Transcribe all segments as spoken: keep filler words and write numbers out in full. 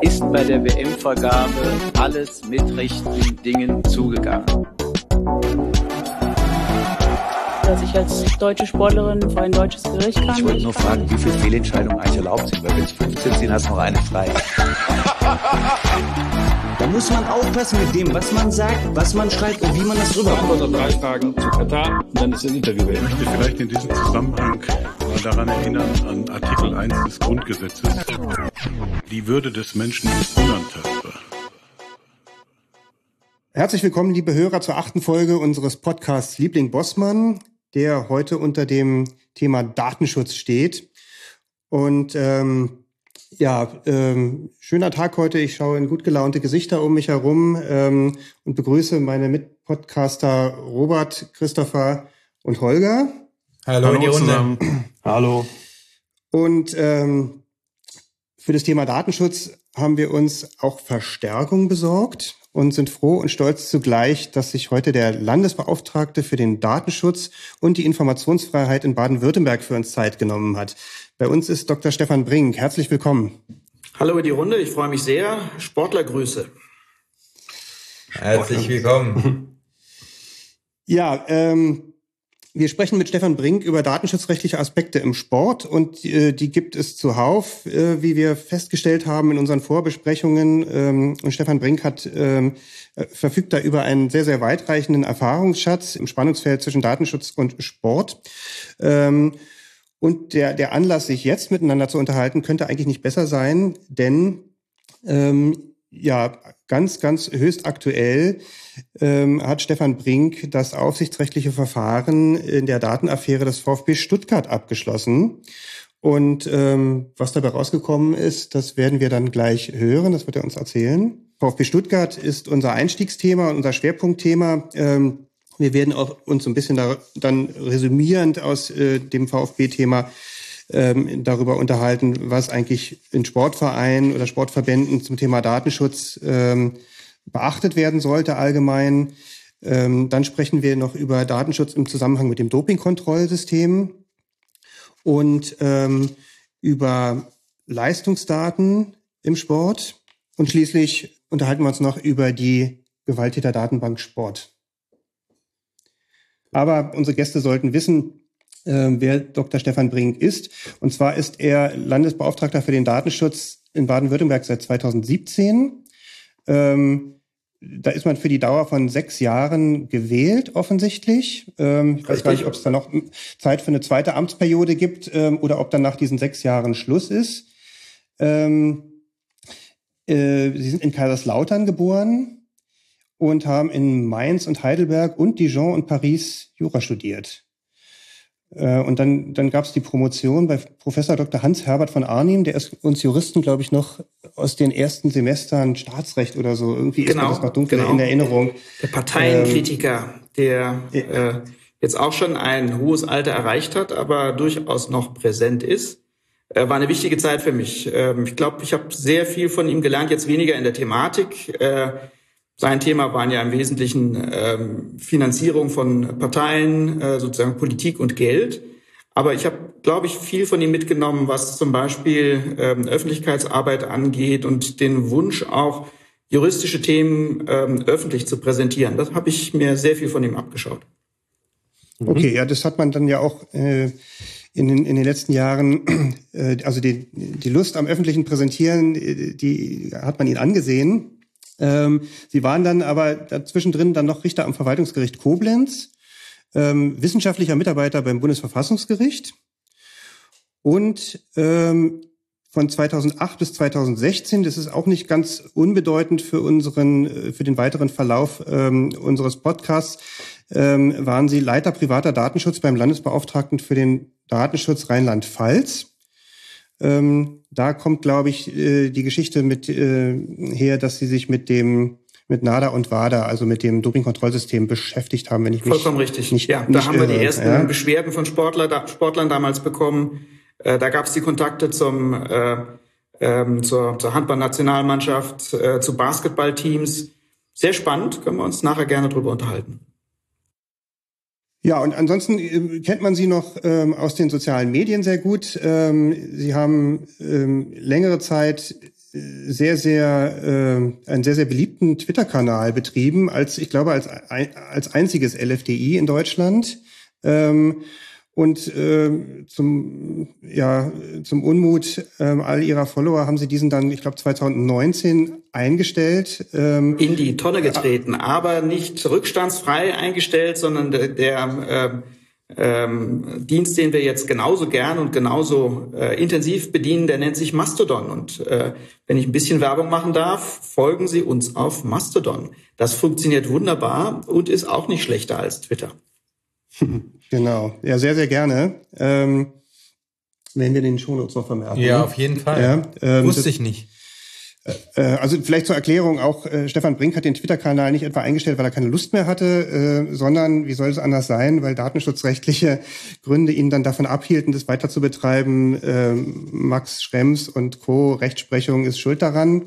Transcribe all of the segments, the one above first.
ist bei der W M-Vergabe alles mit rechten Dingen zugegangen. Dass ich als deutsche Sportlerin vor ein deutsches Gericht kann. Ich wollte nur fragen, wie viele Fehlentscheidungen eigentlich erlaubt sind, weil wenn es fünfzehn sind, hast du noch eine frei. Da muss man aufpassen mit dem, was man sagt, was man schreibt und wie man das rüberbringt. Oder drei Fragen zu Katar und dann ist ein Interview. Ich möchte vielleicht in diesem Zusammenhang mal daran erinnern, an Artikel eins des Grundgesetzes. Die Würde des Menschen ist unantastbar. Herzlich willkommen, liebe Hörer, zur achten Folge unseres Podcasts Liebling Bossmann, der heute unter dem Thema Datenschutz steht. Und ähm, ja, ähm, schöner Tag heute. Ich schaue in gut gelaunte Gesichter um mich herum ähm, und begrüße meine Mitpodcaster Robert, Christopher und Holger. Hallo, Hallo in die Runde. Zusammen. Hallo. Und ähm, für das Thema Datenschutz haben wir uns auch Verstärkung besorgt und sind froh und stolz zugleich, dass sich heute der Landesbeauftragte für den Datenschutz und die Informationsfreiheit in Baden-Württemberg für uns Zeit genommen hat. Bei uns ist Doktor Stefan Brink. Herzlich willkommen. Hallo in die Runde, ich freue mich sehr. Sportlergrüße. Herzlich willkommen. Ja, ähm, wir sprechen mit Stefan Brink über datenschutzrechtliche Aspekte im Sport und äh, die gibt es zuhauf, äh, wie wir festgestellt haben in unseren Vorbesprechungen. Ähm, und Stefan Brink hat ähm, verfügt da über einen sehr, sehr weitreichenden Erfahrungsschatz im Spannungsfeld zwischen Datenschutz und Sport. Ähm, Und der, der Anlass, sich jetzt miteinander zu unterhalten, könnte eigentlich nicht besser sein, denn ähm, ja, ganz, ganz höchst aktuell ähm, hat Stefan Brink das aufsichtsrechtliche Verfahren in der Datenaffäre des VfB Stuttgart abgeschlossen. Und ähm, was dabei rausgekommen ist, das werden wir dann gleich hören, das wird er uns erzählen. VfB Stuttgart ist unser Einstiegsthema und unser Schwerpunktthema. Ähm, Wir werden auch uns so ein bisschen da, dann resümierend aus äh, dem VfB-Thema ähm, darüber unterhalten, was eigentlich in Sportvereinen oder Sportverbänden zum Thema Datenschutz ähm, beachtet werden sollte allgemein. Ähm, dann sprechen wir noch über Datenschutz im Zusammenhang mit dem Dopingkontrollsystem und ähm, über Leistungsdaten im Sport. Und schließlich unterhalten wir uns noch über die Gewalttäterdatenbank Sport. Aber unsere Gäste sollten wissen, äh, wer Doktor Stefan Brink ist. Und zwar ist er Landesbeauftragter für den Datenschutz in Baden-Württemberg seit zweitausendsiebzehn. Ähm, da ist man für die Dauer von sechs Jahren gewählt, offensichtlich. Ähm, ich weiß gar nicht, ob es da noch Zeit für eine zweite Amtsperiode gibt ähm, oder ob dann nach diesen sechs Jahren Schluss ist. Ähm, äh, Sie sind in Kaiserslautern geboren und haben in Mainz und Heidelberg und Dijon und Paris Jura studiert. Äh, und dann, dann gab es die Promotion bei Professor Doktor Hans-Herbert von Arnim, der ist uns Juristen, glaube ich, noch aus den ersten Semestern Staatsrecht oder so. Irgendwie genau, ist mir das noch dunkel genau. in Erinnerung. Der Parteienkritiker, ähm, der äh, jetzt auch schon ein hohes Alter erreicht hat, aber durchaus noch präsent ist. Äh, war eine wichtige Zeit für mich. Ähm, ich glaube, ich habe sehr viel von ihm gelernt, jetzt weniger in der Thematik. Äh, Sein Thema waren ja im Wesentlichen ähm, Finanzierung von Parteien, äh, sozusagen Politik und Geld. Aber ich habe, glaube ich, viel von ihm mitgenommen, was zum Beispiel ähm, Öffentlichkeitsarbeit angeht und den Wunsch auch, juristische Themen ähm, öffentlich zu präsentieren. Das habe ich mir sehr viel von ihm abgeschaut. Okay, ja, das hat man dann ja auch äh, in, den, in den letzten Jahren, äh, also die, die Lust am öffentlichen Präsentieren, die hat man ihn angesehen. Ähm, Sie waren dann aber dazwischendrin dann noch Richter am Verwaltungsgericht Koblenz, ähm, wissenschaftlicher Mitarbeiter beim Bundesverfassungsgericht und ähm, von zweitausendacht bis zweitausendsechzehn, das ist auch nicht ganz unbedeutend für unseren, für den weiteren Verlauf ähm, unseres Podcasts, ähm, waren Sie Leiter privater Datenschutz beim Landesbeauftragten für den Datenschutz Rheinland-Pfalz. Ähm, da kommt, glaube ich, äh, die Geschichte mit äh, her, dass Sie sich mit dem mit NADA und WADA, also mit dem Dopingkontrollsystem beschäftigt haben, wenn ich mich Vollkommen richtig. Nicht, ja, nicht da haben irre. wir die ersten ja? Beschwerden von Sportler, da, Sportlern damals bekommen. Äh, da gab es die Kontakte zum äh, ähm, zur, zur Handball-Nationalmannschaft, äh, zu Basketballteams. Sehr spannend, können wir uns nachher gerne drüber unterhalten. Ja, und ansonsten äh, kennt man Sie noch ähm, aus den sozialen Medien sehr gut. Ähm, Sie haben ähm, längere Zeit sehr, sehr, äh, einen sehr, sehr beliebten Twitter-Kanal betrieben, als, ich glaube, als, als einziges L F D I in Deutschland. Ähm, und äh, zum, ja, zum Unmut äh, all ihrer Follower haben sie diesen dann, ich glaube, zwanzig neunzehn eingestellt. Ähm, in die Tonne getreten, äh, aber nicht rückstandsfrei eingestellt, sondern der, der äh, Ähm, Dienst, den wir jetzt genauso gern und genauso äh, intensiv bedienen, der nennt sich Mastodon. Und äh, wenn ich ein bisschen Werbung machen darf, folgen Sie uns auf Mastodon. Das funktioniert wunderbar und ist auch nicht schlechter als Twitter. Genau, ja, sehr, sehr gerne. Ähm, werden wir den Shownotes noch vermerken. Ja, auf jeden Fall. Ja, ähm, Wusste ich nicht. Also vielleicht zur Erklärung, auch äh, Stefan Brink hat den Twitter-Kanal nicht etwa eingestellt, weil er keine Lust mehr hatte, äh, sondern, wie soll es anders sein, weil datenschutzrechtliche Gründe ihn dann davon abhielten, das weiter zu betreiben. Äh, Max Schrems und Co. Rechtsprechung ist schuld daran.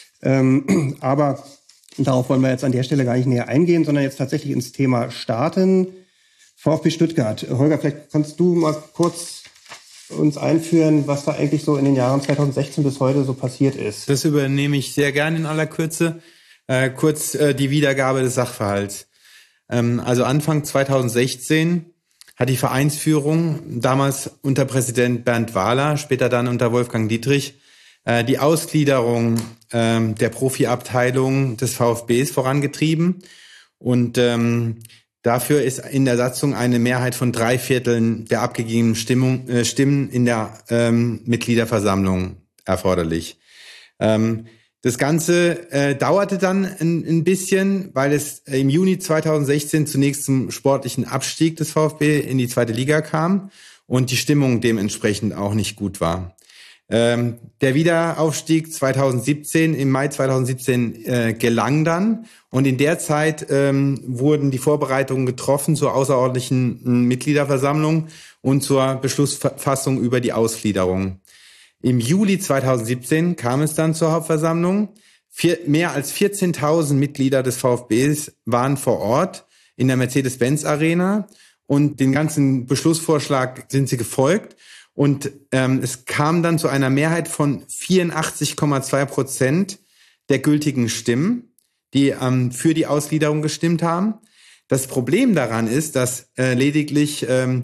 Ähm, aber darauf wollen wir jetzt an der Stelle gar nicht näher eingehen, sondern jetzt tatsächlich ins Thema starten. VfB Stuttgart. Holger, vielleicht kannst du mal kurz uns einführen, was da eigentlich so in den Jahren zwanzig sechzehn bis heute so passiert ist. Das übernehme ich sehr gerne in aller Kürze. Äh, kurz äh, die Wiedergabe des Sachverhalts. Ähm, also Anfang zwanzig sechzehn hat die Vereinsführung, damals unter Präsident Bernd Wahler, später dann unter Wolfgang Dietrich, äh, die Ausgliederung äh, der Profiabteilung des VfBs vorangetrieben. Und ähm, dafür ist in der Satzung eine Mehrheit von drei Vierteln der abgegebenen Stimmung, äh, Stimmen in der ähm, Mitgliederversammlung erforderlich. Ähm, das Ganze äh, dauerte dann ein, ein bisschen, weil es im Juni zwanzig sechzehn zunächst zum sportlichen Abstieg des VfB in die zweite Liga kam und die Stimmung dementsprechend auch nicht gut war. Ähm, der Wiederaufstieg zwanzig siebzehn, im Mai zwanzig siebzehn äh, gelang dann und in der Zeit ähm, wurden die Vorbereitungen getroffen zur außerordentlichen äh, Mitgliederversammlung und zur Beschlussfassung über die Ausgliederung. Im Juli zwanzig siebzehn kam es dann zur Hauptversammlung. Vier, mehr als vierzehntausend Mitglieder des VfBs waren vor Ort in der Mercedes-Benz-Arena und den ganzen Beschlussvorschlag sind sie gefolgt. Und ähm, es kam dann zu einer Mehrheit von vierundachtzig Komma zwei Prozent der gültigen Stimmen, die ähm, für die Ausgliederung gestimmt haben. Das Problem daran ist, dass äh, lediglich ähm,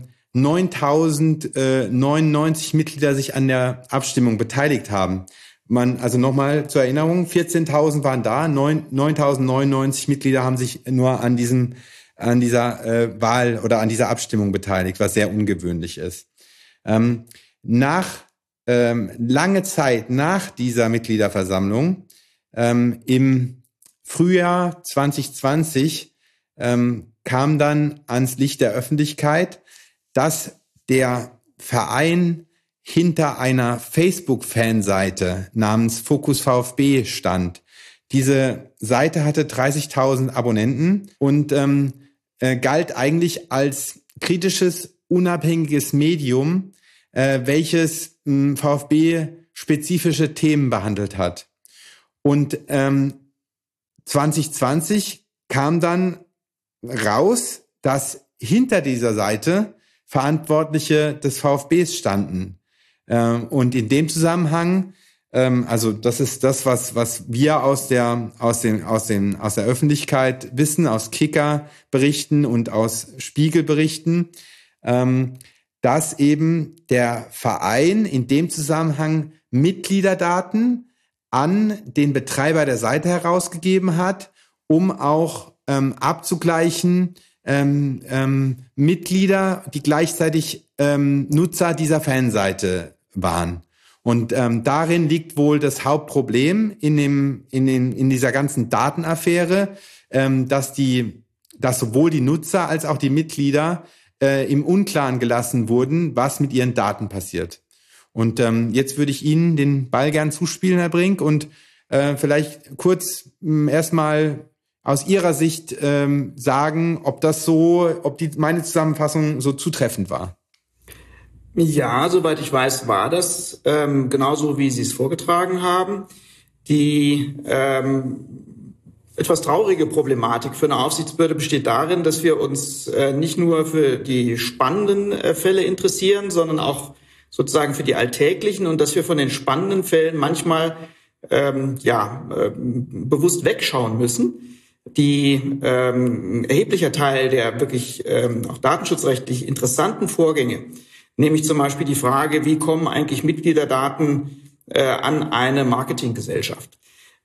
neuntausendneunundneunzig Mitglieder sich an der Abstimmung beteiligt haben. Man, also nochmal zur Erinnerung, vierzehntausend waren da, neuntausendneunundneunzig Mitglieder haben sich nur an diesem, an dieser äh, Wahl oder an dieser Abstimmung beteiligt, was sehr ungewöhnlich ist. Ähm, nach ähm, lange Zeit nach dieser Mitgliederversammlung ähm, im Frühjahr zwanzig zwanzig ähm, kam dann ans Licht der Öffentlichkeit, dass der Verein hinter einer Facebook-Fanseite namens Fokus VfB stand. Diese Seite hatte dreißigtausend Abonnenten und ähm, äh, galt eigentlich als kritisches, unabhängiges Medium, äh, welches mh, VfB-spezifische Themen behandelt hat. Und ähm, zwanzig zwanzig kam dann raus, dass hinter dieser Seite Verantwortliche des VfBs standen. Ähm, und in dem Zusammenhang, ähm, also das ist das, was was wir aus der aus den aus den aus der Öffentlichkeit wissen, aus Kicker-Berichten und aus Spiegel-Berichten, ähm, dass eben der Verein in dem Zusammenhang Mitgliederdaten an den Betreiber der Seite herausgegeben hat, um auch ähm, abzugleichen, ähm, ähm, Mitglieder, die gleichzeitig ähm, Nutzer dieser Fanseite waren. Und ähm, darin liegt wohl das Hauptproblem in dem in den in dieser ganzen Datenaffäre, ähm, dass die dass sowohl die Nutzer als auch die Mitglieder äh, im Unklaren gelassen wurden, was mit ihren Daten passiert. Und ähm, jetzt würde ich Ihnen den Ball gern zuspielen, Herr Brink, und äh, vielleicht kurz mh, erstmal aus Ihrer Sicht ähm, sagen, ob das so, ob die meine Zusammenfassung so zutreffend war. Ja, soweit ich weiß, war das ähm, genauso, wie Sie es vorgetragen haben. Die ähm, etwas traurige Problematik für eine Aufsichtsbehörde besteht darin, dass wir uns äh, nicht nur für die spannenden äh, Fälle interessieren, sondern auch sozusagen für die alltäglichen, und dass wir von den spannenden Fällen manchmal ähm, ja äh, bewusst wegschauen müssen. Die ähm, erheblicher Teil der wirklich ähm, auch datenschutzrechtlich interessanten Vorgänge, nämlich zum Beispiel die Frage, wie kommen eigentlich Mitgliederdaten äh, an eine Marketinggesellschaft?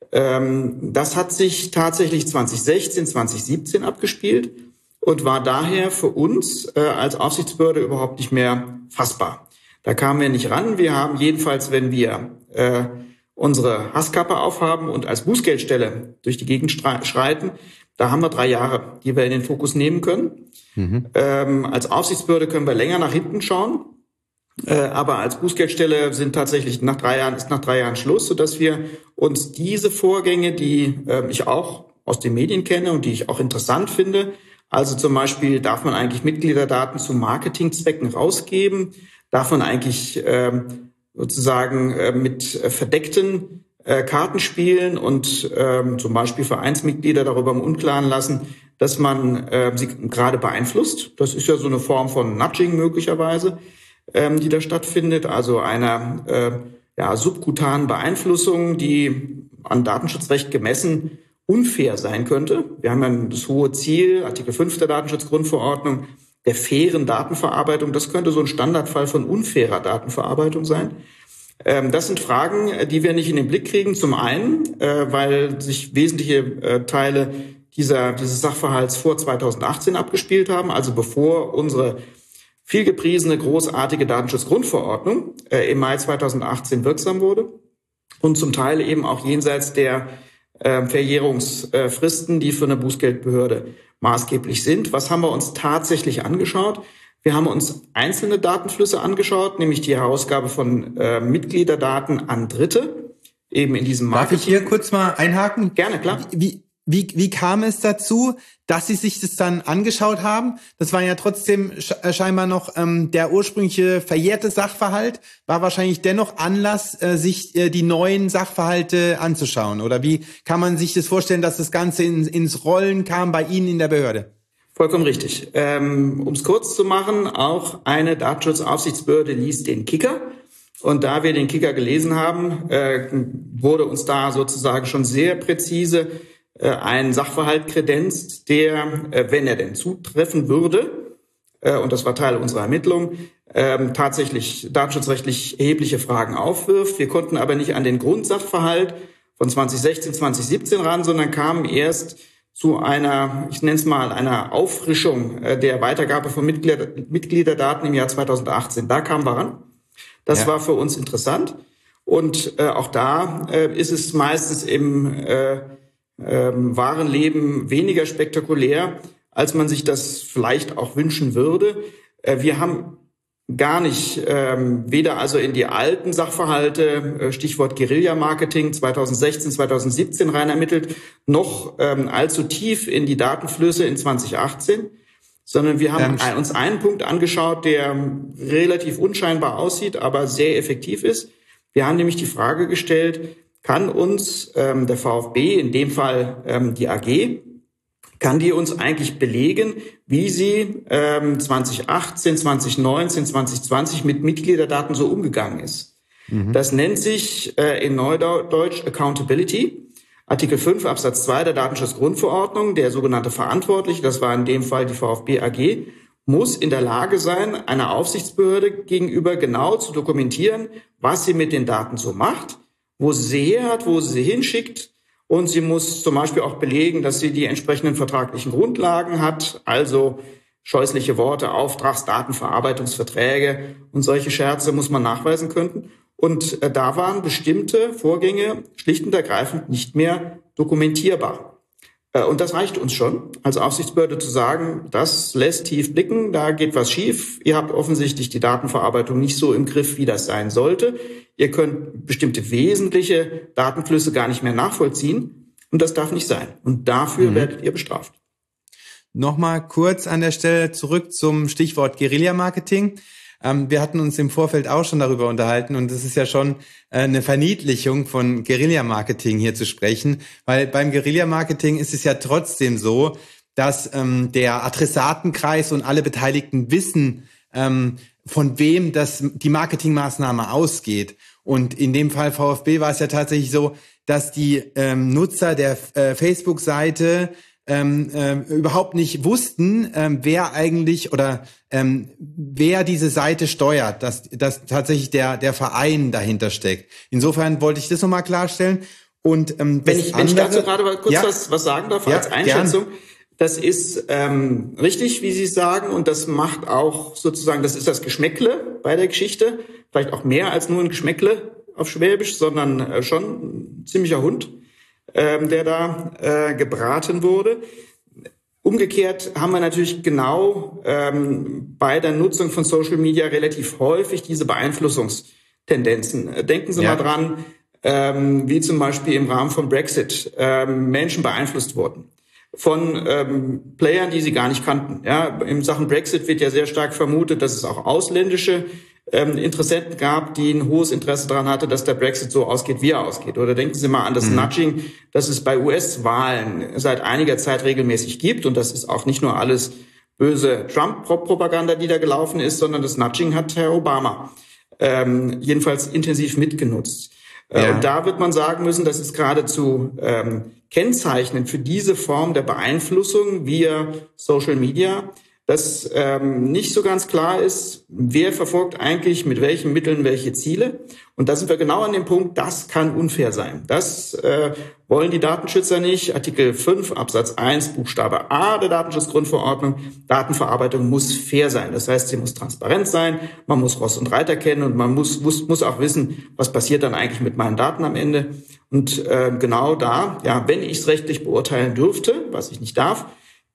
Ähm, das hat sich tatsächlich zwanzig sechzehn, zwanzig siebzehn abgespielt und war daher für uns äh, als Aufsichtsbehörde überhaupt nicht mehr fassbar. Da kamen wir nicht ran. Wir haben jedenfalls, wenn wir äh, unsere Hasskappe aufhaben und als Bußgeldstelle durch die Gegend schreiten, da haben wir drei Jahre, die wir in den Fokus nehmen können. Mhm. Ähm, als Aufsichtsbehörde können wir länger nach hinten schauen, äh, aber als Bußgeldstelle sind tatsächlich nach drei Jahren ist nach drei Jahren Schluss, sodass wir uns diese Vorgänge, die äh, ich auch aus den Medien kenne und die ich auch interessant finde, also zum Beispiel darf man eigentlich Mitgliederdaten zu Marketingzwecken rausgeben, darf man eigentlich ähm, sozusagen äh, mit verdeckten äh, Karten spielen und ähm, zum Beispiel Vereinsmitglieder darüber im Unklaren lassen, dass man äh, sie gerade beeinflusst. Das ist ja so eine Form von Nudging möglicherweise, ähm, die da stattfindet, also einer äh, ja, subkutanen Beeinflussung, die an Datenschutzrecht gemessen unfair sein könnte. Wir haben ja das hohe Ziel, Artikel fünf der Datenschutzgrundverordnung, der fairen Datenverarbeitung. Das könnte so ein Standardfall von unfairer Datenverarbeitung sein. Ähm, das sind Fragen, die wir nicht in den Blick kriegen. Zum einen, äh, weil sich wesentliche äh, Teile dieser, dieses Sachverhalts vor zweitausendachtzehn abgespielt haben, also bevor unsere vielgepriesene, großartige Datenschutzgrundverordnung äh, im Mai zweitausendachtzehn wirksam wurde. Und zum Teil eben auch jenseits der äh, Verjährungsfristen, die für eine Bußgeldbehörde maßgeblich sind. Was haben wir uns tatsächlich angeschaut? Wir haben uns einzelne Datenflüsse angeschaut, nämlich die Herausgabe von äh, Mitgliederdaten an Dritte, eben in diesem Marketing. Darf ich hier kurz mal einhaken? Gerne, klar. Wie, wie, wie kam es dazu, dass Sie sich das dann angeschaut haben? Das war ja trotzdem scheinbar noch ähm, der ursprüngliche verjährte Sachverhalt, war wahrscheinlich dennoch Anlass, äh, sich äh, die neuen Sachverhalte anzuschauen. Oder wie kann man sich das vorstellen, dass das Ganze in, ins Rollen kam bei Ihnen in der Behörde? Vollkommen richtig. Ähm, um es kurz zu machen, auch eine Datenschutzaufsichtsbehörde liest den Kicker. Und da wir den Kicker gelesen haben, äh, wurde uns da sozusagen schon sehr präzise äh, ein Sachverhalt kredenzt, der, äh, wenn er denn zutreffen würde, äh, und das war Teil unserer Ermittlung, äh, tatsächlich datenschutzrechtlich erhebliche Fragen aufwirft. Wir konnten aber nicht an den Grundsachverhalt von zwanzig sechzehn, zwanzig siebzehn ran, sondern kamen erst zu einer, ich nenne es mal, einer Auffrischung äh, der Weitergabe von Mitglieder, Mitgliederdaten im Jahr zweitausendachtzehn. Da kamen wir ran. Das ja. war für uns interessant. Und äh, auch da äh, ist es meistens im äh, äh, wahren Leben weniger spektakulär, als man sich das vielleicht auch wünschen würde. Äh, wir haben gar nicht, ähm, weder also in die alten Sachverhalte, äh, Stichwort Guerilla-Marketing zweitausendsechzehn, zweitausendsiebzehn rein ermittelt, noch ähm, allzu tief in die Datenflüsse in zwanzig achtzehn, sondern wir haben ein, uns einen Punkt angeschaut, der relativ unscheinbar aussieht, aber sehr effektiv ist. Wir haben nämlich die Frage gestellt, kann uns ähm, der VfB, in dem Fall ähm, die A G, kann die uns eigentlich belegen, wie sie ähm, zwanzig achtzehn, zwanzig neunzehn, zwanzig zwanzig mit Mitgliederdaten so umgegangen ist. Mhm. Das nennt sich äh, in Neudeutsch Accountability. Artikel fünf Absatz zwei der Datenschutzgrundverordnung, der sogenannte Verantwortliche, das war in dem Fall die VfB A G, muss in der Lage sein, einer Aufsichtsbehörde gegenüber genau zu dokumentieren, was sie mit den Daten so macht, wo sie sie her hat, wo sie sie hinschickt. Und sie muss zum Beispiel auch belegen, dass sie die entsprechenden vertraglichen Grundlagen hat, also scheußliche Worte, Auftragsdatenverarbeitungsverträge und solche Scherze muss man nachweisen können. Und äh, da waren bestimmte Vorgänge schlicht und ergreifend nicht mehr dokumentierbar. Äh, und das reicht uns schon, als Aufsichtsbehörde zu sagen, das lässt tief blicken, da geht was schief. Ihr habt offensichtlich die Datenverarbeitung nicht so im Griff, wie das sein sollte. Ihr könnt bestimmte wesentliche Datenflüsse gar nicht mehr nachvollziehen. Und das darf nicht sein. Und dafür mhm. werdet ihr bestraft. Nochmal kurz an der Stelle zurück zum Stichwort Guerilla-Marketing. Ähm, wir hatten uns im Vorfeld auch schon darüber unterhalten und es ist ja schon äh, eine Verniedlichung von Guerilla-Marketing hier zu sprechen, weil beim Guerilla-Marketing ist es ja trotzdem so, dass ähm, der Adressatenkreis und alle Beteiligten wissen, ähm, von wem das die Marketingmaßnahme ausgeht. Und in dem Fall VfB war es ja tatsächlich so, dass die ähm, Nutzer der äh, Facebook-Seite ähm, ähm, überhaupt nicht wussten, ähm, wer eigentlich oder ähm, wer diese Seite steuert, dass, dass tatsächlich der der Verein dahinter steckt. Insofern wollte ich das nochmal klarstellen. Und ähm, wenn ich, wenn ich dazu gerade mal kurz ja, was, was sagen darf ja, als Einschätzung. Gern. Das ist ähm, richtig, wie Sie sagen, und das macht auch sozusagen, das ist das Geschmäckle bei der Geschichte, vielleicht auch mehr als nur ein Geschmäckle auf Schwäbisch, sondern äh, schon ein ziemlicher Hund, ähm, der da äh, gebraten wurde. Umgekehrt haben wir natürlich genau ähm, bei der Nutzung von Social Media relativ häufig diese Beeinflussungstendenzen. Denken Sie ja. mal dran, ähm, wie zum Beispiel im Rahmen von Brexit ähm, Menschen beeinflusst wurden von ähm, Playern, die sie gar nicht kannten. Ja, in Sachen Brexit wird ja sehr stark vermutet, dass es auch ausländische ähm, Interessenten gab, die ein hohes Interesse daran hatte, dass der Brexit so ausgeht, wie er ausgeht. Oder denken Sie mal an das mhm. Nudging, das es bei U S-Wahlen seit einiger Zeit regelmäßig gibt. Und das ist auch nicht nur alles böse Trump-Propaganda, die da gelaufen ist, sondern das Nudging hat Herr Obama ähm, jedenfalls intensiv mitgenutzt. Ja. Und da wird man sagen müssen, das ist geradezu ähm, kennzeichnend für diese Form der Beeinflussung via Social Media, dass ähm, nicht so ganz klar ist, wer verfolgt eigentlich mit welchen Mitteln welche Ziele. Und da sind wir genau an dem Punkt, das kann unfair sein. Das äh, wollen die Datenschützer nicht. Artikel fünf Absatz eins Buchstabe A der Datenschutzgrundverordnung. Datenverarbeitung muss fair sein. Das heißt, sie muss transparent sein. Man muss Ross und Reiter kennen und man muss, muss, muss auch wissen, was passiert dann eigentlich mit meinen Daten am Ende. Und äh, genau da, ja, wenn ich es rechtlich beurteilen dürfte, was ich nicht darf,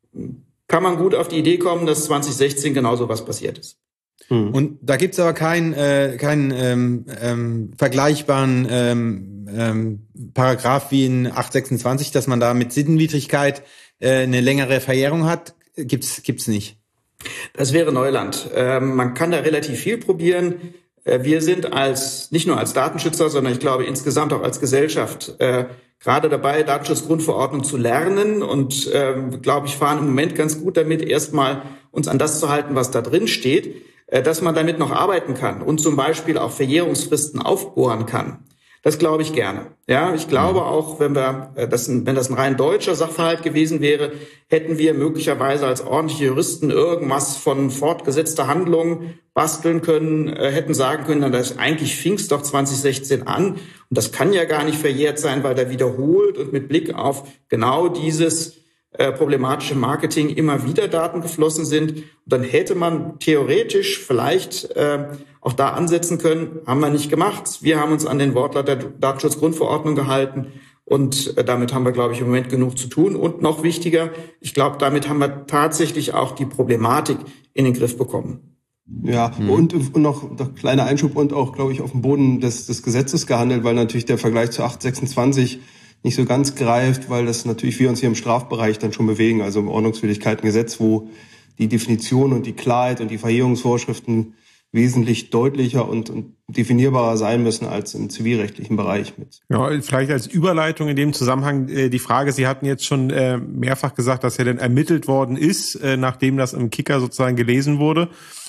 kann man gut auf die Idee kommen, dass zwanzig sechzehn genau so was passiert ist. Und da gibt's aber keinen äh, keinen ähm, ähm, vergleichbaren ähm, ähm, Paragraph wie in acht sechsundzwanzig, dass man da mit Sittenwidrigkeit äh, eine längere Verjährung hat. Gibt's gibt's nicht. Das wäre Neuland. Ähm, man kann da relativ viel probieren. Äh, wir sind als nicht nur als Datenschützer, sondern ich glaube insgesamt auch als Gesellschaft äh, gerade dabei, Datenschutzgrundverordnung zu lernen und äh, glaube ich, fahren im Moment ganz gut damit, erstmal uns an das zu halten, was da drin steht, äh, dass man damit noch arbeiten kann und zum Beispiel auch Verjährungsfristen aufbohren kann. Das glaube ich gerne. Ja, ich glaube auch, wenn wir, äh, das, wenn das ein rein deutscher Sachverhalt gewesen wäre, hätten wir möglicherweise als ordentliche Juristen irgendwas von fortgesetzter Handlung basteln können, äh, hätten sagen können, dass eigentlich fing es doch zwanzig sechzehn an und das kann ja gar nicht verjährt sein, weil da wiederholt und mit Blick auf genau dieses äh, problematische Marketing immer wieder Daten geflossen sind. Und dann hätte man theoretisch vielleicht äh, auch da ansetzen können, haben wir nicht gemacht. Wir haben uns an den Wortlaut der Datenschutzgrundverordnung gehalten und äh, damit haben wir, glaube ich, im Moment genug zu tun. Und noch wichtiger, ich glaube, damit haben wir tatsächlich auch die Problematik in den Griff bekommen. Ja, hm. und, und noch ein kleiner Einschub und auch, glaube ich, auf dem Boden des, des Gesetzes gehandelt, weil natürlich der Vergleich zu acht sechsundzwanzig nicht so ganz greift, weil das natürlich wir uns hier im Strafbereich dann schon bewegen, also im Ordnungswidrigkeitengesetz, wo die Definition und die Klarheit und die Verjährungsvorschriften wesentlich deutlicher und, und definierbarer sein müssen als im zivilrechtlichen Bereich mit. Ja, vielleicht als Überleitung in dem Zusammenhang äh, die Frage, Sie hatten jetzt schon äh, mehrfach gesagt, dass ja dann ermittelt worden ist, äh, nachdem das im Kicker sozusagen gelesen wurde.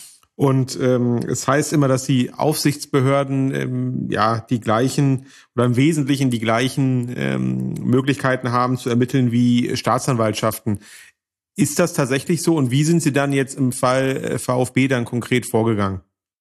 Und ähm, es heißt immer, dass die Aufsichtsbehörden ähm, ja die gleichen oder im Wesentlichen die gleichen ähm, Möglichkeiten haben zu ermitteln wie Staatsanwaltschaften. Ist das tatsächlich so? Und wie sind Sie dann jetzt im Fall VfB dann konkret vorgegangen?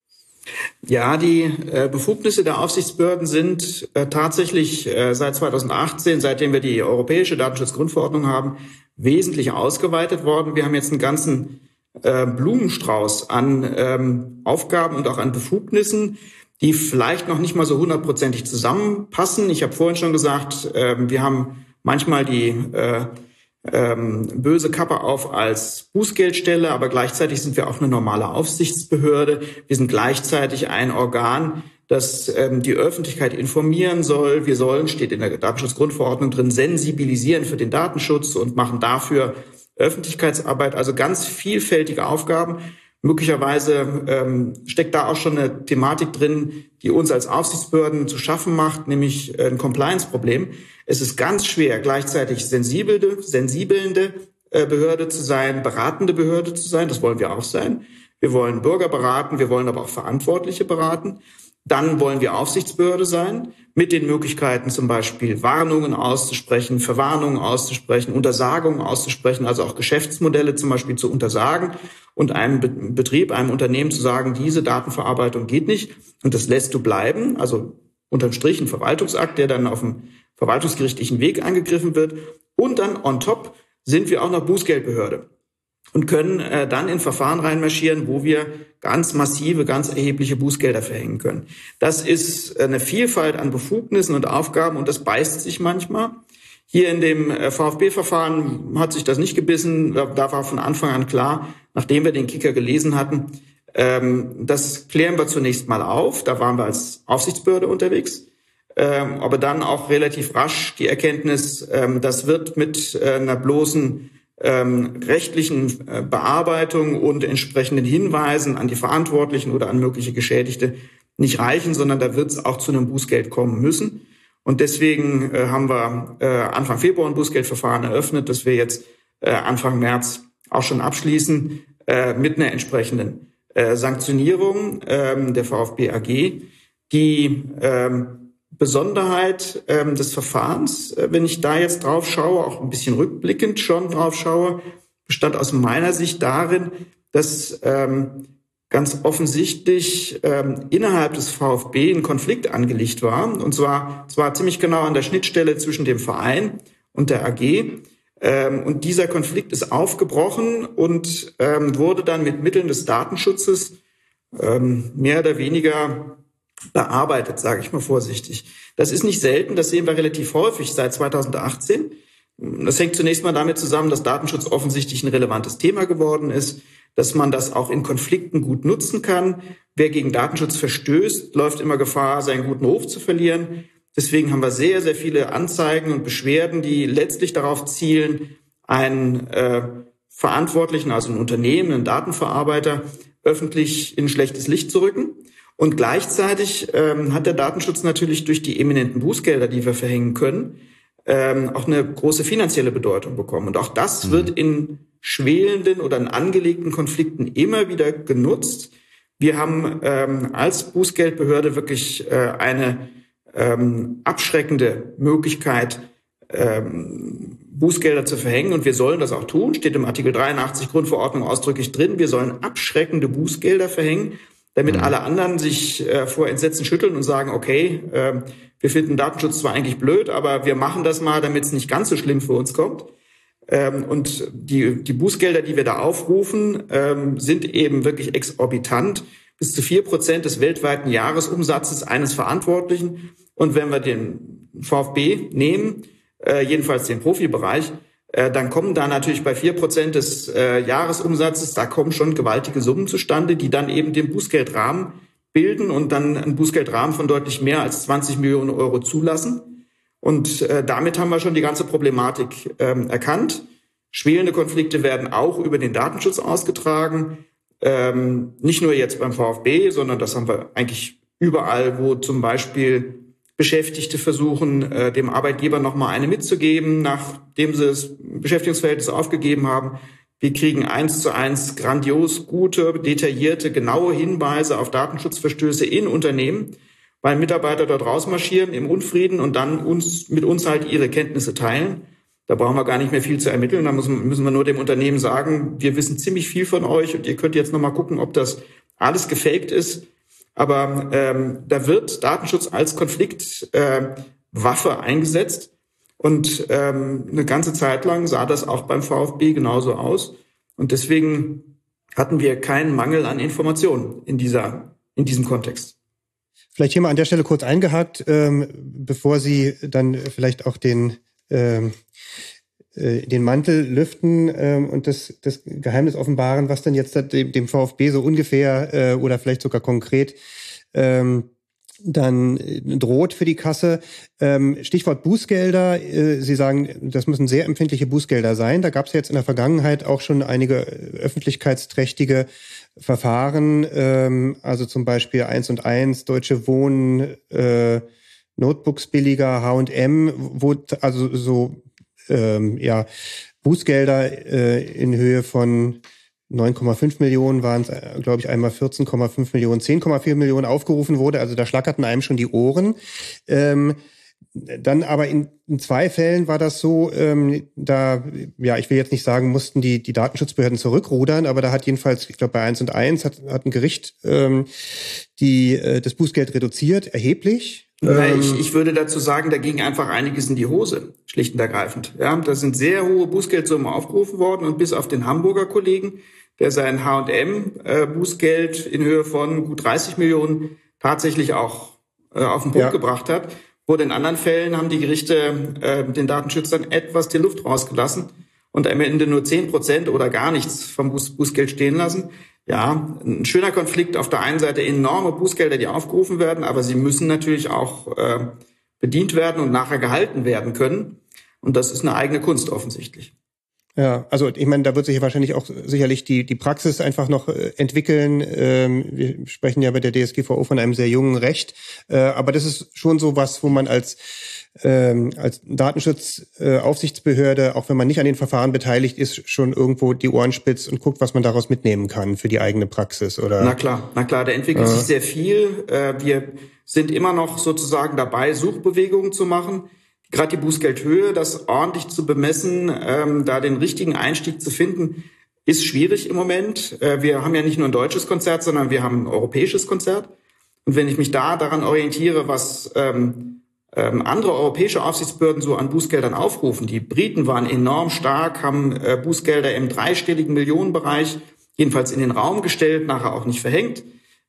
Ja, die äh, Befugnisse der Aufsichtsbehörden sind äh, tatsächlich äh, seit zweitausendachtzehn, seitdem wir die europäische Datenschutzgrundverordnung haben, wesentlich ausgeweitet worden. Wir haben jetzt einen ganzen äh, Blumenstrauß an ähm, Aufgaben und auch an Befugnissen, die vielleicht noch nicht mal so hundertprozentig zusammenpassen. Ich habe vorhin schon gesagt, äh, wir haben manchmal die äh, ähm, böse Kappe auf als Bußgeldstelle, aber gleichzeitig sind wir auch eine normale Aufsichtsbehörde. Wir sind gleichzeitig ein Organ, das ähm, die Öffentlichkeit informieren soll. Wir sollen, steht in der Datenschutzgrundverordnung drin, sensibilisieren für den Datenschutz und machen dafür Öffentlichkeitsarbeit, also ganz vielfältige Aufgaben. Möglicherweise ähm, steckt da auch schon eine Thematik drin, die uns als Aufsichtsbehörden zu schaffen macht, nämlich ein Compliance-Problem. Es ist ganz schwer, gleichzeitig sensibelnde, sensibelnde äh, Behörde zu sein, beratende Behörde zu sein. Das wollen wir auch sein. Wir wollen Bürger beraten, wir wollen aber auch Verantwortliche beraten. Dann wollen wir Aufsichtsbehörde sein, mit den Möglichkeiten zum Beispiel Warnungen auszusprechen, Verwarnungen auszusprechen, Untersagungen auszusprechen, also auch Geschäftsmodelle zum Beispiel zu untersagen und einem Betrieb, einem Unternehmen zu sagen, diese Datenverarbeitung geht nicht und das lässt du bleiben, also unterm Strich ein Verwaltungsakt, der dann auf dem verwaltungsgerichtlichen Weg angegriffen wird. Und dann on top sind wir auch noch Bußgeldbehörde und können äh, dann in Verfahren reinmarschieren, wo wir ganz massive, ganz erhebliche Bußgelder verhängen können. Das ist eine Vielfalt an Befugnissen und Aufgaben und das beißt sich manchmal. Hier in dem äh, VfB-Verfahren hat sich das nicht gebissen. Da, da war von Anfang an klar, nachdem wir den Kicker gelesen hatten, ähm, das klären wir zunächst mal auf. Da waren wir als Aufsichtsbehörde unterwegs. Ähm, aber dann auch relativ rasch die Erkenntnis, ähm, das wird mit äh, einer bloßen ähm, rechtlichen äh, Bearbeitung und entsprechenden Hinweisen an die Verantwortlichen oder an mögliche Geschädigte nicht reichen, sondern da wird es auch zu einem Bußgeld kommen müssen. Und deswegen äh, haben wir äh, Anfang Februar ein Bußgeldverfahren eröffnet, das wir jetzt äh, Anfang März auch schon abschließen, äh, mit einer entsprechenden äh, Sanktionierung äh, der VfB A G. Die äh, Besonderheit ähm, des Verfahrens, äh, wenn ich da jetzt drauf schaue, auch ein bisschen rückblickend schon drauf schaue, bestand aus meiner Sicht darin, dass ähm, ganz offensichtlich ähm, innerhalb des VfB ein Konflikt angelegt war. Und zwar, zwar ziemlich genau an der Schnittstelle zwischen dem Verein und der A G. Ähm, und dieser Konflikt ist aufgebrochen und ähm, wurde dann mit Mitteln des Datenschutzes ähm, mehr oder weniger bearbeitet, sage ich mal vorsichtig. Das ist nicht selten, das sehen wir relativ häufig seit zweitausendachtzehn. Das hängt zunächst mal damit zusammen, dass Datenschutz offensichtlich ein relevantes Thema geworden ist, dass man das auch in Konflikten gut nutzen kann. Wer gegen Datenschutz verstößt, läuft immer Gefahr, seinen guten Ruf zu verlieren. Deswegen haben wir sehr, sehr viele Anzeigen und Beschwerden, die letztlich darauf zielen, einen äh, Verantwortlichen, also ein Unternehmen, einen Datenverarbeiter, öffentlich in schlechtes Licht zu rücken. Und gleichzeitig ähm, hat der Datenschutz natürlich durch die eminenten Bußgelder, die wir verhängen können, ähm, auch eine große finanzielle Bedeutung bekommen. Und auch das mhm. wird in schwelenden oder in angelegten Konflikten immer wieder genutzt. Wir haben ähm, als Bußgeldbehörde wirklich äh, eine ähm, abschreckende Möglichkeit, ähm, Bußgelder zu verhängen. Und wir sollen das auch tun, steht im Artikel dreiundachtzig Grundverordnung ausdrücklich drin. Wir sollen abschreckende Bußgelder verhängen, damit mhm. alle anderen sich äh, vor Entsetzen schütteln und sagen, okay, äh, wir finden Datenschutz zwar eigentlich blöd, aber wir machen das mal, damit es nicht ganz so schlimm für uns kommt. Ähm, und die, die Bußgelder, die wir da aufrufen, ähm, sind eben wirklich exorbitant, bis zu vier Prozent des weltweiten Jahresumsatzes eines Verantwortlichen. Und wenn wir den VfB nehmen, äh, jedenfalls den Profibereich, dann kommen da natürlich bei vier Prozent des äh, Jahresumsatzes, da kommen schon gewaltige Summen zustande, die dann eben den Bußgeldrahmen bilden und dann einen Bußgeldrahmen von deutlich mehr als zwanzig Millionen Euro zulassen. Und äh, damit haben wir schon die ganze Problematik ähm, erkannt. Schwelende Konflikte werden auch über den Datenschutz ausgetragen. Ähm, nicht nur jetzt beim VfB, sondern das haben wir eigentlich überall, wo zum Beispiel Beschäftigte versuchen, äh, dem Arbeitgeber nochmal eine mitzugeben, nachdem sie das Beschäftigungsverhältnis aufgegeben haben. Wir kriegen eins zu eins grandios gute, detaillierte, genaue Hinweise auf Datenschutzverstöße in Unternehmen, weil Mitarbeiter dort rausmarschieren im Unfrieden und dann uns mit uns halt ihre Kenntnisse teilen. Da brauchen wir gar nicht mehr viel zu ermitteln. Da müssen, müssen wir nur dem Unternehmen sagen, wir wissen ziemlich viel von euch und ihr könnt jetzt nochmal gucken, ob das alles gefaked ist. Aber ähm, da wird Datenschutz als Konfliktwaffe äh, eingesetzt. Und ähm, eine ganze Zeit lang sah das auch beim VfB genauso aus. Und deswegen hatten wir keinen Mangel an Informationen in dieser, in diesem Kontext. Vielleicht hier mal an der Stelle kurz eingehakt, ähm, bevor Sie dann vielleicht auch den ähm, äh, den Mantel lüften ähm, und das, das Geheimnis offenbaren, was denn jetzt dem, dem VfB so ungefähr äh, oder vielleicht sogar konkret ähm, dann droht für die Kasse. Ähm, Stichwort Bußgelder. Äh, Sie sagen, das müssen sehr empfindliche Bußgelder sein. Da gab es jetzt in der Vergangenheit auch schon einige öffentlichkeitsträchtige Verfahren, ähm, also zum Beispiel eins und eins, Deutsche Wohnen, äh, Notebooks billiger, H und M, wo also so ähm, ja Bußgelder äh, in Höhe von neun Komma fünf Millionen waren es, glaube ich, einmal vierzehn Komma fünf Millionen, zehn Komma vier Millionen aufgerufen wurde. Also da schlackerten einem schon die Ohren. Ähm, dann aber in, in zwei Fällen war das so, ähm, da, ja, ich will jetzt nicht sagen, mussten die, die Datenschutzbehörden zurückrudern, aber da hat jedenfalls, ich glaube bei eins und eins hat, hat ein Gericht ähm, die, äh, das Bußgeld reduziert, erheblich. Na, ich, ich würde dazu sagen, da ging einfach einiges in die Hose, schlicht und ergreifend. Ja, da sind sehr hohe Bußgeldsummen aufgerufen worden und bis auf den Hamburger Kollegen, der sein H und M-Bußgeld in Höhe von gut dreißig Millionen tatsächlich auch äh, auf den Punkt ja. gebracht hat, wurde in anderen Fällen haben die Gerichte äh, den Datenschützern etwas die Luft rausgelassen und am Ende nur zehn Prozent oder gar nichts vom Buß, Bußgeld stehen lassen. Ja, ein schöner Konflikt. Auf der einen Seite enorme Bußgelder, die aufgerufen werden, aber sie müssen natürlich auch äh, bedient werden und nachher gehalten werden können. Und das ist eine eigene Kunst offensichtlich. Ja, also ich meine, da wird sich wahrscheinlich auch sicherlich die die Praxis einfach noch äh, entwickeln. Ähm, wir sprechen ja bei der D S G V O von einem sehr jungen Recht, äh, aber das ist schon so was, wo man als ähm, als Datenschutzaufsichtsbehörde, äh, auch wenn man nicht an den Verfahren beteiligt ist, schon irgendwo die Ohren spitzt und guckt, was man daraus mitnehmen kann für die eigene Praxis, oder? Na klar, na klar, da entwickelt äh. sich sehr viel. Äh, wir sind immer noch sozusagen dabei, Suchbewegungen zu machen. Gerade die Bußgeldhöhe, das ordentlich zu bemessen, ähm, da den richtigen Einstieg zu finden, ist schwierig im Moment. Äh, wir haben ja nicht nur ein deutsches Konzert, sondern wir haben ein europäisches Konzert. Und wenn ich mich da daran orientiere, was ähm, ähm, andere europäische Aufsichtsbehörden so an Bußgeldern aufrufen, die Briten waren enorm stark, haben äh, Bußgelder im dreistelligen Millionenbereich jedenfalls in den Raum gestellt, nachher auch nicht verhängt.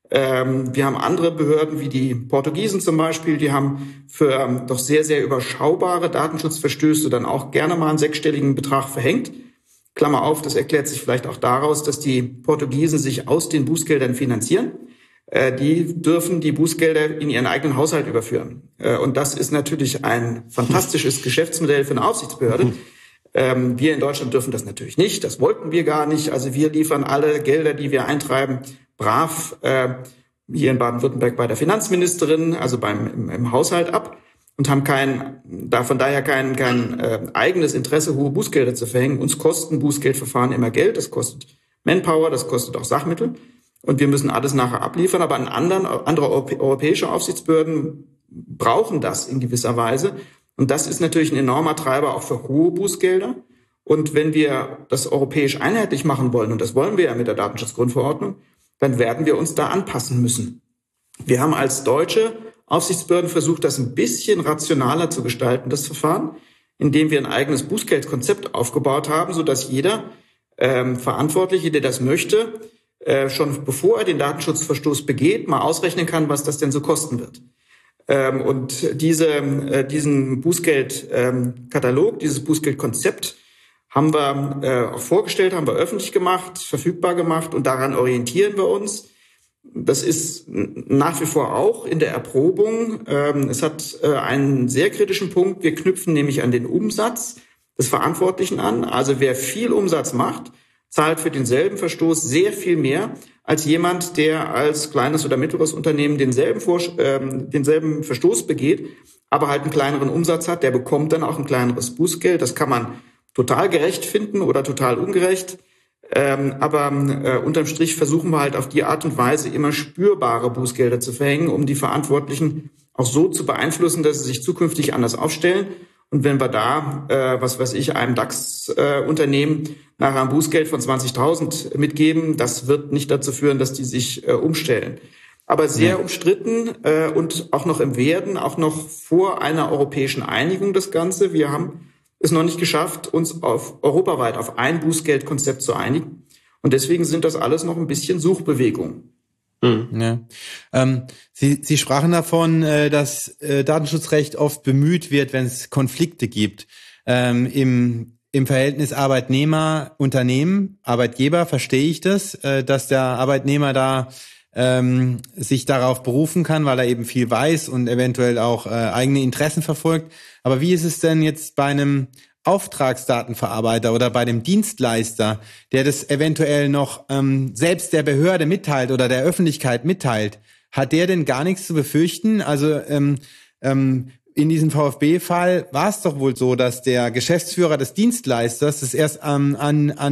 Ähm, wir haben andere Behörden wie die Portugiesen zum Beispiel, die haben für ähm, doch sehr, sehr überschaubare Datenschutzverstöße dann auch gerne mal einen sechsstelligen Betrag verhängt. Klammer auf, das erklärt sich vielleicht auch daraus, dass die Portugiesen sich aus den Bußgeldern finanzieren. Äh, die dürfen die Bußgelder in ihren eigenen Haushalt überführen. Äh, und das ist natürlich ein fantastisches Geschäftsmodell für eine Aufsichtsbehörde. Ähm, wir in Deutschland dürfen das natürlich nicht, das wollten wir gar nicht. Also wir liefern alle Gelder, die wir eintreiben, brav äh, hier in Baden-Württemberg bei der Finanzministerin, also beim im, im Haushalt ab und haben kein, da von daher kein kein äh, eigenes Interesse, hohe Bußgelder zu verhängen. Uns kosten Bußgeldverfahren immer Geld, das kostet Manpower, das kostet auch Sachmittel und wir müssen alles nachher abliefern. Aber an anderen andere europäische Aufsichtsbehörden brauchen das in gewisser Weise und das ist natürlich ein enormer Treiber auch für hohe Bußgelder. Und wenn wir das europäisch einheitlich machen wollen, und das wollen wir ja mit der Datenschutzgrundverordnung, dann werden wir uns da anpassen müssen. Wir haben als deutsche Aufsichtsbehörden versucht, das ein bisschen rationaler zu gestalten, das Verfahren, indem wir ein eigenes Bußgeldkonzept aufgebaut haben, sodass jeder ähm, Verantwortliche, der das möchte, äh, schon bevor er den Datenschutzverstoß begeht, mal ausrechnen kann, was das denn so kosten wird. Ähm, und diese, äh, diesen Bußgeldkatalog, ähm, dieses Bußgeldkonzept haben wir äh, auch vorgestellt, haben wir öffentlich gemacht, verfügbar gemacht und daran orientieren wir uns. Das ist nach wie vor auch in der Erprobung. Ähm, es hat äh, einen sehr kritischen Punkt. Wir knüpfen nämlich an den Umsatz des Verantwortlichen an. Also wer viel Umsatz macht, zahlt für denselben Verstoß sehr viel mehr als jemand, der als kleines oder mittleres Unternehmen denselben, Vor- äh, denselben Verstoß begeht, aber halt einen kleineren Umsatz hat. Der bekommt dann auch ein kleineres Bußgeld. Das kann man total gerecht finden oder total ungerecht. Ähm, aber äh, unterm Strich versuchen wir halt auf die Art und Weise immer spürbare Bußgelder zu verhängen, um die Verantwortlichen auch so zu beeinflussen, dass sie sich zukünftig anders aufstellen. Und wenn wir da, äh, was weiß ich, einem DAX-Unternehmen äh, nachher ein Bußgeld von zwanzigtausend mitgeben, das wird nicht dazu führen, dass die sich äh, umstellen. Aber sehr umstritten äh, und auch noch im Werden, auch noch vor einer europäischen Einigung das Ganze. Wir haben es noch nicht geschafft, uns auf europaweit auf ein Bußgeldkonzept zu einigen. Und deswegen sind das alles noch ein bisschen Suchbewegungen. Mhm. Ja. Ähm, Sie, Sie sprachen davon, äh, dass äh, Datenschutzrecht oft bemüht wird, wenn es Konflikte gibt. Ähm, im, im Verhältnis Arbeitnehmer-Unternehmen, Arbeitgeber verstehe ich das, äh, dass der Arbeitnehmer da ähm, sich darauf berufen kann, weil er eben viel weiß und eventuell auch äh, eigene Interessen verfolgt. Aber wie ist es denn jetzt bei einem Auftragsdatenverarbeiter oder bei dem Dienstleister, der das eventuell noch ähm, selbst der Behörde mitteilt oder der Öffentlichkeit mitteilt? Hat der denn gar nichts zu befürchten? Also ähm, ähm, in diesem VfB-Fall war es doch wohl so, dass der Geschäftsführer des Dienstleisters das erst ähm, an, an das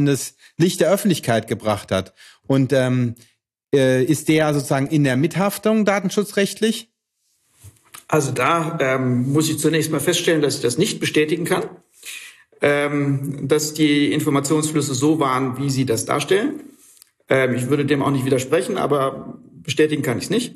Licht der Öffentlichkeit gebracht hat. Und ähm, äh, ist der sozusagen in der Mithaftung datenschutzrechtlich? Also da ähm, muss ich zunächst mal feststellen, dass ich das nicht bestätigen kann, ähm, dass die Informationsflüsse so waren, wie Sie das darstellen. Ähm, ich würde dem auch nicht widersprechen, aber bestätigen kann ich es nicht.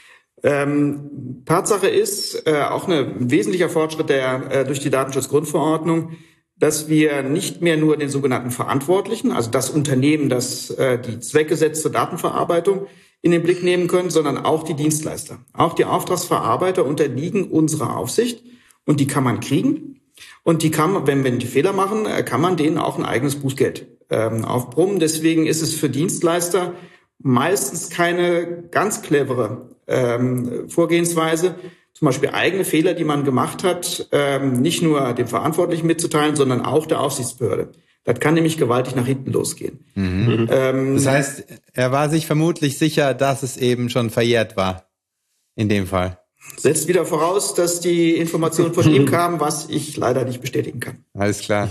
Ähm, Tatsache ist, äh, auch ein wesentlicher Fortschritt der äh, durch die Datenschutzgrundverordnung, dass wir nicht mehr nur den sogenannten Verantwortlichen, also das Unternehmen, das äh, die Zwecke setzt zur Datenverarbeitung, in den Blick nehmen können, sondern auch die Dienstleister. Auch die Auftragsverarbeiter unterliegen unserer Aufsicht und die kann man kriegen. Und die kann man, wenn wir die Fehler machen, kann man denen auch ein eigenes Bußgeld ähm, aufbrummen. Deswegen ist es für Dienstleister meistens keine ganz clevere ähm, Vorgehensweise, zum Beispiel eigene Fehler, die man gemacht hat, ähm, nicht nur dem Verantwortlichen mitzuteilen, sondern auch der Aufsichtsbehörde. Das kann nämlich gewaltig nach hinten losgehen. Mhm. Ähm, das heißt, er war sich vermutlich sicher, dass es eben schon verjährt war, in dem Fall. Setzt wieder voraus, dass die Informationen von ihm kamen, was ich leider nicht bestätigen kann. Alles klar.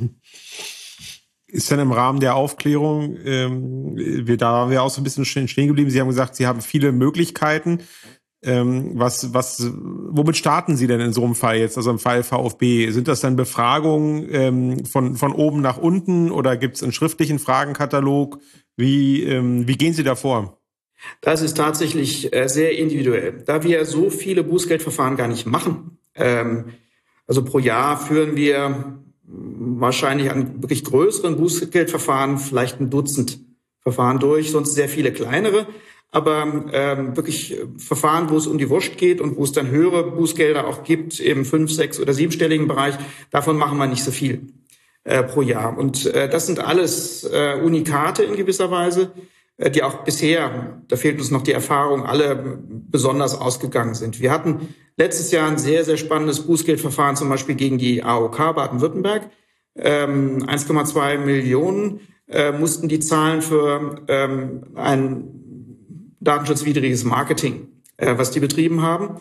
Ist dann im Rahmen der Aufklärung, ähm, wir, da waren wir auch so ein bisschen stehen geblieben. Sie haben gesagt, Sie haben viele Möglichkeiten. Ähm, was, was, womit starten Sie denn in so einem Fall jetzt, also im Fall VfB? Sind das dann Befragungen ähm, von, von oben nach unten oder gibt es einen schriftlichen Fragenkatalog? Wie, ähm, wie gehen Sie da vor? Das ist tatsächlich äh, sehr individuell. Da wir so viele Bußgeldverfahren gar nicht machen, ähm, also pro Jahr führen wir wahrscheinlich an wirklich größeren Bußgeldverfahren vielleicht ein Dutzend Verfahren durch, sonst sehr viele kleinere. Aber ähm, wirklich Verfahren, wo es um die Wurst geht und wo es dann höhere Bußgelder auch gibt im fünf-, sechs- oder siebenstelligen Bereich, davon machen wir nicht so viel äh, pro Jahr. Und äh, das sind alles äh, Unikate in gewisser Weise, äh, die auch bisher, da fehlt uns noch die Erfahrung, alle besonders ausgegangen sind. Wir hatten letztes Jahr ein sehr, sehr spannendes Bußgeldverfahren, zum Beispiel gegen die A O K Baden-Württemberg. Ähm, eins Komma zwei Millionen äh, mussten die zahlen für ähm, ein datenschutzwidriges Marketing, äh, was die betrieben haben.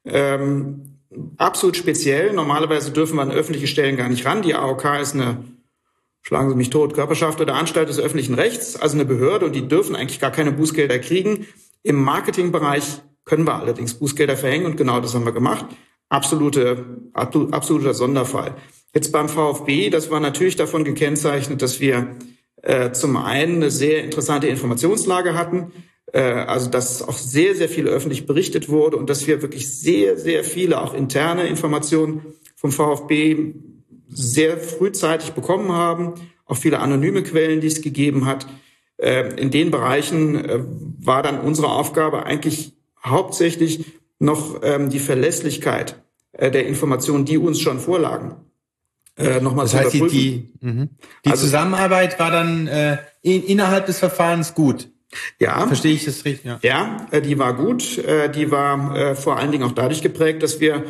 Ähm, absolut speziell. Normalerweise dürfen wir an öffentliche Stellen gar nicht ran. Die A O K ist eine, schlagen Sie mich tot, Körperschaft oder Anstalt des öffentlichen Rechts, also eine Behörde, und die dürfen eigentlich gar keine Bußgelder kriegen. Im Marketingbereich können wir allerdings Bußgelder verhängen und genau das haben wir gemacht. Absolute, absoluter Sonderfall. Jetzt beim VfB, das war natürlich davon gekennzeichnet, dass wir äh, zum einen eine sehr interessante Informationslage hatten, also dass auch sehr, sehr viel öffentlich berichtet wurde und dass wir wirklich sehr, sehr viele auch interne Informationen vom VfB sehr frühzeitig bekommen haben, auch viele anonyme Quellen, die es gegeben hat. In den Bereichen war dann unsere Aufgabe eigentlich hauptsächlich noch die Verlässlichkeit der Informationen, die uns schon vorlagen, nochmal zu überprüfen. Das heißt, die, die, die also, Zusammenarbeit war dann äh, in, innerhalb des Verfahrens gut? Ja. Verstehe ich das richtig? Ja, ja, die war gut. Die war vor allen Dingen auch dadurch geprägt, dass wir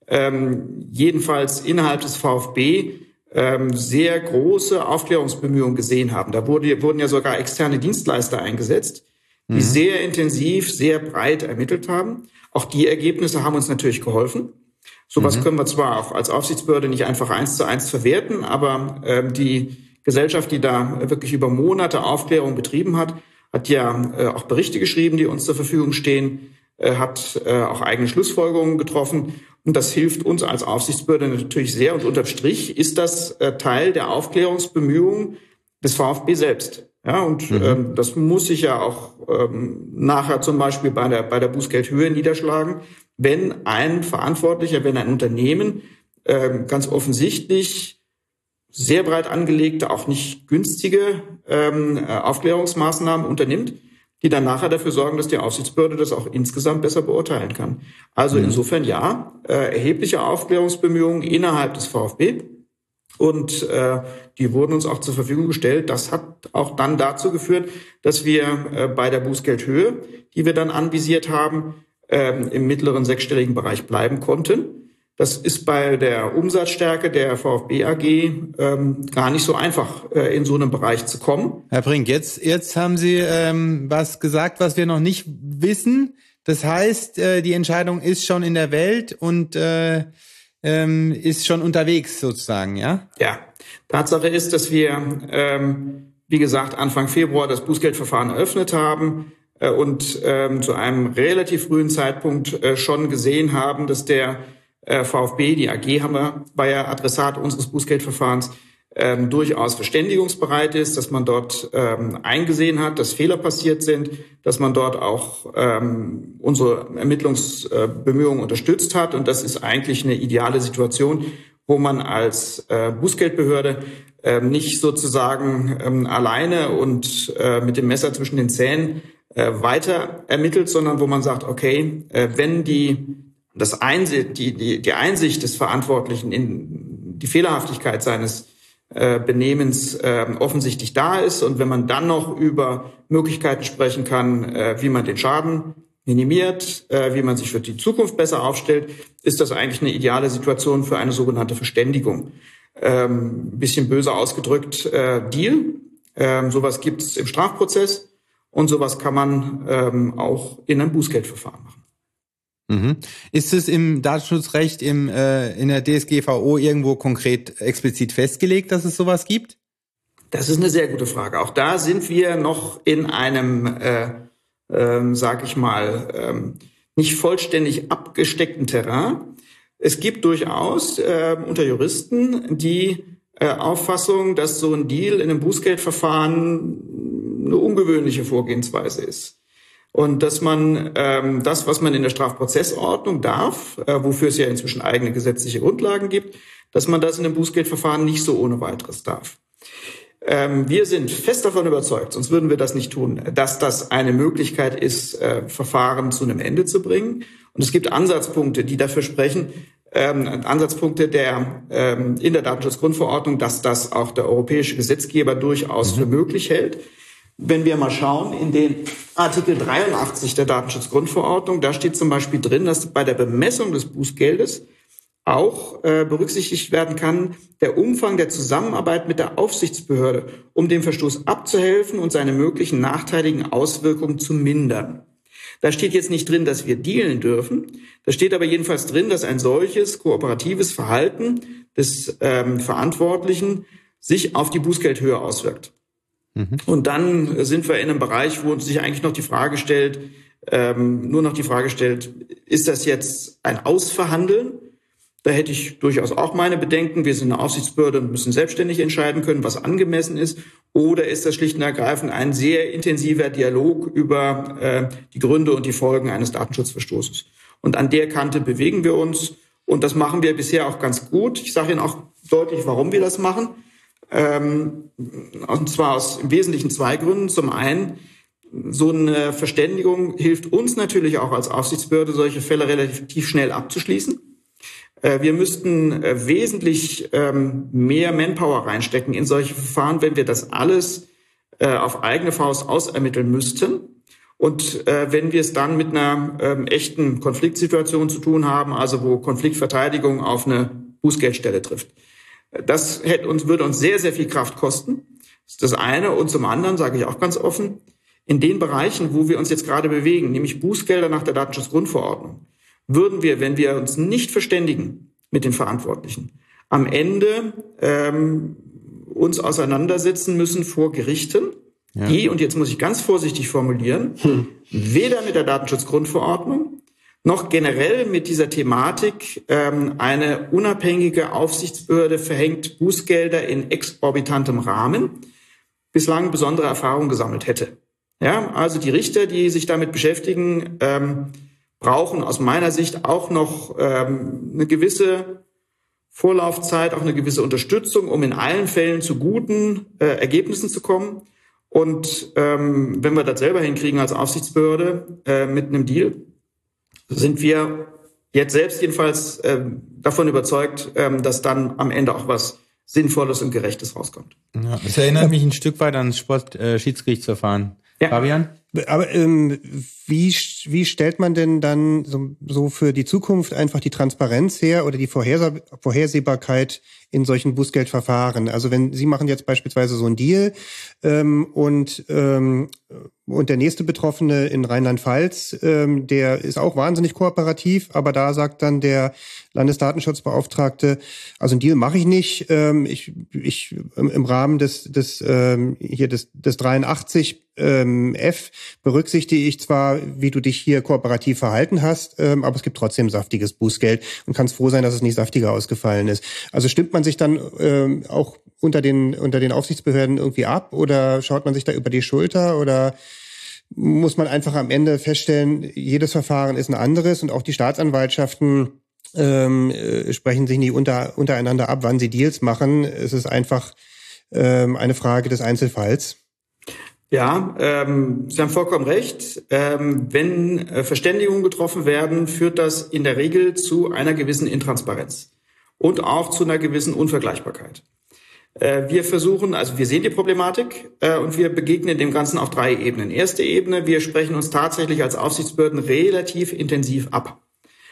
ähm, jedenfalls innerhalb des VfB ähm, sehr große Aufklärungsbemühungen gesehen haben. Da wurde, wurden ja sogar externe Dienstleister eingesetzt, die mhm. sehr intensiv, sehr breit ermittelt haben. Auch die Ergebnisse haben uns natürlich geholfen. Sowas mhm. können wir zwar auch als Aufsichtsbehörde nicht einfach eins zu eins verwerten, aber ähm, die Gesellschaft, die da wirklich über Monate Aufklärung betrieben hat, hat ja äh, auch Berichte geschrieben, die uns zur Verfügung stehen, äh, hat äh, auch eigene Schlussfolgerungen getroffen. Und das hilft uns als Aufsichtsbehörde natürlich sehr. Und unterm Strich ist das äh, Teil der Aufklärungsbemühungen des VfB selbst. Ja, und mhm. ähm, das muss sich ja auch ähm, nachher zum Beispiel bei der, bei der Bußgeldhöhe niederschlagen, wenn ein Verantwortlicher, wenn ein Unternehmen ähm, ganz offensichtlich sehr breit angelegte, auch nicht günstige ähm, Aufklärungsmaßnahmen unternimmt, die dann nachher dafür sorgen, dass die Aufsichtsbehörde das auch insgesamt besser beurteilen kann. Also mhm. insofern ja, äh, erhebliche Aufklärungsbemühungen innerhalb des VfB und äh, die wurden uns auch zur Verfügung gestellt. Das hat auch dann dazu geführt, dass wir äh, bei der Bußgeldhöhe, die wir dann anvisiert haben, äh, im mittleren sechsstelligen Bereich bleiben konnten. Das ist bei der Umsatzstärke der VfB A G ähm, gar nicht so einfach, äh, in so einem Bereich zu kommen. Herr Brink, jetzt, jetzt haben Sie ähm, was gesagt, was wir noch nicht wissen. Das heißt, äh, die Entscheidung ist schon in der Welt und äh, ähm, ist schon unterwegs sozusagen, ja? Ja, Tatsache ist, dass wir ähm, wie gesagt, Anfang Februar das Bußgeldverfahren eröffnet haben äh, und ähm, zu einem relativ frühen Zeitpunkt äh, schon gesehen haben, dass der äh, VfB, die A G haben wir, war ja Adressat unseres Bußgeldverfahrens, ähm, durchaus verständigungsbereit ist, dass man dort ähm, eingesehen hat, dass Fehler passiert sind, dass man dort auch ähm, unsere Ermittlungsbemühungen äh, unterstützt hat. Und das ist eigentlich eine ideale Situation, wo man als äh, Bußgeldbehörde äh, nicht sozusagen ähm, alleine und äh, mit dem Messer zwischen den Zähnen äh, weiter ermittelt, sondern wo man sagt, okay, äh, wenn die, das Einsicht, die, die, die Einsicht des Verantwortlichen in die Fehlerhaftigkeit seines äh, Benehmens äh, offensichtlich da ist und wenn man dann noch über Möglichkeiten sprechen kann, äh, wie man den Schaden minimiert, äh, wie man sich für die Zukunft besser aufstellt, ist das eigentlich eine ideale Situation für eine sogenannte Verständigung. Ähm, ein bisschen böse ausgedrückt, äh, Deal. Ähm, sowas gibt es im Strafprozess und sowas kann man ähm, auch in einem Bußgeldverfahren machen. Mhm. Ist es im Datenschutzrecht im, äh, in der D S G V O irgendwo konkret explizit festgelegt, dass es sowas gibt? Das ist eine sehr gute Frage. Auch da sind wir noch in einem äh, Ähm, sag ich mal, ähm, nicht vollständig abgesteckten Terrain. Es gibt durchaus äh, unter Juristen die äh, Auffassung, dass so ein Deal in einem Bußgeldverfahren eine ungewöhnliche Vorgehensweise ist. Und dass man ähm, das, was man in der Strafprozessordnung darf, äh, wofür es ja inzwischen eigene gesetzliche Grundlagen gibt, dass man das in einem Bußgeldverfahren nicht so ohne weiteres darf. Ähm, wir sind fest davon überzeugt, sonst würden wir das nicht tun, dass das eine Möglichkeit ist, äh, Verfahren zu einem Ende zu bringen. Und es gibt Ansatzpunkte, die dafür sprechen, ähm, Ansatzpunkte der ähm, in der Datenschutzgrundverordnung, dass das auch der europäische Gesetzgeber durchaus mhm. für möglich hält. Wenn wir mal schauen in den Artikel dreiundachtzig der Datenschutzgrundverordnung, da steht zum Beispiel drin, dass bei der Bemessung des Bußgeldes auch äh, berücksichtigt werden kann, der Umfang der Zusammenarbeit mit der Aufsichtsbehörde, um dem Verstoß abzuhelfen und seine möglichen nachteiligen Auswirkungen zu mindern. Da steht jetzt nicht drin, dass wir dealen dürfen. Da steht aber jedenfalls drin, dass ein solches kooperatives Verhalten des ähm, Verantwortlichen sich auf die Bußgeldhöhe auswirkt. Mhm. Und dann sind wir in einem Bereich, wo sich eigentlich noch die Frage stellt, ähm, nur noch die Frage stellt, ist das jetzt ein Ausverhandeln? Da hätte ich durchaus auch meine Bedenken. Wir sind eine Aufsichtsbehörde und müssen selbstständig entscheiden können, was angemessen ist. Oder ist das schlicht und ergreifend ein sehr intensiver Dialog über äh, die Gründe und die Folgen eines Datenschutzverstoßes? Und an der Kante bewegen wir uns. Und das machen wir bisher auch ganz gut. Ich sage Ihnen auch deutlich, warum wir das machen. Ähm, und zwar aus im Wesentlichen zwei Gründen. Zum einen, so eine Verständigung hilft uns natürlich auch als Aufsichtsbehörde, solche Fälle relativ schnell abzuschließen. Wir müssten wesentlich mehr Manpower reinstecken in solche Verfahren, wenn wir das alles auf eigene Faust ausermitteln müssten. Und wenn wir es dann mit einer echten Konfliktsituation zu tun haben, also wo Konfliktverteidigung auf eine Bußgeldstelle trifft. Das hätte uns, würde uns sehr, sehr viel Kraft kosten. Das ist das eine. Und zum anderen sage ich auch ganz offen, in den Bereichen, wo wir uns jetzt gerade bewegen, nämlich Bußgelder nach der Datenschutzgrundverordnung, würden wir, wenn wir uns nicht verständigen mit den Verantwortlichen, am Ende ähm, uns auseinandersetzen müssen vor Gerichten, ja. die, und jetzt muss ich ganz vorsichtig formulieren, hm. weder mit der Datenschutzgrundverordnung noch generell mit dieser Thematik ähm, eine unabhängige Aufsichtsbehörde verhängt Bußgelder in exorbitantem Rahmen bislang besondere Erfahrungen gesammelt hätte. Ja, also die Richter, die sich damit beschäftigen, ähm, brauchen aus meiner Sicht auch noch ähm, eine gewisse Vorlaufzeit, auch eine gewisse Unterstützung, um in allen Fällen zu guten äh, Ergebnissen zu kommen. Und ähm, wenn wir das selber hinkriegen als Aufsichtsbehörde äh, mit einem Deal, sind wir jetzt selbst jedenfalls äh, davon überzeugt, äh, dass dann am Ende auch was Sinnvolles und Gerechtes rauskommt. Ja, das erinnert mich ein Stück weit an das Sport-Schiedsgerichtsverfahren. Äh, ja. Fabian? Aber ähm, wie wie stellt man denn dann so, so für die Zukunft einfach die Transparenz her oder die Vorherse- Vorhersehbarkeit in solchen Bußgeldverfahren? Also wenn Sie machen jetzt beispielsweise so einen Deal ähm, und ähm, und der nächste Betroffene in Rheinland-Pfalz, ähm, der ist auch wahnsinnig kooperativ, aber da sagt dann der Landesdatenschutzbeauftragte, also einen Deal mache ich nicht. Ähm, ich ich im Rahmen des des ähm, hier des des dreiundachtzig ähm, F berücksichtige ich zwar, wie du dich hier kooperativ verhalten hast, ähm, aber es gibt trotzdem saftiges Bußgeld und kannst froh sein, dass es nicht saftiger ausgefallen ist. Also stimmt man sich dann ähm, auch unter den unter den Aufsichtsbehörden irgendwie ab oder schaut man sich da über die Schulter oder muss man einfach am Ende feststellen, jedes Verfahren ist ein anderes und auch die Staatsanwaltschaften ähm, äh, sprechen sich nicht unter, untereinander ab, wann sie Deals machen. Es ist einfach ähm, eine Frage des Einzelfalls. Ja, ähm, Sie haben vollkommen recht. Ähm, wenn äh, Verständigungen getroffen werden, führt das in der Regel zu einer gewissen Intransparenz und auch zu einer gewissen Unvergleichbarkeit. Äh, wir versuchen, also wir sehen die Problematik äh, und wir begegnen dem Ganzen auf drei Ebenen. Erste Ebene, wir sprechen uns tatsächlich als Aufsichtsbehörden relativ intensiv ab.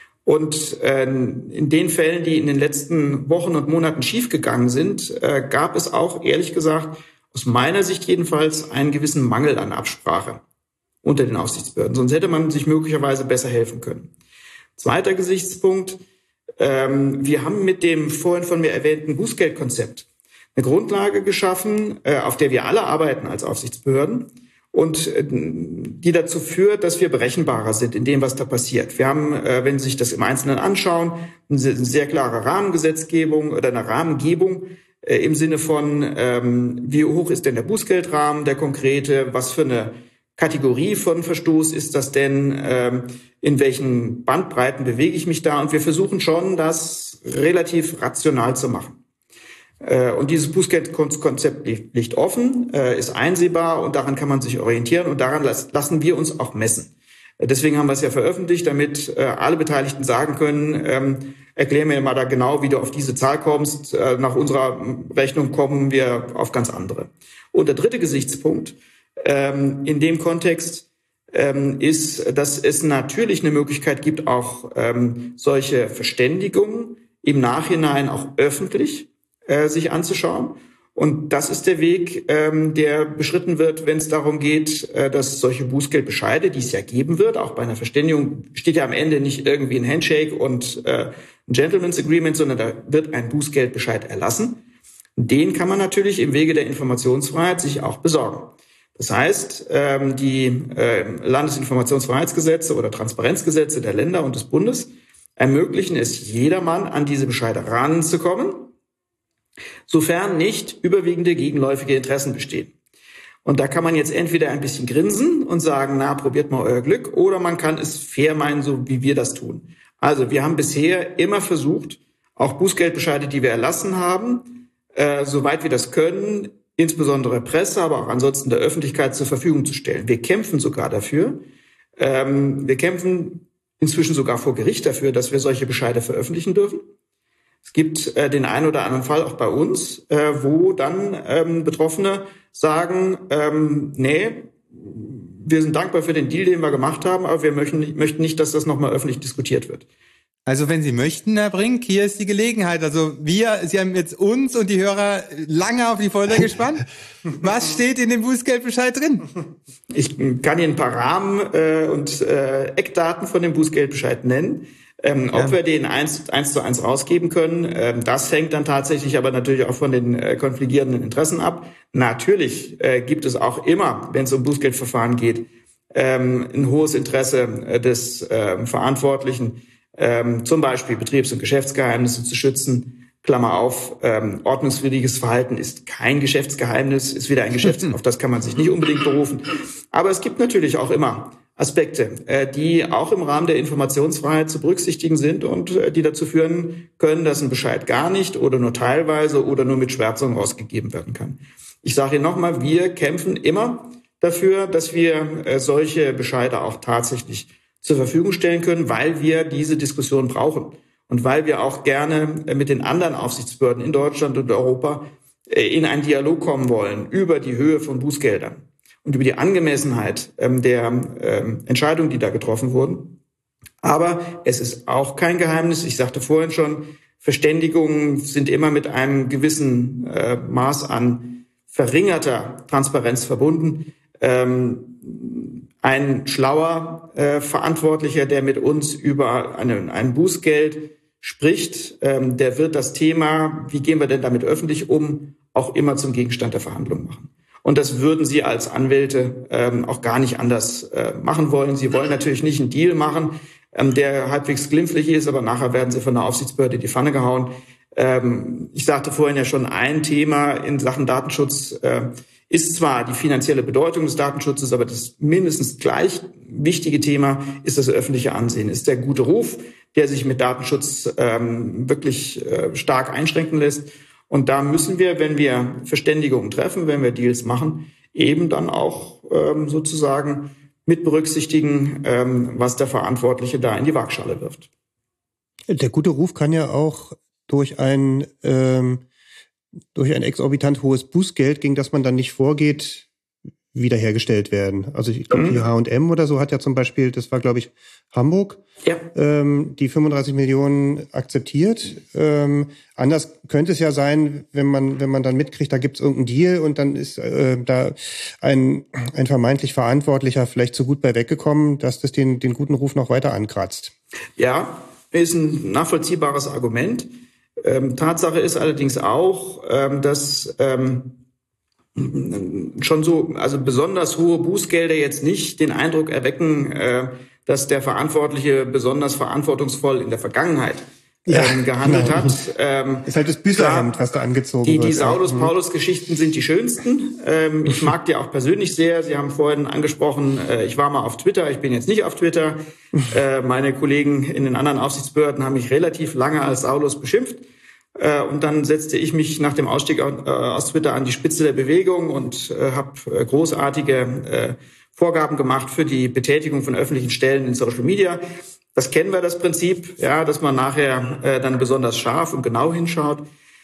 Und äh, in den Fällen, die in den letzten Wochen und Monaten schiefgegangen sind, äh, gab es auch, ehrlich gesagt, aus meiner Sicht jedenfalls einen gewissen Mangel an Absprache unter den Aufsichtsbehörden. Sonst hätte man sich möglicherweise besser helfen können. Zweiter Gesichtspunkt. Ähm, wir haben mit dem vorhin von mir erwähnten Bußgeldkonzept eine Grundlage geschaffen, äh, auf der wir alle arbeiten als Aufsichtsbehörden und äh, die dazu führt, dass wir berechenbarer sind in dem, was da passiert. Wir haben, äh, wenn Sie sich das im Einzelnen anschauen, eine sehr, eine sehr klare Rahmengesetzgebung oder eine Rahmengebung, im Sinne von, ähm, wie hoch ist denn der Bußgeldrahmen, der konkrete, was für eine Kategorie von Verstoß ist das denn, ähm, in welchen Bandbreiten bewege ich mich da und wir versuchen schon, das relativ rational zu machen. Äh, und dieses Bußgeldkonzept liegt, liegt offen, äh, ist einsehbar und daran kann man sich orientieren und daran las- lassen wir uns auch messen. Deswegen haben wir es ja veröffentlicht, damit äh, alle Beteiligten sagen können, ähm, erklär mir mal da genau, wie du auf diese Zahl kommst. Äh, nach unserer Rechnung kommen wir auf ganz andere. Und der dritte Gesichtspunkt ähm, in dem Kontext ähm, ist, dass es natürlich eine Möglichkeit gibt, auch ähm, solche Verständigungen im Nachhinein auch öffentlich äh, sich anzuschauen. Und das ist der Weg, ähm, der beschritten wird, wenn es darum geht, äh, dass solche Bußgeldbescheide, die es ja geben wird, auch bei einer Verständigung steht ja am Ende nicht irgendwie ein Handshake und äh, ein Gentleman's Agreement, sondern da wird ein Bußgeldbescheid erlassen. Den kann man natürlich im Wege der Informationsfreiheit sich auch besorgen. Das heißt, ähm, die äh, Landesinformationsfreiheitsgesetze oder Transparenzgesetze der Länder und des Bundes ermöglichen es jedermann, an diese Bescheide ranzukommen, sofern nicht überwiegende gegenläufige Interessen bestehen. Und da kann man jetzt entweder ein bisschen grinsen und sagen, na, probiert mal euer Glück, oder man kann es fair meinen, so wie wir das tun. Also wir haben bisher immer versucht, auch Bußgeldbescheide, die wir erlassen haben, äh, soweit wir das können, insbesondere Presse, aber auch ansonsten der Öffentlichkeit zur Verfügung zu stellen. Wir kämpfen sogar dafür. Ähm, wir kämpfen inzwischen sogar vor Gericht dafür, dass wir solche Bescheide veröffentlichen dürfen. Es gibt äh, den einen oder anderen Fall auch bei uns, äh, wo dann ähm, Betroffene sagen, ähm, nee, wir sind dankbar für den Deal, den wir gemacht haben, aber wir möchten nicht, möchten nicht, dass das nochmal öffentlich diskutiert wird. Also wenn Sie möchten, Herr Brink, hier ist die Gelegenheit. Also wir, Sie haben jetzt uns und die Hörer lange auf die Folter gespannt. Was steht in dem Bußgeldbescheid drin? Ich kann Ihnen ein paar Rahmen äh, und äh, Eckdaten von dem Bußgeldbescheid nennen. Ähm, ja. Ob wir den eins, eins zu eins rausgeben können, ähm, das hängt dann tatsächlich aber natürlich auch von den äh, konfligierenden Interessen ab. Natürlich äh, gibt es auch immer, wenn es um Bußgeldverfahren geht, ähm, ein hohes Interesse äh, des äh, Verantwortlichen, ähm, zum Beispiel Betriebs- und Geschäftsgeheimnisse zu schützen. Klammer auf, ähm, ordnungswidriges Verhalten ist kein Geschäftsgeheimnis, ist wieder ein Geschäfts, auf das kann man sich nicht unbedingt berufen. Aber es gibt natürlich auch immer Aspekte, äh, die auch im Rahmen der Informationsfreiheit zu berücksichtigen sind und äh, die dazu führen können, dass ein Bescheid gar nicht oder nur teilweise oder nur mit Schwärzung rausgegeben werden kann. Ich sage Ihnen nochmal, wir kämpfen immer dafür, dass wir äh, solche Bescheide auch tatsächlich zur Verfügung stellen können, weil wir diese Diskussion brauchen und weil wir auch gerne äh, mit den anderen Aufsichtsbehörden in Deutschland und Europa äh, in einen Dialog kommen wollen über die Höhe von Bußgeldern. und über die Angemessenheit ähm, der ähm, Entscheidungen, die da getroffen wurden. Aber es ist auch kein Geheimnis, ich sagte vorhin schon, Verständigungen sind immer mit einem gewissen äh, Maß an verringerter Transparenz verbunden. Ähm, ein schlauer äh, Verantwortlicher, der mit uns über eine, ein Bußgeld spricht, ähm, der wird das Thema, wie gehen wir denn damit öffentlich um, auch immer zum Gegenstand der Verhandlung machen. Und das würden Sie als Anwälte ähm, auch gar nicht anders äh, machen wollen. Sie wollen natürlich nicht einen Deal machen, ähm, der halbwegs glimpflich ist, aber nachher werden Sie von der Aufsichtsbehörde in die Pfanne gehauen. Ähm, ich sagte vorhin ja schon, ein Thema in Sachen Datenschutz äh, ist zwar die finanzielle Bedeutung des Datenschutzes, aber das mindestens gleich wichtige Thema ist das öffentliche Ansehen, ist der gute Ruf, der sich mit Datenschutz ähm, wirklich äh, stark einschränken lässt. Und da müssen wir, wenn wir Verständigungen treffen, wenn wir Deals machen, eben dann auch ähm, sozusagen mit berücksichtigen, ähm, was der Verantwortliche da in die Waagschale wirft. Der gute Ruf kann ja auch durch ein ähm, durch ein exorbitant hohes Bußgeld, gegen das man dann nicht vorgeht, wiederhergestellt werden. Also ich glaube, mhm. die H und M oder so hat ja zum Beispiel, das war glaube ich Hamburg, ja. ähm, die fünfunddreißig Millionen akzeptiert. Ähm, anders könnte es ja sein, wenn man wenn man dann mitkriegt, da gibt es irgendeinen Deal und dann ist äh, da ein ein vermeintlich Verantwortlicher vielleicht zu gut bei weggekommen, dass das den den guten Ruf noch weiter ankratzt. Ja, ist ein nachvollziehbares Argument. Ähm, Tatsache ist allerdings auch, ähm, dass ähm, schon so, also besonders hohe Bußgelder jetzt nicht den Eindruck erwecken, äh, dass der Verantwortliche besonders verantwortungsvoll in der Vergangenheit ja, ähm, gehandelt genau. hat. Ähm, ist halt das Büßerhemd, was da angezogen die, wird. Die Saulus-Paulus-Geschichten sind die schönsten. Ähm, ich mag die auch persönlich sehr. Sie haben vorhin angesprochen, äh, ich war mal auf Twitter, ich bin jetzt nicht auf Twitter. Äh, meine Kollegen in den anderen Aufsichtsbehörden haben mich relativ lange als Saulus beschimpft. Äh, und dann setzte ich mich nach dem Ausstieg äh, aus Twitter an die Spitze der Bewegung und äh, habe äh, großartige äh, Vorgaben gemacht für die Betätigung von öffentlichen Stellen in Social Media. Das kennen wir, das Prinzip, ja, dass man nachher äh, dann besonders scharf und genau hinschaut.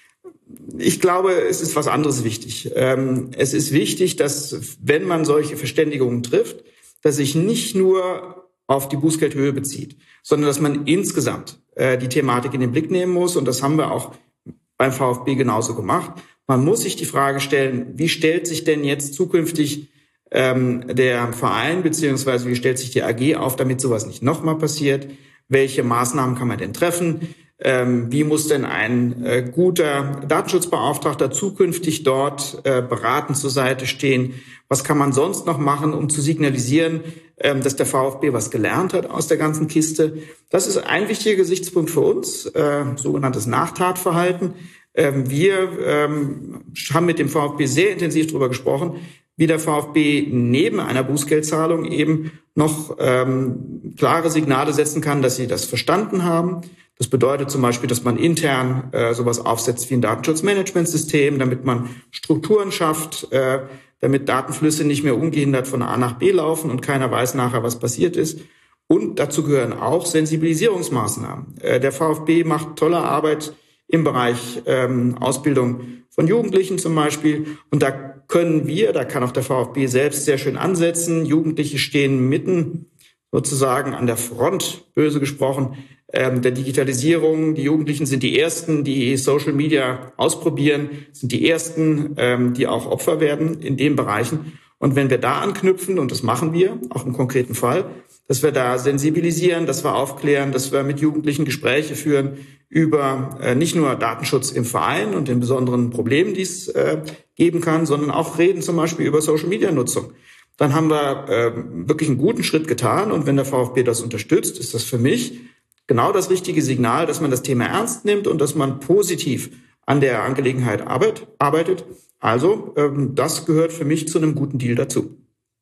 Ich glaube, es ist was anderes wichtig. Ähm, es ist wichtig, dass, wenn man solche Verständigungen trifft, dass sich nicht nur auf die Bußgeldhöhe bezieht, sondern dass man insgesamt äh, die Thematik in den Blick nehmen muss. Und das haben wir auch beim VfB genauso gemacht. Man muss sich die Frage stellen, wie stellt sich denn jetzt zukünftig ähm, der Verein beziehungsweise wie stellt sich die A G auf, damit sowas nicht nochmal passiert? Welche Maßnahmen kann man denn treffen? Ähm, wie muss denn ein äh, guter Datenschutzbeauftragter zukünftig dort äh, beratend zur Seite stehen? Was kann man sonst noch machen, um zu signalisieren, ähm, dass der VfB was gelernt hat aus der ganzen Kiste? Das ist ein wichtiger Gesichtspunkt für uns, äh, sogenanntes Nachtatverhalten. Ähm, wir ähm, haben mit dem VfB sehr intensiv darüber gesprochen, wie der VfB neben einer Bußgeldzahlung eben noch ähm, klare Signale setzen kann, dass sie das verstanden haben. Das bedeutet zum Beispiel, dass man intern äh, sowas aufsetzt wie ein Datenschutzmanagementsystem, damit man Strukturen schafft, äh, damit Datenflüsse nicht mehr ungehindert von A nach B laufen und keiner weiß nachher, was passiert ist. Und dazu gehören auch Sensibilisierungsmaßnahmen. Äh, der VfB macht tolle Arbeit im Bereich ähm, Ausbildung von Jugendlichen zum Beispiel. Und da können wir, da kann auch der VfB selbst sehr schön ansetzen. Jugendliche stehen mitten sozusagen an der Front, böse gesprochen, ähm, der Digitalisierung. Die Jugendlichen sind die Ersten, die Social Media ausprobieren, sind die Ersten, ähm, die auch Opfer werden in den Bereichen. Und wenn wir da anknüpfen, und das machen wir, auch im konkreten Fall, dass wir da sensibilisieren, dass wir aufklären, dass wir mit Jugendlichen Gespräche führen über äh, nicht nur Datenschutz im Verein und den besonderen Problemen, die es äh, geben kann, sondern auch reden zum Beispiel über Social-Media-Nutzung. Dann haben wir äh, wirklich einen guten Schritt getan. Und wenn der VfB das unterstützt, ist das für mich genau das richtige Signal, dass man das Thema ernst nimmt und dass man positiv an der Angelegenheit arbeit, arbeitet. Also ähm, das gehört für mich zu einem guten Deal dazu.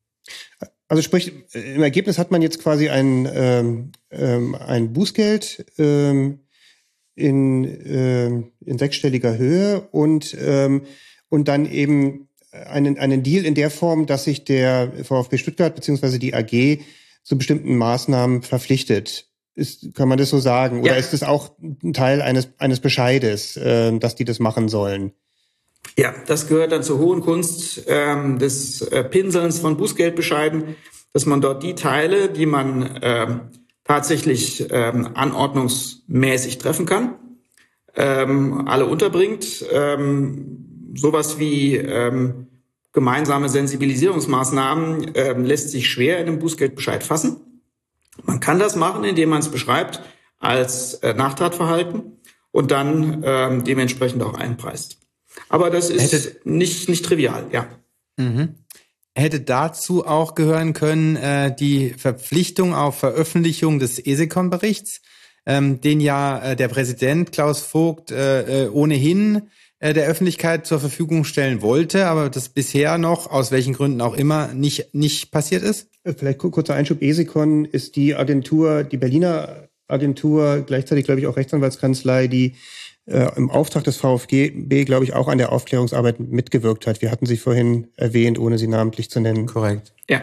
Also sprich, im Ergebnis hat man jetzt quasi ein, ähm, ähm, ein Bußgeld ähm, in, ähm, in sechsstelliger Höhe und, ähm, und dann eben einen, einen Deal in der Form, dass sich der VfB Stuttgart beziehungsweise die A G zu bestimmten Maßnahmen verpflichtet. Ist, kann man das so sagen? Oder ja. Ist das auch ein Teil eines, eines Bescheides, äh, dass die das machen sollen? Ja, das gehört dann zur hohen Kunst ähm, des äh, Pinselns von Bußgeldbescheiden, dass man dort die Teile, die man ähm, tatsächlich ähm, anordnungsmäßig treffen kann, ähm, alle unterbringt. Ähm, sowas wie ähm, gemeinsame Sensibilisierungsmaßnahmen ähm, lässt sich schwer in einem Bußgeldbescheid fassen. Man kann das machen, indem man es beschreibt als äh, Nachtatverhalten und dann ähm, dementsprechend auch einpreist. Aber das ist Hätte, nicht nicht trivial, ja. Mhm. Hätte dazu auch gehören können äh, die Verpflichtung auf Veröffentlichung des E S E C O N-Berichts, ähm, den ja äh, der Präsident Klaus Vogt äh, ohnehin äh, der Öffentlichkeit zur Verfügung stellen wollte, aber das bisher noch, aus welchen Gründen auch immer, nicht nicht passiert ist? Vielleicht kurzer Einschub. E S E C O N ist die Agentur, die Berliner Agentur, gleichzeitig glaube ich auch Rechtsanwaltskanzlei, die äh, im Auftrag des VfB, glaube ich, auch an der Aufklärungsarbeit mitgewirkt hat. Wir hatten sie vorhin erwähnt, ohne sie namentlich zu nennen. Korrekt. Ja.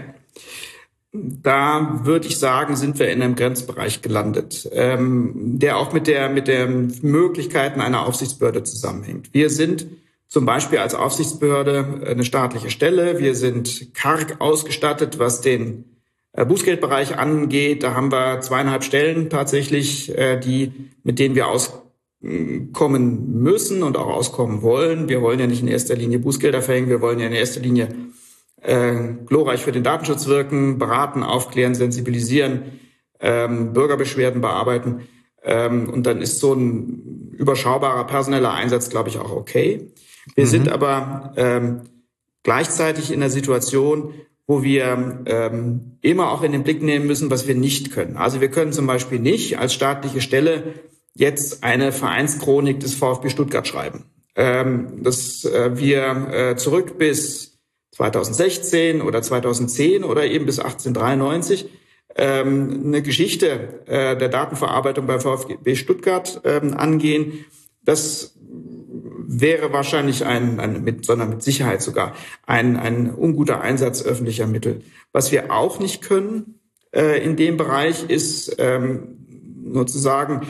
Da würde ich sagen, sind wir in einem Grenzbereich gelandet, ähm, der auch mit der mit den Möglichkeiten einer Aufsichtsbehörde zusammenhängt. Wir sind zum Beispiel als Aufsichtsbehörde eine staatliche Stelle. Wir sind karg ausgestattet, was den äh, Bußgeldbereich angeht. Da haben wir zweieinhalb Stellen tatsächlich, äh, die mit denen wir auskommen müssen und auch auskommen wollen. Wir wollen ja nicht in erster Linie Bußgelder verhängen. Wir wollen ja in erster Linie Äh, glorreich für den Datenschutz wirken, beraten, aufklären, sensibilisieren, ähm, Bürgerbeschwerden bearbeiten. Ähm, und dann ist so ein überschaubarer personeller Einsatz, glaube ich, auch okay. Wir mhm. sind aber ähm, gleichzeitig in einer Situation, wo wir ähm, immer auch in den Blick nehmen müssen, was wir nicht können. Also wir können zum Beispiel nicht als staatliche Stelle jetzt eine Vereinschronik des VfB Stuttgart schreiben. Ähm, dass äh, wir äh, zurück bis zweitausendsechzehn oder zweitausendzehn oder eben bis achtzehnhundertdreiundneunzig ähm, eine Geschichte äh, der Datenverarbeitung beim VfB Stuttgart ähm, angehen. Das wäre wahrscheinlich ein, ein mit, sondern mit Sicherheit sogar ein, ein unguter Einsatz öffentlicher Mittel. Was wir auch nicht können äh, in dem Bereich ist ähm, nur zu sagen,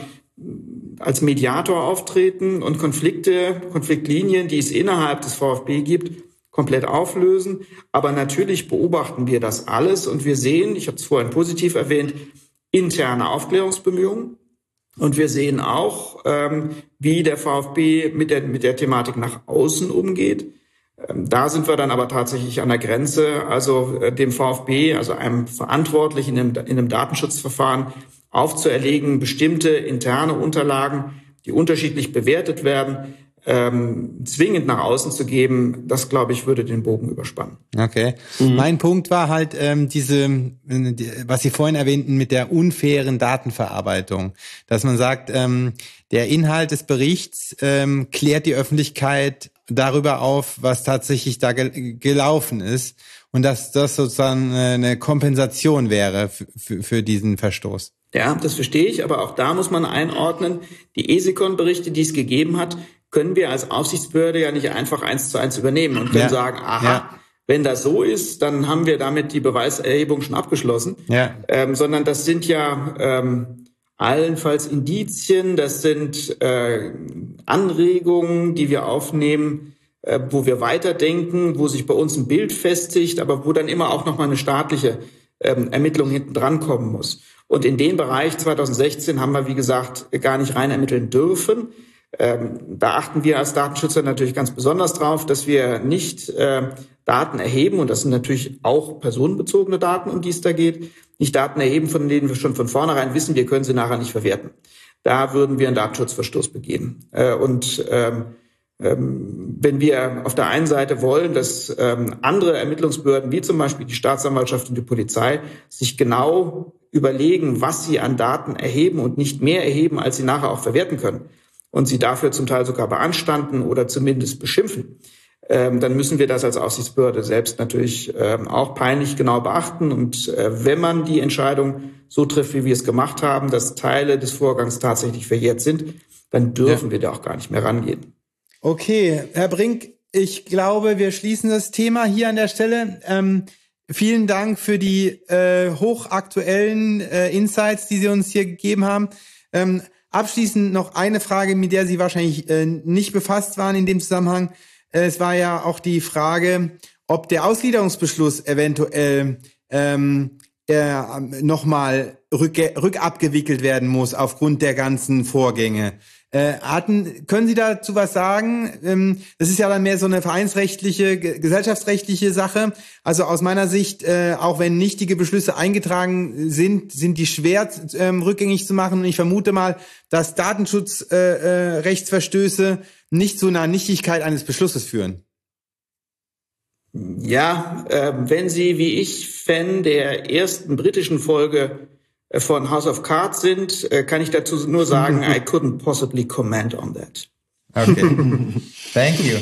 als Mediator auftreten und Konflikte, Konfliktlinien, die es innerhalb des VfB gibt, komplett auflösen. Aber natürlich beobachten wir das alles und wir sehen, ich habe es vorhin positiv erwähnt, interne Aufklärungsbemühungen. Und wir sehen auch, ähm, wie der VfB mit der, mit der Thematik nach außen umgeht. Ähm, da sind wir dann aber tatsächlich an der Grenze, also äh, dem VfB, also einem Verantwortlichen in einem, in einem Datenschutzverfahren aufzuerlegen, bestimmte interne Unterlagen, die unterschiedlich bewertet werden, Ähm, zwingend nach außen zu geben, das, glaube ich, würde den Bogen überspannen. Okay. Mhm. Mein Punkt war halt ähm, diese, die, was Sie vorhin erwähnten, mit der unfairen Datenverarbeitung. Dass man sagt, ähm, der Inhalt des Berichts ähm, klärt die Öffentlichkeit darüber auf, was tatsächlich da gel- gelaufen ist. Und dass das sozusagen eine Kompensation wäre f- f- für diesen Verstoß. Ja, das verstehe ich, aber auch da muss man einordnen, die E S E C O N-Berichte, die es gegeben hat, können wir als Aufsichtsbehörde ja nicht einfach eins zu eins übernehmen und können ja. sagen, aha, ja. wenn das so ist, dann haben wir damit die Beweiserhebung schon abgeschlossen. Ja. Ähm, sondern das sind ja ähm, allenfalls Indizien, das sind äh, Anregungen, die wir aufnehmen, äh, wo wir weiterdenken, wo sich bei uns ein Bild festigt, aber wo dann immer auch nochmal eine staatliche ähm, Ermittlung hinten dran kommen muss. Und in den Bereich zweitausendsechzehn haben wir, wie gesagt, gar nicht rein ermitteln dürfen. Ähm, da achten wir als Datenschützer natürlich ganz besonders drauf, dass wir nicht äh, Daten erheben, und das sind natürlich auch personenbezogene Daten, um die es da geht, nicht Daten erheben, von denen wir schon von vornherein wissen, wir können sie nachher nicht verwerten. Da würden wir einen Datenschutzverstoß begehen. Äh, und ähm, ähm, wenn wir auf der einen Seite wollen, dass ähm, andere Ermittlungsbehörden, wie zum Beispiel die Staatsanwaltschaft und die Polizei, sich genau überlegen, was sie an Daten erheben und nicht mehr erheben, als sie nachher auch verwerten können, und sie dafür zum Teil sogar beanstanden oder zumindest beschimpfen, ähm, dann müssen wir das als Aufsichtsbehörde selbst natürlich ähm, auch peinlich genau beachten. Und äh, wenn man die Entscheidung so trifft, wie wir es gemacht haben, dass Teile des Vorgangs tatsächlich verjährt sind, dann dürfen ja. wir da auch gar nicht mehr rangehen. Okay, Herr Brink, ich glaube, wir schließen das Thema hier an der Stelle. Ähm, vielen Dank für die äh, hochaktuellen äh, Insights, die Sie uns hier gegeben haben. Ähm, Abschließend noch eine Frage, mit der Sie wahrscheinlich äh, nicht befasst waren in dem Zusammenhang. es war ja auch die Frage, ob der Ausgliederungsbeschluss eventuell ähm, äh, nochmal rück, rückabgewickelt werden muss aufgrund der ganzen Vorgänge. Äh, hatten, können Sie dazu was sagen? Ähm, das ist ja dann mehr so eine vereinsrechtliche, gesellschaftsrechtliche Sache. Also aus meiner Sicht, äh, auch wenn nichtige Beschlüsse eingetragen sind, sind die schwer ähm, rückgängig zu machen. Und ich vermute mal, dass Datenschutzrechtsverstöße äh, äh, nicht zu einer Nichtigkeit eines Beschlusses führen. Ja, äh, wenn Sie wie ich Fan der ersten britischen Folge von House of Cards sind, kann ich dazu nur sagen, I couldn't possibly comment on that. Okay. Thank you.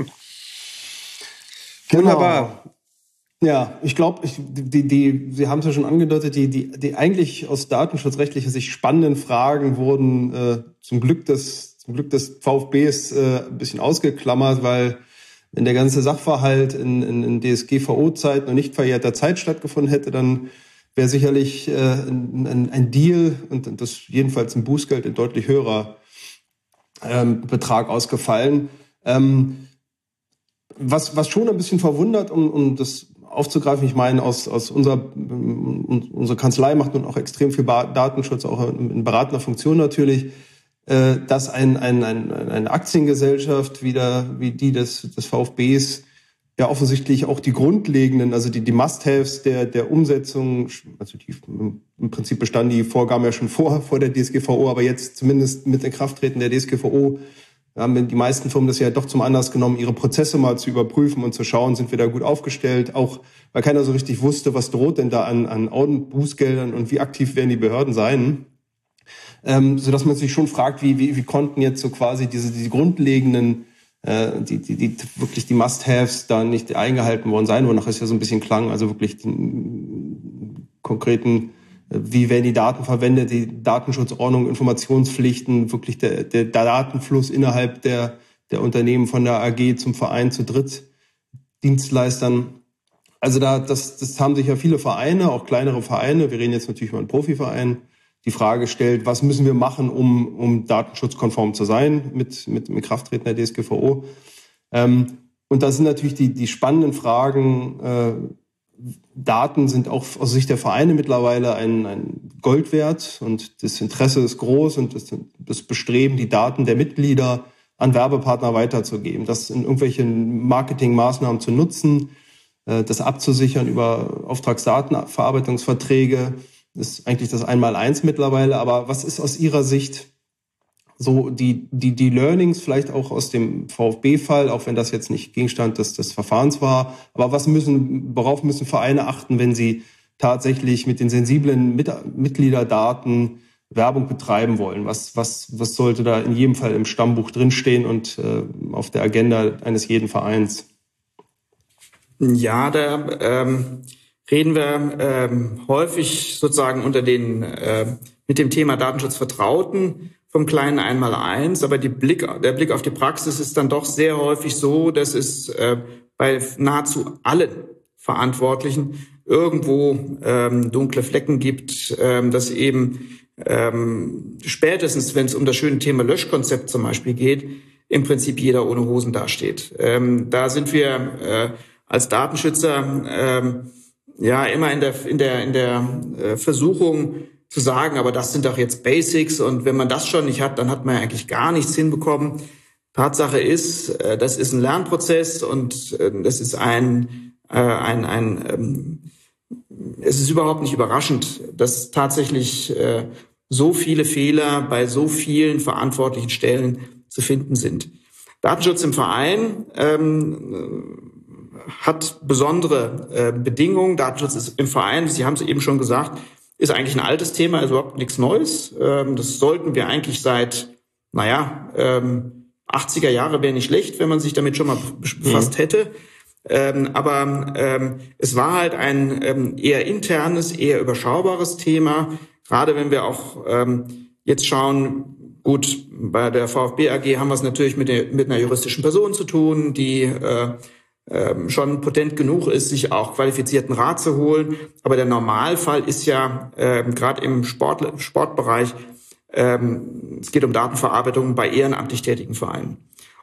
Wunderbar. Ja, ich glaube, ich, die, die, Sie haben es ja schon angedeutet, die, die, die eigentlich aus datenschutzrechtlicher Sicht spannenden Fragen wurden äh, zum Glück des, zum Glück des VfBs äh, ein bisschen ausgeklammert, weil wenn der ganze Sachverhalt in, in, in D S G V O-Zeiten und nicht verjährter Zeit stattgefunden hätte, dann wäre sicherlich äh, ein, ein Deal und das jedenfalls ein Bußgeld in deutlich höherer ähm, Betrag ausgefallen. Ähm, was, was schon ein bisschen verwundert, um, um das aufzugreifen, ich meine, aus, aus unserer, unsere Kanzlei macht nun auch extrem viel Datenschutz, auch in beratender Funktion natürlich, äh, dass ein, ein, ein, eine Aktiengesellschaft wie, der, wie die des, des VfBs ja offensichtlich auch die grundlegenden, also die, die Must-Haves der, der Umsetzung, also die, im Prinzip bestanden die Vorgaben ja schon vor, vor der D S G V O, aber jetzt zumindest mit Inkrafttreten der D S G V O haben die meisten Firmen das ja doch zum Anlass genommen, ihre Prozesse mal zu überprüfen und zu schauen, sind wir da gut aufgestellt, auch weil keiner so richtig wusste, was droht denn da an, an Bußgeldern und wie aktiv werden die Behörden sein. Ähm, sodass man sich schon fragt, wie, wie, wie konnten jetzt so quasi diese, diese grundlegenden Die, die, die wirklich die Must-Haves da nicht eingehalten worden sein, wonach es ja so ein bisschen klang, also wirklich den konkreten, wie werden die Daten verwendet, die Datenschutzordnung, Informationspflichten, wirklich der, der Datenfluss innerhalb der, der Unternehmen von der A G zum Verein zu Drittdienstleistern. Also da, das, das haben sich ja viele Vereine, auch kleinere Vereine, wir reden jetzt natürlich über einen Profiverein, die Frage stellt, was müssen wir machen, um, um datenschutzkonform zu sein mit, mit dem Inkrafttreten der D S G V O. Ähm, und da sind natürlich die, die spannenden Fragen, äh, Daten sind auch aus Sicht der Vereine mittlerweile ein, ein Gold wert und das Interesse ist groß und das, das Bestreben, die Daten der Mitglieder an Werbepartner weiterzugeben, das in irgendwelchen Marketingmaßnahmen zu nutzen, äh, das abzusichern über Auftragsdatenverarbeitungsverträge, ist eigentlich das Einmaleins mittlerweile. Aber was ist aus Ihrer Sicht so die, die, die Learnings vielleicht auch aus dem VfB-Fall, auch wenn das jetzt nicht Gegenstand des, des Verfahrens war, aber was müssen, worauf müssen Vereine achten, wenn sie tatsächlich mit den sensiblen Mit- Mitgliederdaten Werbung betreiben wollen? Was, was, was sollte da in jedem Fall im Stammbuch drinstehen und äh, auf der Agenda eines jeden Vereins? Ja, da ähm reden wir ähm, häufig sozusagen unter den äh, mit dem Thema Datenschutz Vertrauten vom kleinen Einmaleins, aber die Blick, der Blick auf die Praxis ist dann doch sehr häufig so, dass es äh, bei nahezu allen Verantwortlichen irgendwo ähm, dunkle Flecken gibt, ähm, dass eben ähm, spätestens, wenn es um das schöne Thema Löschkonzept zum Beispiel geht, im Prinzip jeder ohne Hosen dasteht. Ähm, da sind wir äh, als Datenschützer ähm, ja immer in der in der in der äh, Versuchung zu sagen, aber das sind doch jetzt Basics und wenn man das schon nicht hat, dann hat man ja eigentlich gar nichts hinbekommen. Tatsache ist, äh, das ist ein Lernprozess und äh, das ist ein äh, ein ein ähm, es ist überhaupt nicht überraschend, dass tatsächlich äh, so viele Fehler bei so vielen verantwortlichen Stellen zu finden sind. Datenschutz im Verein ähm, hat besondere äh, Bedingungen. Datenschutz ist im Verein, Sie haben es eben schon gesagt, ist eigentlich ein altes Thema, ist überhaupt nichts Neues. Ähm, das sollten wir eigentlich seit, naja, ähm, achtziger Jahre wäre nicht schlecht, wenn man sich damit schon mal befasst mhm. hätte. Ähm, aber ähm, es war halt ein ähm, eher internes, eher überschaubares Thema. Gerade wenn wir auch ähm, jetzt schauen, gut, bei der VfB A G haben wir es natürlich mit, der, mit einer juristischen Person zu tun, die äh, ähm, schon potent genug ist, sich auch qualifizierten Rat zu holen. Aber der Normalfall ist ja ähm, gerade im Sport, Sportbereich, ähm, es geht um Datenverarbeitung bei ehrenamtlich tätigen Vereinen.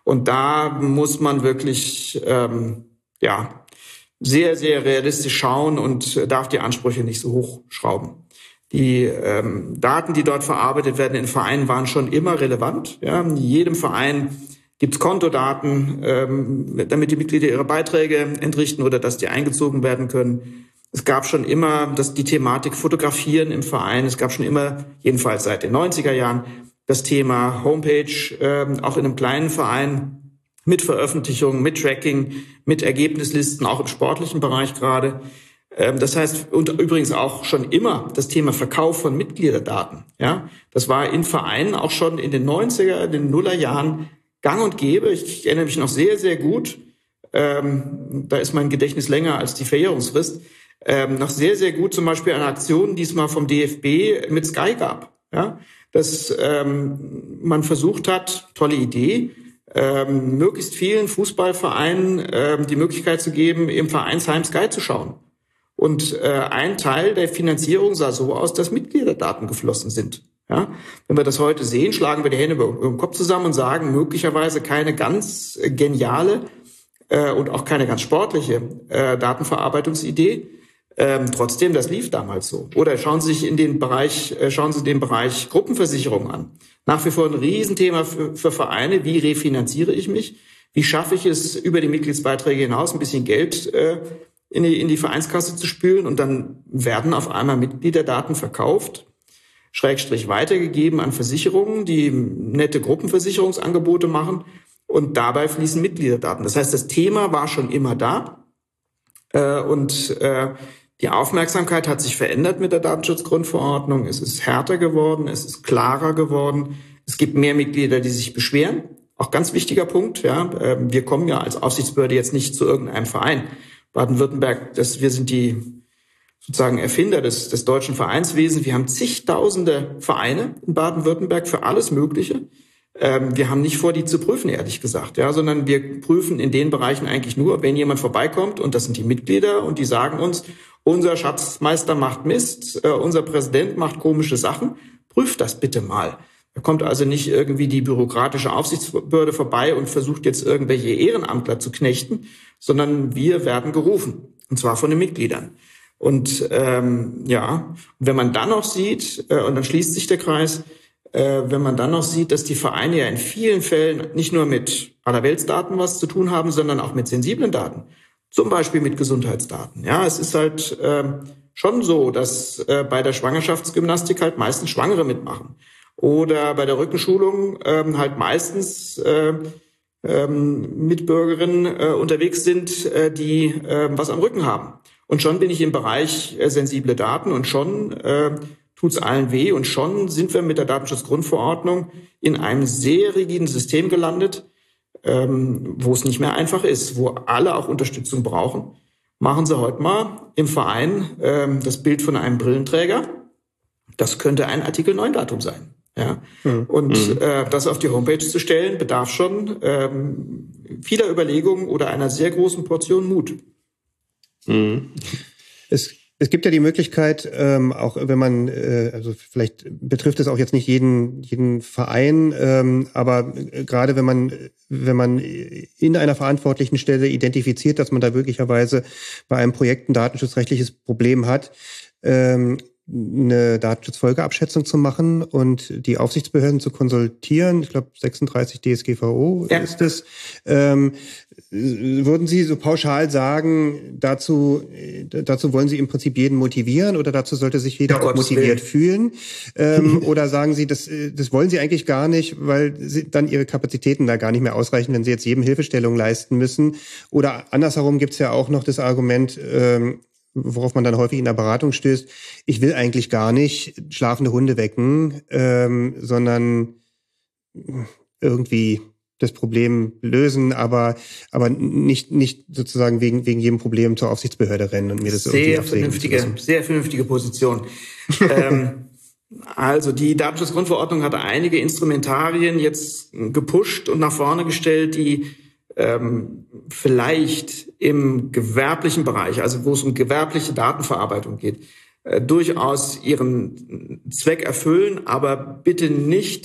Und da muss man wirklich ähm, ja sehr, sehr realistisch schauen und darf die Ansprüche nicht so hoch schrauben. Die ähm, Daten, die dort verarbeitet werden in Vereinen, waren schon immer relevant. Ja, in jedem Verein gibt es Kontodaten, ähm, damit die Mitglieder ihre Beiträge entrichten oder dass die eingezogen werden können. Es gab schon immer das, die Thematik Fotografieren im Verein. Es gab schon immer, jedenfalls seit den neunziger Jahren, das Thema Homepage, ähm, auch in einem kleinen Verein, mit Veröffentlichungen, mit Tracking, mit Ergebnislisten, auch im sportlichen Bereich gerade. Ähm, das heißt, und übrigens auch schon immer das Thema Verkauf von Mitgliederdaten. Ja, das war in Vereinen auch schon in den neunziger, in den Nullerjahren gang und gäbe. Ich erinnere mich noch sehr, sehr gut. Ähm, da ist mein Gedächtnis länger als die Verjährungsfrist. Ähm, noch sehr, sehr gut zum Beispiel eine Aktion, die es mal vom D F B mit Sky gab. Ja, dass ähm, man versucht hat, tolle Idee, ähm, möglichst vielen Fußballvereinen ähm, die Möglichkeit zu geben, im Vereinsheim Sky zu schauen. Und äh, ein Teil der Finanzierung sah so aus, dass Mitgliederdaten geflossen sind. Ja, wenn wir das heute sehen, schlagen wir die Hände über den Kopf zusammen und sagen, möglicherweise keine ganz geniale äh, und auch keine ganz sportliche äh, Datenverarbeitungsidee. Ähm, trotzdem, das lief damals so. Oder schauen Sie sich in den Bereich, äh, schauen Sie den Bereich Gruppenversicherung an. Nach wie vor ein Riesenthema für, für Vereine. Wie refinanziere ich mich? Wie schaffe ich es, über die Mitgliedsbeiträge hinaus ein bisschen Geld äh, in die, in die Vereinskasse zu spülen? Und dann werden auf einmal Mitgliederdaten verkauft, Schrägstrich weitergegeben an Versicherungen, die nette Gruppenversicherungsangebote machen. Und dabei fließen Mitgliederdaten. Das heißt, das Thema war schon immer da. Äh, und äh, die Aufmerksamkeit hat sich verändert mit der Datenschutzgrundverordnung. Es ist härter geworden, es ist klarer geworden. Es gibt mehr Mitglieder, die sich beschweren. Auch ganz wichtiger Punkt. Ja, wir kommen ja als Aufsichtsbehörde jetzt nicht zu irgendeinem Verein. Baden-Württemberg, das, wir sind die sozusagen Erfinder des, des deutschen Vereinswesens. Wir haben zigtausende Vereine in Baden-Württemberg für alles Mögliche. Ähm, wir haben nicht vor, die zu prüfen, ehrlich gesagt, ja, sondern wir prüfen in den Bereichen eigentlich nur, wenn jemand vorbeikommt, und das sind die Mitglieder, und die sagen uns, unser Schatzmeister macht Mist, äh, unser Präsident macht komische Sachen, prüft das bitte mal. Da kommt also nicht irgendwie die bürokratische Aufsichtsbehörde vorbei und versucht jetzt irgendwelche Ehrenamtler zu knechten, sondern wir werden gerufen, und zwar von den Mitgliedern. Und ähm, ja, wenn man dann noch sieht, äh, und dann schließt sich der Kreis, äh, wenn man dann noch sieht, dass die Vereine ja in vielen Fällen nicht nur mit Allerweltsdaten was zu tun haben, sondern auch mit sensiblen Daten, zum Beispiel mit Gesundheitsdaten. Ja, es ist halt äh, schon so, dass äh, bei der Schwangerschaftsgymnastik halt meistens Schwangere mitmachen. Oder bei der Rückenschulung ähm, halt meistens äh, ähm, Mitbürgerinnen äh, unterwegs sind, äh, die äh, was am Rücken haben. Und schon bin ich im Bereich äh, sensible Daten, und schon äh, tut's allen weh, und schon sind wir mit der Datenschutzgrundverordnung in einem sehr rigiden System gelandet, ähm, wo es nicht mehr einfach ist, wo alle auch Unterstützung brauchen. Machen Sie heute mal im Verein ähm, das Bild von einem Brillenträger. Das könnte ein Artikel neun Datum sein. Ja, mhm. Und mhm. Äh, das auf die Homepage zu stellen, bedarf schon ähm, vieler Überlegungen oder einer sehr großen Portion Mut. Mhm. Es, es gibt ja die Möglichkeit, ähm, auch wenn man, äh, also vielleicht betrifft es auch jetzt nicht jeden jeden Verein, ähm, aber gerade wenn man wenn man in einer verantwortlichen Stelle identifiziert, dass man da möglicherweise bei einem Projekt ein datenschutzrechtliches Problem hat, ähm, eine Datenschutzfolgeabschätzung zu machen und die Aufsichtsbehörden zu konsultieren. Ich glaube, sechsunddreißig D S G V O ja. ist es. Ähm, würden Sie so pauschal sagen, dazu, dazu wollen Sie im Prinzip jeden motivieren, oder dazu sollte sich jeder auch motiviert fühlen? Ähm, oder sagen Sie, das, das wollen Sie eigentlich gar nicht, weil Sie dann Ihre Kapazitäten da gar nicht mehr ausreichen, wenn Sie jetzt jedem Hilfestellung leisten müssen? Oder andersherum gibt es ja auch noch das Argument, ähm, worauf man dann häufig in der Beratung stößt, ich will eigentlich gar nicht schlafende Hunde wecken, ähm, sondern irgendwie das Problem lösen, aber aber nicht nicht sozusagen wegen wegen jedem Problem zur Aufsichtsbehörde rennen und mir das sehr irgendwie vernünftige sehr vernünftige Position. ähm, also die Datenschutzgrundverordnung hat einige Instrumentarien jetzt gepusht und nach vorne gestellt, die ähm, vielleicht im gewerblichen Bereich, also wo es um gewerbliche Datenverarbeitung geht, äh, durchaus ihren Zweck erfüllen, aber bitte nicht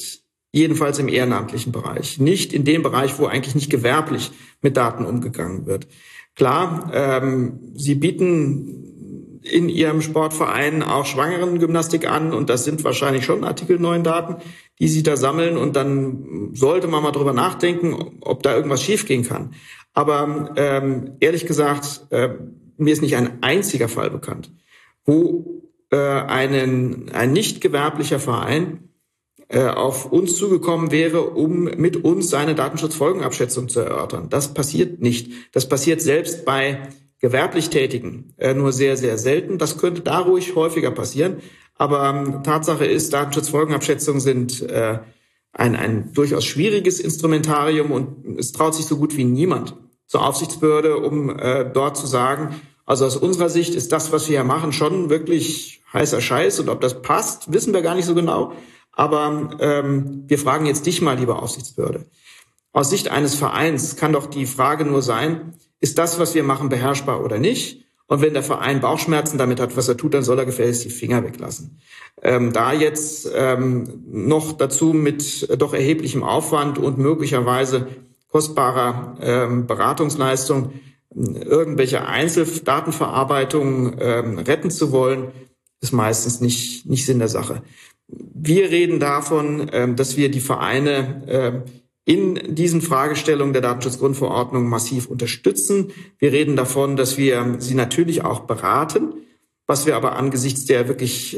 jedenfalls im ehrenamtlichen Bereich, nicht in dem Bereich, wo eigentlich nicht gewerblich mit Daten umgegangen wird. Klar, ähm, sie bieten in ihrem Sportverein auch Schwangerengymnastik an und das sind wahrscheinlich schon Artikel neun Daten, die sie da sammeln und dann sollte man mal drüber nachdenken, ob da irgendwas schiefgehen kann. Aber ähm, ehrlich gesagt, äh, mir ist nicht ein einziger Fall bekannt, wo äh, einen, ein nicht gewerblicher Verein auf uns zugekommen wäre, um mit uns seine Datenschutzfolgenabschätzung zu erörtern. Das passiert nicht. Das passiert selbst bei gewerblich Tätigen äh, nur sehr, sehr selten. Das könnte da ruhig häufiger passieren. Aber ähm, Tatsache ist, Datenschutzfolgenabschätzungen sind äh, ein, ein durchaus schwieriges Instrumentarium und es traut sich so gut wie niemand zur Aufsichtsbehörde, um äh, dort zu sagen, also aus unserer Sicht ist das, was wir hier machen, schon wirklich heißer Scheiß und ob das passt, wissen wir gar nicht so genau. Aber ähm, wir fragen jetzt dich mal, liebe Aufsichtsbehörde. Aus Sicht eines Vereins kann doch die Frage nur sein, ist das, was wir machen, beherrschbar oder nicht? Und wenn der Verein Bauchschmerzen damit hat, was er tut, dann soll er gefälligst die Finger weglassen. Ähm, da jetzt ähm, noch dazu mit doch erheblichem Aufwand und möglicherweise kostbarer ähm, Beratungsleistung irgendwelche Einzeldatenverarbeitungen ähm, retten zu wollen, ist meistens nicht, nicht Sinn der Sache. Wir reden davon, dass wir die Vereine in diesen Fragestellungen der Datenschutzgrundverordnung massiv unterstützen. Wir reden davon, dass wir sie natürlich auch beraten, was wir aber angesichts der wirklich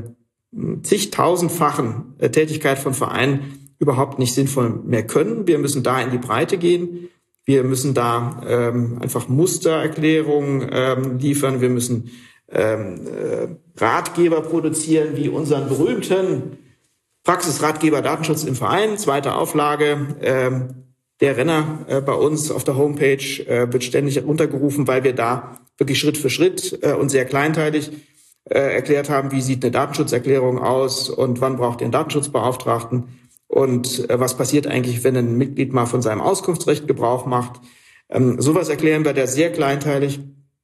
zigtausendfachen Tätigkeit von Vereinen überhaupt nicht sinnvoll mehr können. Wir müssen da in die Breite gehen. Wir müssen da einfach Mustererklärungen liefern. Wir müssen Ähm, äh, Ratgeber produzieren, wie unseren berühmten Praxisratgeber Datenschutz im Verein, zweite Auflage. Ähm, der Renner äh, bei uns auf der Homepage äh, wird ständig runtergerufen, weil wir da wirklich Schritt für Schritt äh, und sehr kleinteilig äh, erklärt haben, wie sieht eine Datenschutzerklärung aus und wann braucht ihr einen Datenschutzbeauftragten und äh, was passiert eigentlich, wenn ein Mitglied mal von seinem Auskunftsrecht Gebrauch macht. Ähm, sowas erklären wir da sehr kleinteilig.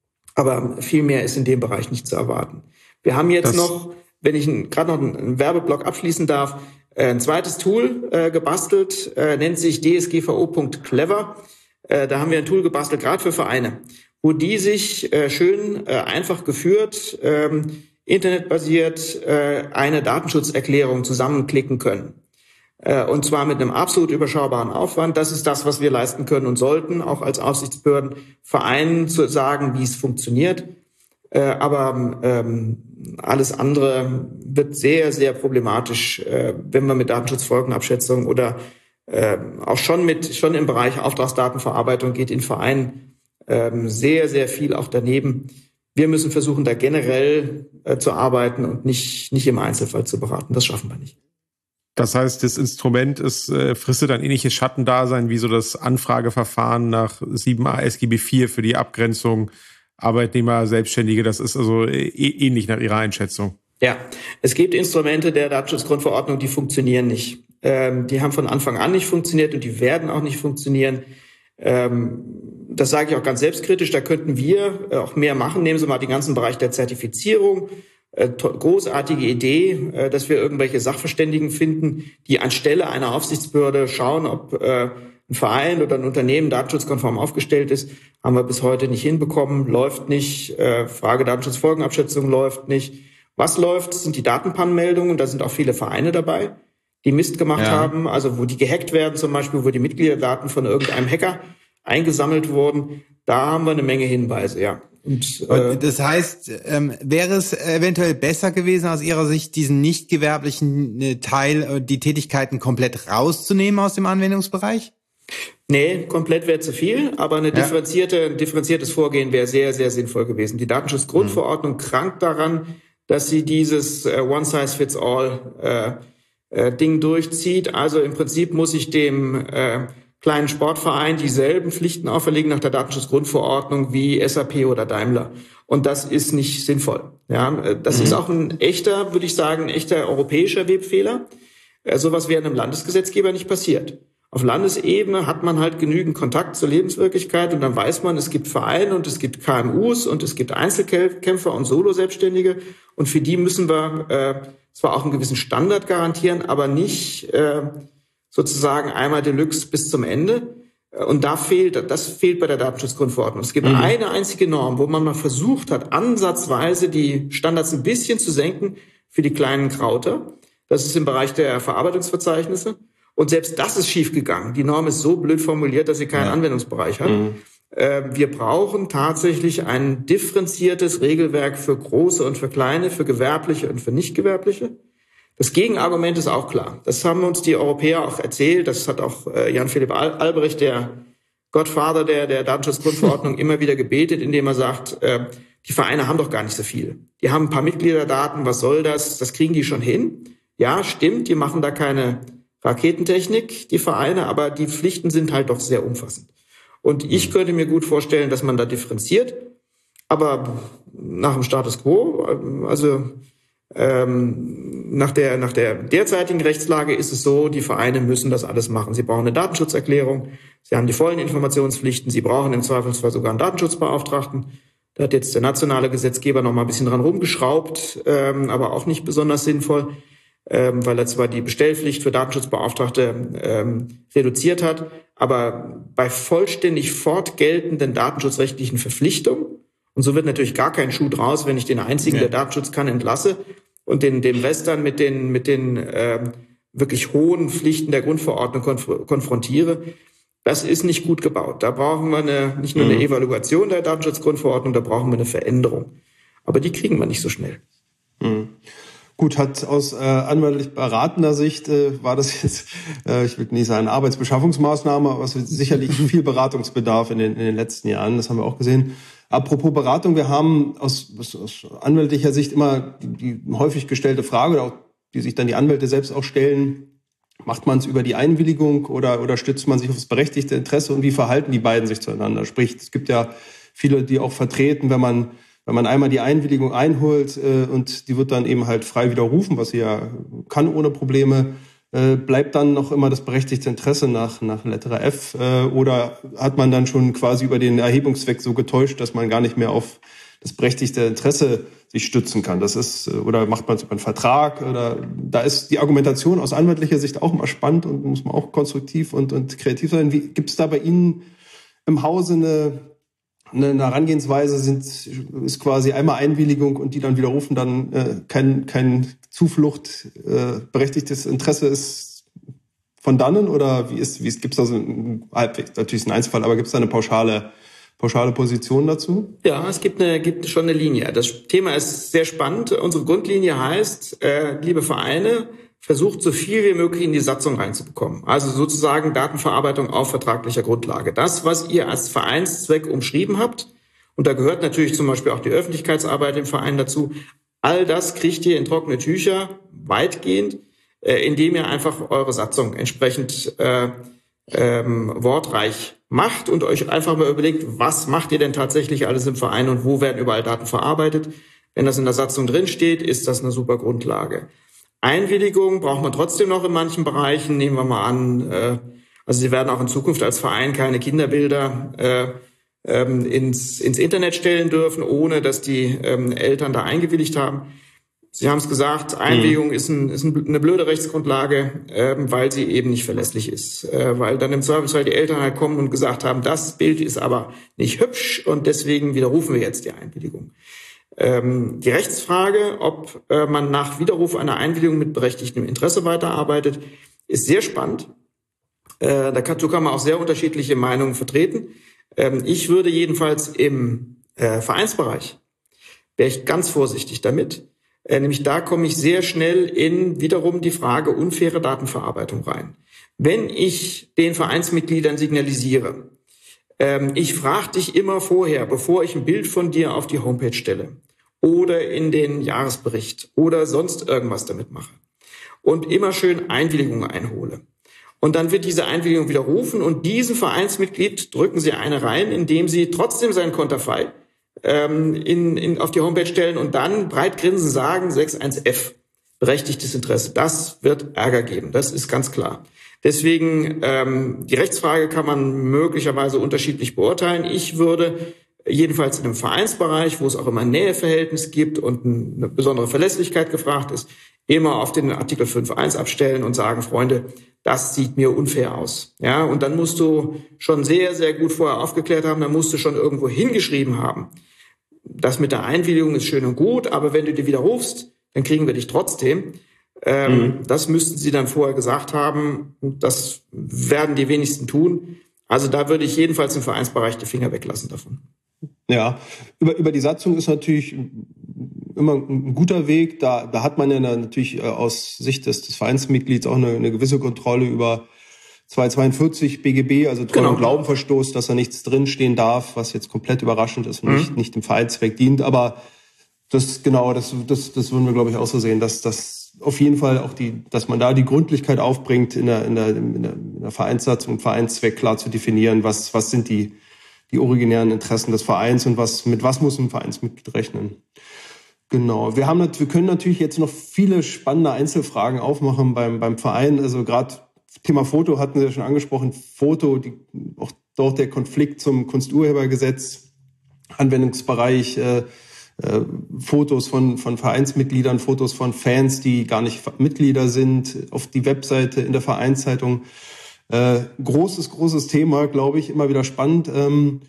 Aber viel mehr ist in dem Bereich nicht zu erwarten. Wir haben jetzt das noch, wenn ich gerade noch einen Werbeblock abschließen darf, ein zweites Tool äh, gebastelt, äh, nennt sich D S G V O Punkt clever. Äh, da haben wir ein Tool gebastelt, gerade für Vereine, wo die sich äh, schön äh, einfach geführt, äh, internetbasiert äh, eine Datenschutzerklärung zusammenklicken können. Äh, und zwar mit einem absolut überschaubaren Aufwand. Das ist das, was wir leisten können und sollten, auch als Aufsichtsbehörden, Vereinen zu sagen, wie es funktioniert. Äh, aber ähm, alles andere wird sehr, sehr problematisch, äh, wenn man mit Datenschutzfolgenabschätzung oder äh, auch schon mit schon im Bereich Auftragsdatenverarbeitung geht in Vereinen äh, sehr, sehr viel auch daneben. Wir müssen versuchen, da generell äh, zu arbeiten und nicht nicht im Einzelfall zu beraten. Das schaffen wir nicht. Das heißt, das Instrument ist, äh, fristet ein ähnliches Schattendasein wie so das Anfrageverfahren nach sieben a S G B vier für die Abgrenzung Arbeitnehmer, Selbstständige. Das ist also äh, ähnlich nach Ihrer Einschätzung. Ja, es gibt Instrumente der Datenschutzgrundverordnung, die funktionieren nicht. Ähm, die haben von Anfang an nicht funktioniert und die werden auch nicht funktionieren. Ähm, das sage ich auch ganz selbstkritisch. Da könnten wir auch mehr machen. Nehmen Sie mal den ganzen Bereich der Zertifizierung. Äh, großartige Idee, äh, dass wir irgendwelche Sachverständigen finden, die anstelle einer Aufsichtsbehörde schauen, ob äh, ein Verein oder ein Unternehmen datenschutzkonform aufgestellt ist. Haben wir bis heute nicht hinbekommen, läuft nicht. Äh, Frage Datenschutzfolgenabschätzung läuft nicht. Was läuft, sind die Datenpannenmeldungen. Da sind auch viele Vereine dabei, die Mist gemacht ja. haben, also wo die gehackt werden zum Beispiel, wo die Mitgliederdaten von irgendeinem Hacker eingesammelt wurden. Da haben wir eine Menge Hinweise, ja. Und, äh, und das heißt, ähm, wäre es eventuell besser gewesen, aus Ihrer Sicht diesen nicht gewerblichen äh, Teil, äh, die Tätigkeiten komplett rauszunehmen aus dem Anwendungsbereich? Nee, komplett wäre zu viel, aber eine differenzierte, ein differenziertes Vorgehen wäre sehr, sehr sinnvoll gewesen. Die Datenschutzgrundverordnung mhm. krankt daran, dass sie dieses äh, One-Size-Fits-All äh, äh, Ding durchzieht. Also im Prinzip muss ich dem äh, kleinen Sportverein dieselben Pflichten auferlegen nach der Datenschutzgrundverordnung wie S A P oder Daimler. Und das ist nicht sinnvoll. Ja, das mhm. ist auch ein echter, würde ich sagen, ein echter europäischer Webfehler. Sowas wäre einem Landesgesetzgeber nicht passiert. Auf Landesebene hat man halt genügend Kontakt zur Lebenswirklichkeit und dann weiß man, es gibt Vereine und es gibt K M Us und es gibt Einzelkämpfer und Solo-Selbstständige und für die müssen wir äh, zwar auch einen gewissen Standard garantieren, aber nicht äh, sozusagen einmal Deluxe bis zum Ende. Und da fehlt, das fehlt bei der Datenschutzgrundverordnung. Es gibt mhm. eine einzige Norm, wo man mal versucht hat, ansatzweise die Standards ein bisschen zu senken für die kleinen Krauter. Das ist im Bereich der Verarbeitungsverzeichnisse. Und selbst das ist schiefgegangen. Die Norm ist so blöd formuliert, dass sie keinen ja. Anwendungsbereich hat. Mhm. Wir brauchen tatsächlich ein differenziertes Regelwerk für große und für kleine, für gewerbliche und für nicht gewerbliche. Das Gegenargument ist auch klar. Das haben uns die Europäer auch erzählt. Das hat auch Jan-Philipp Albrecht, der Gottvater der, der Datenschutzgrundverordnung, immer wieder gebetet, indem er sagt, die Vereine haben doch gar nicht so viel. Die haben ein paar Mitgliederdaten, was soll das? Das kriegen die schon hin. Ja, stimmt, die machen da keine Raketentechnik, die Vereine, aber die Pflichten sind halt doch sehr umfassend. Und ich könnte mir gut vorstellen, dass man da differenziert, aber nach dem Status quo, also ähm, nach der nach der derzeitigen Rechtslage ist es so, die Vereine müssen das alles machen. Sie brauchen eine Datenschutzerklärung, sie haben die vollen Informationspflichten, sie brauchen im Zweifelsfall sogar einen Datenschutzbeauftragten. Da hat jetzt der nationale Gesetzgeber noch mal ein bisschen dran rumgeschraubt, ähm, aber auch nicht besonders sinnvoll, ähm, weil er zwar die Bestellpflicht für Datenschutzbeauftragte ähm, reduziert hat, aber bei vollständig fortgeltenden datenschutzrechtlichen Verpflichtungen, und so wird natürlich gar kein Schuh draus, wenn ich den einzigen, ja. der Datenschutz kann, entlasse und den, den Rest dann mit den, mit den ähm, wirklich hohen Pflichten der Grundverordnung konf- konfrontiere. Das ist nicht gut gebaut. Da brauchen wir eine, nicht nur eine mhm. Evaluation der Datenschutzgrundverordnung, da brauchen wir eine Veränderung. Aber die kriegen wir nicht so schnell. Mhm. Gut, hat aus äh, anwaltlich beratender Sicht äh, war das jetzt, äh, ich will nicht sagen Arbeitsbeschaffungsmaßnahme, aber es wird sicherlich viel Beratungsbedarf in den, in den letzten Jahren. Das haben wir auch gesehen. Apropos Beratung, wir haben aus, aus, aus anwaltlicher Sicht immer die, die häufig gestellte Frage, oder auch, die sich dann die Anwälte selbst auch stellen: Macht man es über die Einwilligung oder, oder stützt man sich auf das berechtigte Interesse, und wie verhalten die beiden sich zueinander? Sprich, es gibt ja viele, die auch vertreten, wenn man wenn man einmal die Einwilligung einholt äh, und die wird dann eben halt frei widerrufen, was sie ja kann ohne Probleme, äh, bleibt dann noch immer das berechtigte Interesse nach nach Letter F äh, oder hat man dann schon quasi über den Erhebungszweck so getäuscht, dass man gar nicht mehr auf das berechtigte Interesse sich stützen kann? Das ist, oder macht man es über einen Vertrag? Oder da ist die Argumentation aus anwaltlicher Sicht auch mal spannend und muss man auch konstruktiv und, und kreativ sein. Wie gibt es da bei Ihnen im Hause eine, eine Herangehensweise? Sind, ist quasi einmal Einwilligung und die dann widerrufen, dann äh, kein, kein Zuflucht, äh, berechtigtes Interesse ist von dannen? Oder wie ist, wie ist, gibt es da so ein, halbwegs, natürlich ein Einzelfall, aber gibt es da eine pauschale Pauschale Position dazu? Ja, es gibt eine, gibt schon eine Linie. Das Thema ist sehr spannend. Unsere Grundlinie heißt, äh, liebe Vereine, versucht so viel wie möglich in die Satzung reinzubekommen. Also sozusagen Datenverarbeitung auf vertraglicher Grundlage. Das, was ihr als Vereinszweck umschrieben habt, und da gehört natürlich zum Beispiel auch die Öffentlichkeitsarbeit im Verein dazu, all das kriegt ihr in trockene Tücher, weitgehend, äh, indem ihr einfach eure Satzung entsprechend äh, ähm, wortreich macht und euch einfach mal überlegt, was macht ihr denn tatsächlich alles im Verein und wo werden überall Daten verarbeitet. Wenn das in der Satzung drin steht, ist das eine super Grundlage. Einwilligung braucht man trotzdem noch in manchen Bereichen. Nehmen wir mal an, äh, also Sie werden auch in Zukunft als Verein keine Kinderbilder äh, ähm, ins, ins Internet stellen dürfen, ohne dass die ähm, Eltern da eingewilligt haben. Sie haben es gesagt, Einwilligung mhm. ist, ein, ist eine blöde Rechtsgrundlage, ähm, weil sie eben nicht verlässlich ist. Äh, weil dann im Zweifelsfall die Eltern halt kommen und gesagt haben, das Bild ist aber nicht hübsch und deswegen widerrufen wir jetzt die Einwilligung. Ähm, die Rechtsfrage, ob äh, man nach Widerruf einer Einwilligung mit berechtigtem Interesse weiterarbeitet, ist sehr spannend. Äh, dazu kann man auch sehr unterschiedliche Meinungen vertreten. Ähm, ich würde jedenfalls im äh, Vereinsbereich, wäre ich ganz vorsichtig damit. Äh, nämlich da komme ich sehr schnell in wiederum die Frage unfaire Datenverarbeitung rein. Wenn ich den Vereinsmitgliedern signalisiere, ähm, ich frage dich immer vorher, bevor ich ein Bild von dir auf die Homepage stelle oder in den Jahresbericht oder sonst irgendwas damit mache und immer schön Einwilligung einhole. Und dann wird diese Einwilligung widerrufen und diesen Vereinsmitglied drücken Sie eine rein, indem Sie trotzdem sein Konterfei In, in, auf die Homepage stellen und dann breit grinsen sagen, sechs eins F, berechtigtes Interesse. Das wird Ärger geben, das ist ganz klar. Deswegen, ähm, die Rechtsfrage kann man möglicherweise unterschiedlich beurteilen. Ich würde jedenfalls in einem Vereinsbereich, wo es auch immer ein Näheverhältnis gibt und eine besondere Verlässlichkeit gefragt ist, immer auf den Artikel fünf Punkt eins abstellen und sagen, Freunde, das sieht mir unfair aus. Ja, und dann musst du schon sehr, sehr gut vorher aufgeklärt haben, dann musst du schon irgendwo hingeschrieben haben. Das mit der Einwilligung ist schön und gut, aber wenn du dir widerrufst, dann kriegen wir dich trotzdem. Ähm, mhm. Das müssten sie dann vorher gesagt haben. Das werden die wenigsten tun. Also da würde ich jedenfalls im Vereinsbereich die Finger weglassen davon. Ja, über, über die Satzung ist natürlich immer ein guter Weg. Da, da hat man ja natürlich aus Sicht des, des Vereinsmitglieds auch eine, eine gewisse Kontrolle über zweihundertzweiundvierzig B G B, also Treu- Genau. und Glaubenverstoß, dass da nichts drinstehen darf, was jetzt komplett überraschend ist und mhm. nicht, nicht dem Vereinszweck dient. Aber das, genau, das, das, das würden wir, glaube ich, auch so sehen, dass das auf jeden Fall auch die, dass man da die Gründlichkeit aufbringt, in der, in der, in der, in der Vereinssatzung und Vereinszweck klar zu definieren, was, was sind die, die originären Interessen des Vereins und was, mit was muss ein Vereinsmitglied rechnen. Genau. Wir haben, wir können natürlich jetzt noch viele spannende Einzelfragen aufmachen beim, beim Verein. Also gerade Thema Foto hatten Sie ja schon angesprochen. Foto, die, auch dort der Konflikt zum Kunsturhebergesetz, Anwendungsbereich, äh, äh, Fotos von, von Vereinsmitgliedern, Fotos von Fans, die gar nicht Mitglieder sind, auf die Webseite, in der Vereinszeitung. Äh, großes, großes Thema, glaube ich, immer wieder spannend. Ähm,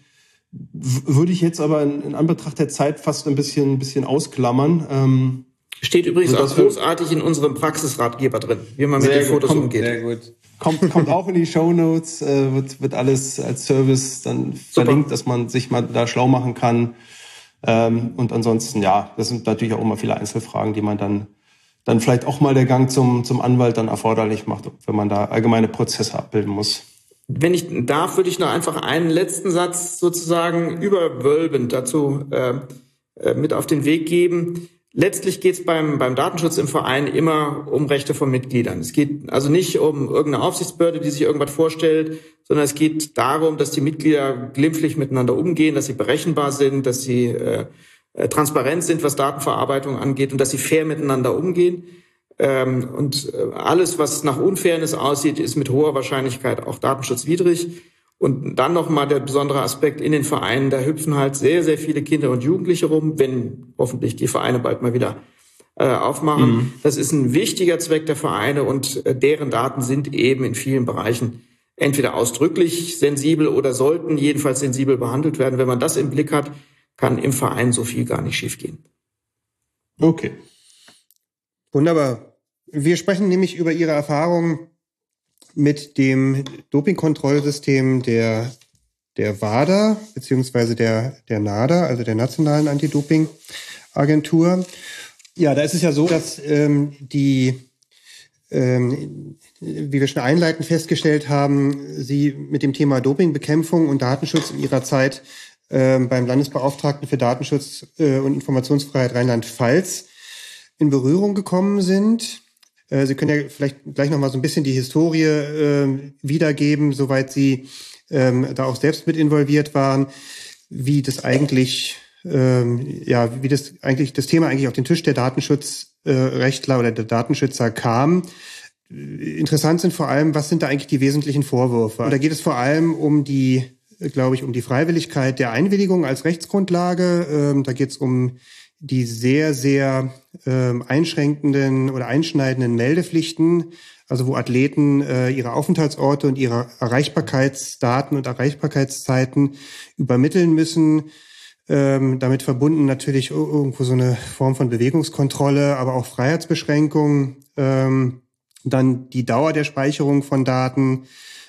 w- würde ich jetzt aber in, in Anbetracht der Zeit fast ein bisschen, ein bisschen ausklammern. Ähm, Steht übrigens so, auch großartig in unserem Praxisratgeber drin, wie man mit den Fotos kommt, umgeht. Sehr gut. Kommt, kommt auch in die Shownotes, äh, wird, wird alles als Service dann Super. verlinkt, dass man sich mal da schlau machen kann. Ähm, und ansonsten, ja, das sind natürlich auch immer viele Einzelfragen, die man dann, dann vielleicht auch mal der Gang zum, zum Anwalt dann erforderlich macht, wenn man da allgemeine Prozesse abbilden muss. Wenn ich darf, würde ich noch einfach einen letzten Satz sozusagen überwölbend dazu äh, äh, mit auf den Weg geben. Letztlich geht es beim, beim Datenschutz im Verein immer um Rechte von Mitgliedern. Es geht also nicht um irgendeine Aufsichtsbehörde, die sich irgendwas vorstellt, sondern es geht darum, dass die Mitglieder glimpflich miteinander umgehen, dass sie berechenbar sind, dass sie äh, transparent sind, was Datenverarbeitung angeht und dass sie fair miteinander umgehen. Ähm, und alles, was nach Unfairness aussieht, ist mit hoher Wahrscheinlichkeit auch datenschutzwidrig. Und dann nochmal der besondere Aspekt in den Vereinen, da hüpfen halt sehr, sehr viele Kinder und Jugendliche rum, wenn hoffentlich die Vereine bald mal wieder äh, aufmachen. Mhm. Das ist ein wichtiger Zweck der Vereine und äh, deren Daten sind eben in vielen Bereichen entweder ausdrücklich sensibel oder sollten jedenfalls sensibel behandelt werden. Wenn man das im Blick hat, kann im Verein so viel gar nicht schiefgehen. Okay. Wunderbar. Wir sprechen nämlich über Ihre Erfahrungen mit dem Dopingkontrollsystem der, der WADA, beziehungsweise der, der NADA, also der Nationalen Anti-Doping-Agentur. Ja, da ist es ja so, dass ähm, die, ähm, wie wir schon einleitend festgestellt haben, Sie mit dem Thema Dopingbekämpfung und Datenschutz in Ihrer Zeit ähm, beim Landesbeauftragten für Datenschutz äh, und Informationsfreiheit Rheinland-Pfalz in Berührung gekommen sind. Sie können ja vielleicht gleich noch mal so ein bisschen die Historie äh, wiedergeben, soweit Sie ähm, da auch selbst mit involviert waren, wie das eigentlich, ähm, ja, wie das eigentlich das Thema eigentlich auf den Tisch der Datenschutzrechtler äh, oder der Datenschützer kam. Interessant sind vor allem, was sind da eigentlich die wesentlichen Vorwürfe? Und da geht es vor allem um die, glaube ich, um die Freiwilligkeit der Einwilligung als Rechtsgrundlage. Ähm, da geht es um die sehr, sehr ähm, einschränkenden oder einschneidenden Meldepflichten, also wo Athleten äh, ihre Aufenthaltsorte und ihre Erreichbarkeitsdaten und Erreichbarkeitszeiten übermitteln müssen. Ähm, damit verbunden natürlich irgendwo so eine Form von Bewegungskontrolle, aber auch Freiheitsbeschränkung. Ähm, dann die Dauer der Speicherung von Daten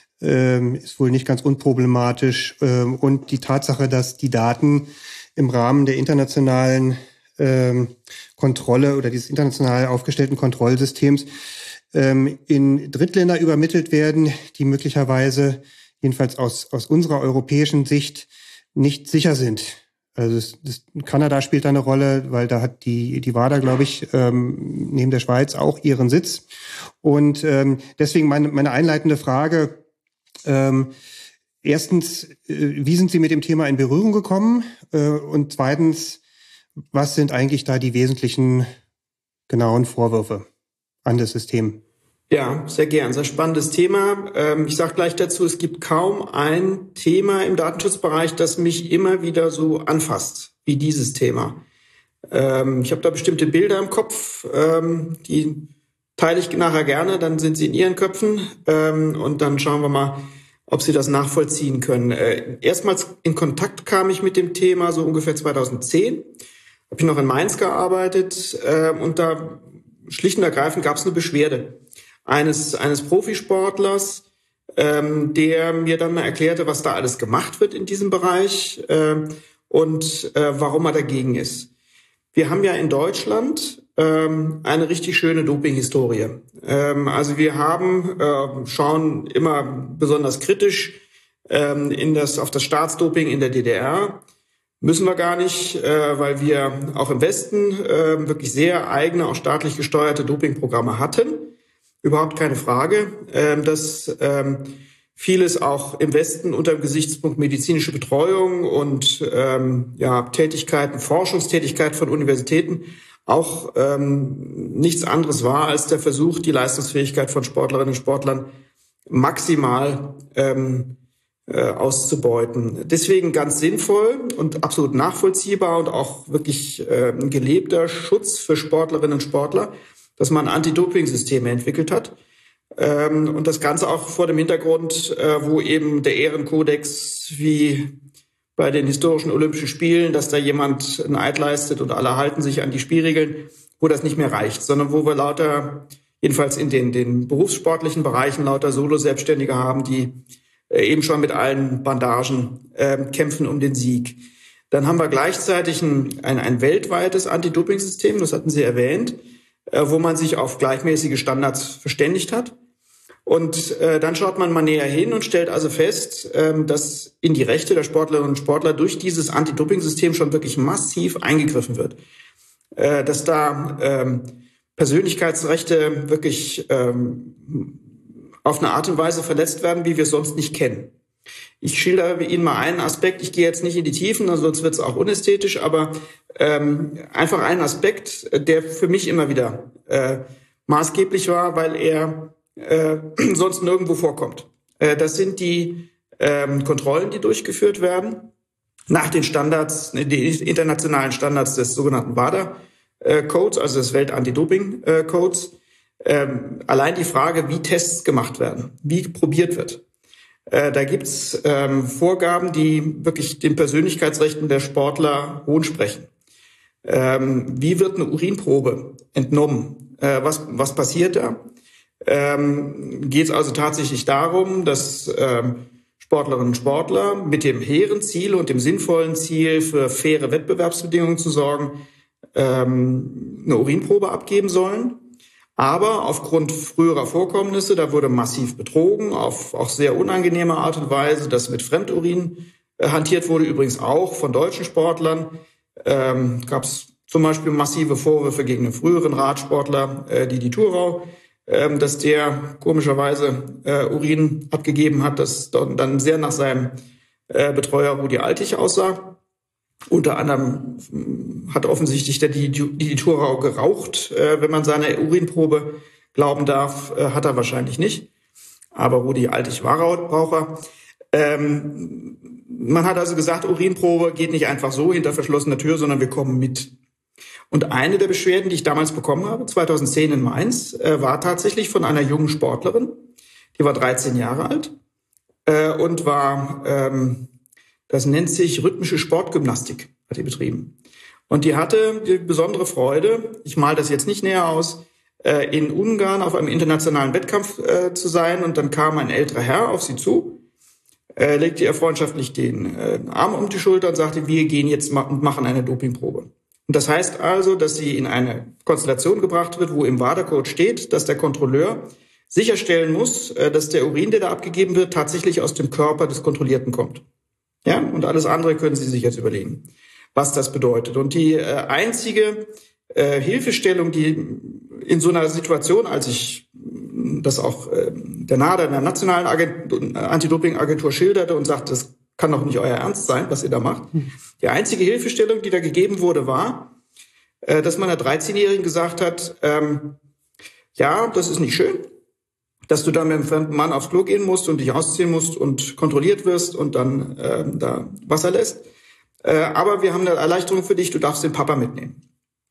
ähm, ist wohl nicht ganz unproblematisch. Ähm, und die Tatsache, dass die Daten im Rahmen der internationalen ähm, Kontrolle oder dieses international aufgestellten Kontrollsystems ähm, in Drittländer übermittelt werden, die möglicherweise, jedenfalls aus, aus unserer europäischen Sicht, nicht sicher sind. Also das, das, Kanada spielt da eine Rolle, weil da hat die, die WADA, glaube ich, ähm, neben der Schweiz auch ihren Sitz. Und ähm, deswegen meine, meine einleitende Frage, ähm, erstens, wie sind Sie mit dem Thema in Berührung gekommen? Und zweitens, was sind eigentlich da die wesentlichen genauen Vorwürfe an das System? Ja, sehr gern. Sehr spannendes Thema. Ich sage gleich dazu, es gibt kaum ein Thema im Datenschutzbereich, das mich immer wieder so anfasst wie dieses Thema. Ich habe da bestimmte Bilder im Kopf, die teile ich nachher gerne, dann sind sie in Ihren Köpfen ähm, und dann schauen wir mal, ob Sie das nachvollziehen können. Äh, erstmals in Kontakt kam ich mit dem Thema so ungefähr zweitausendzehn. Habe ich noch in Mainz gearbeitet äh, und da schlicht und ergreifend gab es eine Beschwerde eines eines Profisportlers, ähm, der mir dann mal erklärte, was da alles gemacht wird in diesem Bereich äh, und äh, warum er dagegen ist. Wir haben ja in Deutschland ähm, eine richtig schöne Doping-Historie. Ähm, also wir haben äh, schauen immer besonders kritisch ähm, in das auf das Staatsdoping in der D D R. Müssen wir gar nicht, äh, weil wir auch im Westen äh, wirklich sehr eigene, auch staatlich gesteuerte Dopingprogramme hatten. Überhaupt keine Frage, äh, dass ähm, vieles auch im Westen unter dem Gesichtspunkt medizinische Betreuung und ähm, ja, Tätigkeiten, Forschungstätigkeit von Universitäten auch ähm, nichts anderes war als der Versuch, die Leistungsfähigkeit von Sportlerinnen und Sportlern maximal ähm, äh, auszubeuten. Deswegen ganz sinnvoll und absolut nachvollziehbar und auch wirklich äh, ein gelebter Schutz für Sportlerinnen und Sportler, dass man Anti-Doping-Systeme entwickelt hat. Ähm, und das Ganze auch vor dem Hintergrund, äh, wo eben der Ehrenkodex wie bei den historischen Olympischen Spielen, dass da jemand einen Eid leistet und alle halten sich an die Spielregeln, wo das nicht mehr reicht, sondern wo wir lauter, jedenfalls in den, den berufssportlichen Bereichen, lauter Solo-Selbstständige haben, die äh, eben schon mit allen Bandagen äh, kämpfen um den Sieg. Dann haben wir gleichzeitig ein, ein, ein weltweites Anti-Doping-System, das hatten Sie erwähnt, äh, wo man sich auf gleichmäßige Standards verständigt hat. Und äh, dann schaut man mal näher hin und stellt also fest, ähm, dass in die Rechte der Sportlerinnen und Sportler durch dieses Anti-Doping-System schon wirklich massiv eingegriffen wird. Äh, dass da ähm, Persönlichkeitsrechte wirklich ähm, auf eine Art und Weise verletzt werden, wie wir es sonst nicht kennen. Ich schildere Ihnen mal einen Aspekt, ich gehe jetzt nicht in die Tiefen, sonst wird es auch unästhetisch, aber ähm, einfach einen Aspekt, der für mich immer wieder äh, maßgeblich war, weil er äh, sonst nirgendwo vorkommt. Äh, das sind die ähm, Kontrollen, die durchgeführt werden nach den Standards, die internationalen Standards des sogenannten WADA-Codes, also des Welt-Anti-Doping-Codes. Ähm, allein die Frage, wie Tests gemacht werden, wie probiert wird. Äh, da gibt's ähm, Vorgaben, die wirklich den Persönlichkeitsrechten der Sportler hohn sprechen. Ähm, wie wird eine Urinprobe entnommen? Äh, was, was passiert da? Ähm, geht es also tatsächlich darum, dass ähm, Sportlerinnen und Sportler mit dem hehren Ziel und dem sinnvollen Ziel, für faire Wettbewerbsbedingungen zu sorgen, ähm, eine Urinprobe abgeben sollen. Aber aufgrund früherer Vorkommnisse, da wurde massiv betrogen, auf auch sehr unangenehme Art und Weise, dass mit Fremdurin äh, hantiert wurde, übrigens auch von deutschen Sportlern. Ähm, gab es zum Beispiel massive Vorwürfe gegen einen früheren Radsportler, äh, Didi Thurau, äh, dass der komischerweise äh, Urin abgegeben hat, das dann sehr nach seinem äh, Betreuer Rudi Altig aussah. Unter anderem hat offensichtlich der Didi Thurau geraucht. Äh, wenn man seiner Urinprobe glauben darf, äh, hat er wahrscheinlich nicht. Aber Rudi Altig war Raucher. Ähm, man hat also gesagt, Urinprobe geht nicht einfach so hinter verschlossener Tür, sondern wir kommen mit. Und eine der Beschwerden, die ich damals bekommen habe, zweitausendzehn in Mainz, äh, war tatsächlich von einer jungen Sportlerin. Die war dreizehn Jahre alt äh, und war... Ähm, Das nennt sich rhythmische Sportgymnastik, hat die betrieben. Und die hatte die besondere Freude, ich male das jetzt nicht näher aus, in Ungarn auf einem internationalen Wettkampf äh, zu sein. Und dann kam ein älterer Herr auf sie zu, äh, legte ihr freundschaftlich den äh, Arm um die Schulter und sagte, wir gehen jetzt ma- und machen eine Dopingprobe. Und das heißt also, dass sie in eine Konstellation gebracht wird, wo im WADA-Code steht, dass der Kontrolleur sicherstellen muss, äh, dass der Urin, der da abgegeben wird, tatsächlich aus dem Körper des Kontrollierten kommt. Ja, und alles andere können Sie sich jetzt überlegen, was das bedeutet. Und die äh, einzige äh, Hilfestellung, die in so einer Situation, als ich das auch äh, der NADA, der nationalen Agent- Anti-Doping-Agentur schilderte und sagte, das kann doch nicht euer Ernst sein, was ihr da macht. Die einzige Hilfestellung, die da gegeben wurde, war, äh, dass man der dreizehnjährigen gesagt hat, ähm, ja, das ist nicht schön, dass du da mit einem fremden Mann aufs Klo gehen musst und dich ausziehen musst und kontrolliert wirst und dann äh, da Wasser lässt. Äh, aber wir haben eine Erleichterung für dich, du darfst den Papa mitnehmen.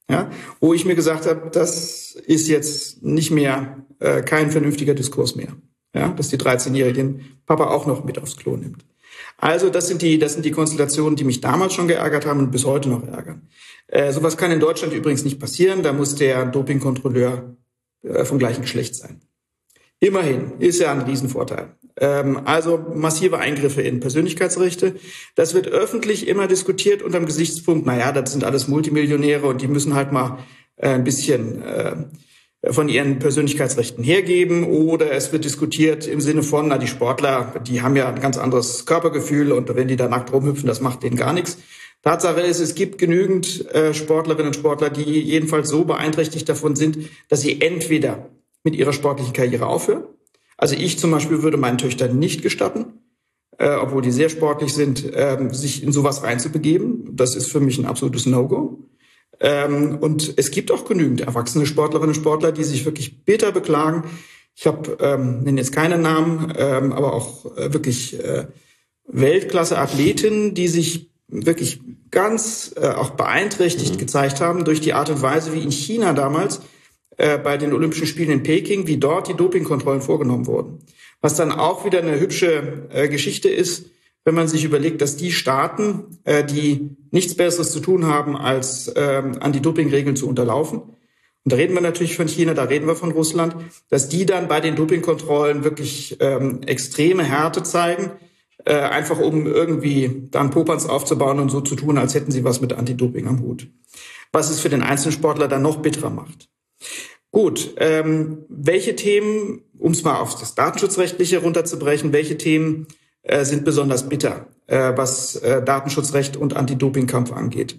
Ja, wo ich mir gesagt habe, das ist jetzt nicht mehr äh, kein vernünftiger Diskurs mehr. Ja, dass die dreizehnjährigen Papa auch noch mit aufs Klo nimmt. Also das sind die, das sind die Konstellationen, die mich damals schon geärgert haben und bis heute noch ärgern. Äh, sowas kann in Deutschland übrigens nicht passieren. Da muss der Dopingkontrolleur äh, vom gleichen Geschlecht sein. Immerhin ist ja ein Riesenvorteil. Ähm, also massive Eingriffe in Persönlichkeitsrechte. Das wird öffentlich immer diskutiert unter dem Gesichtspunkt, naja, das sind alles Multimillionäre und die müssen halt mal äh, ein bisschen äh, von ihren Persönlichkeitsrechten hergeben. Oder es wird diskutiert im Sinne von, na, die Sportler, die haben ja ein ganz anderes Körpergefühl und wenn die da nackt rumhüpfen, das macht denen gar nichts. Tatsache ist, es gibt genügend äh, Sportlerinnen und Sportler, die jedenfalls so beeinträchtigt davon sind, dass sie entweder mit ihrer sportlichen Karriere aufhören. Also ich zum Beispiel würde meinen Töchtern nicht gestatten, äh, obwohl die sehr sportlich sind, äh, sich in sowas reinzubegeben. Das ist für mich ein absolutes No-Go. Ähm, und es gibt auch genügend erwachsene Sportlerinnen und Sportler, die sich wirklich bitter beklagen. Ich habe, ähm, nenne jetzt keine Namen, ähm, aber auch äh, wirklich äh, Weltklasse-Athletinnen, die sich wirklich ganz äh, auch beeinträchtigt mhm. gezeigt haben durch die Art und Weise, wie in China damals bei den Olympischen Spielen in Peking, wie dort die Dopingkontrollen vorgenommen wurden. Was dann auch wieder eine hübsche äh, Geschichte ist, wenn man sich überlegt, dass die Staaten, äh, die nichts Besseres zu tun haben, als ähm, an die Dopingregeln zu unterlaufen, und da reden wir natürlich von China, da reden wir von Russland, dass die dann bei den Dopingkontrollen wirklich ähm, extreme Härte zeigen, äh, einfach um irgendwie dann Popanz aufzubauen und so zu tun, als hätten sie was mit Anti-Doping am Hut. Was es für den einzelnen Sportler dann noch bitterer macht. Gut, ähm, welche Themen, um es mal auf das Datenschutzrechtliche runterzubrechen, welche Themen äh, sind besonders bitter, äh, was äh, Datenschutzrecht und Anti-Doping-Kampf angeht?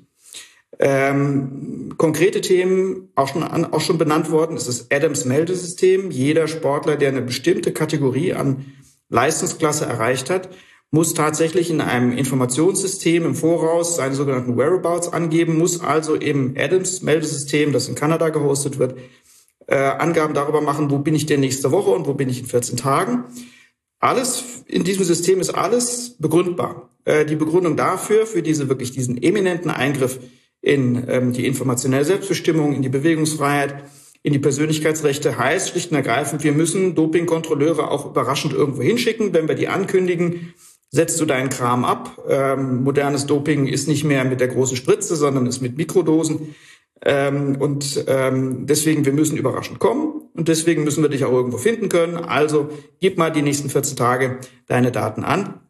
Ähm, konkrete Themen, auch schon, an, auch schon benannt worden, ist das Adams-Meldesystem. Jeder Sportler, der eine bestimmte Kategorie an Leistungsklasse erreicht hat, muss tatsächlich in einem Informationssystem im Voraus seine sogenannten Whereabouts angeben, muss also im Adams-Meldesystem, das in Kanada gehostet wird, äh, Angaben darüber machen, wo bin ich denn nächste Woche und wo bin ich in vierzehn Tagen. Alles in diesem System ist alles begründbar. Äh, die Begründung dafür, für diese wirklich diesen eminenten Eingriff in ähm, die informationelle Selbstbestimmung, in die Bewegungsfreiheit, in die Persönlichkeitsrechte heißt schlicht und ergreifend, wir müssen Dopingkontrolleure auch überraschend irgendwo hinschicken, wenn wir die ankündigen. Setzt du deinen Kram ab. Ähm, modernes Doping ist nicht mehr mit der großen Spritze, sondern ist mit Mikrodosen. Ähm, und ähm, deswegen, wir müssen überraschend kommen. Und deswegen müssen wir dich auch irgendwo finden können. Also gib mal die nächsten vierzehn Tage deine Daten an.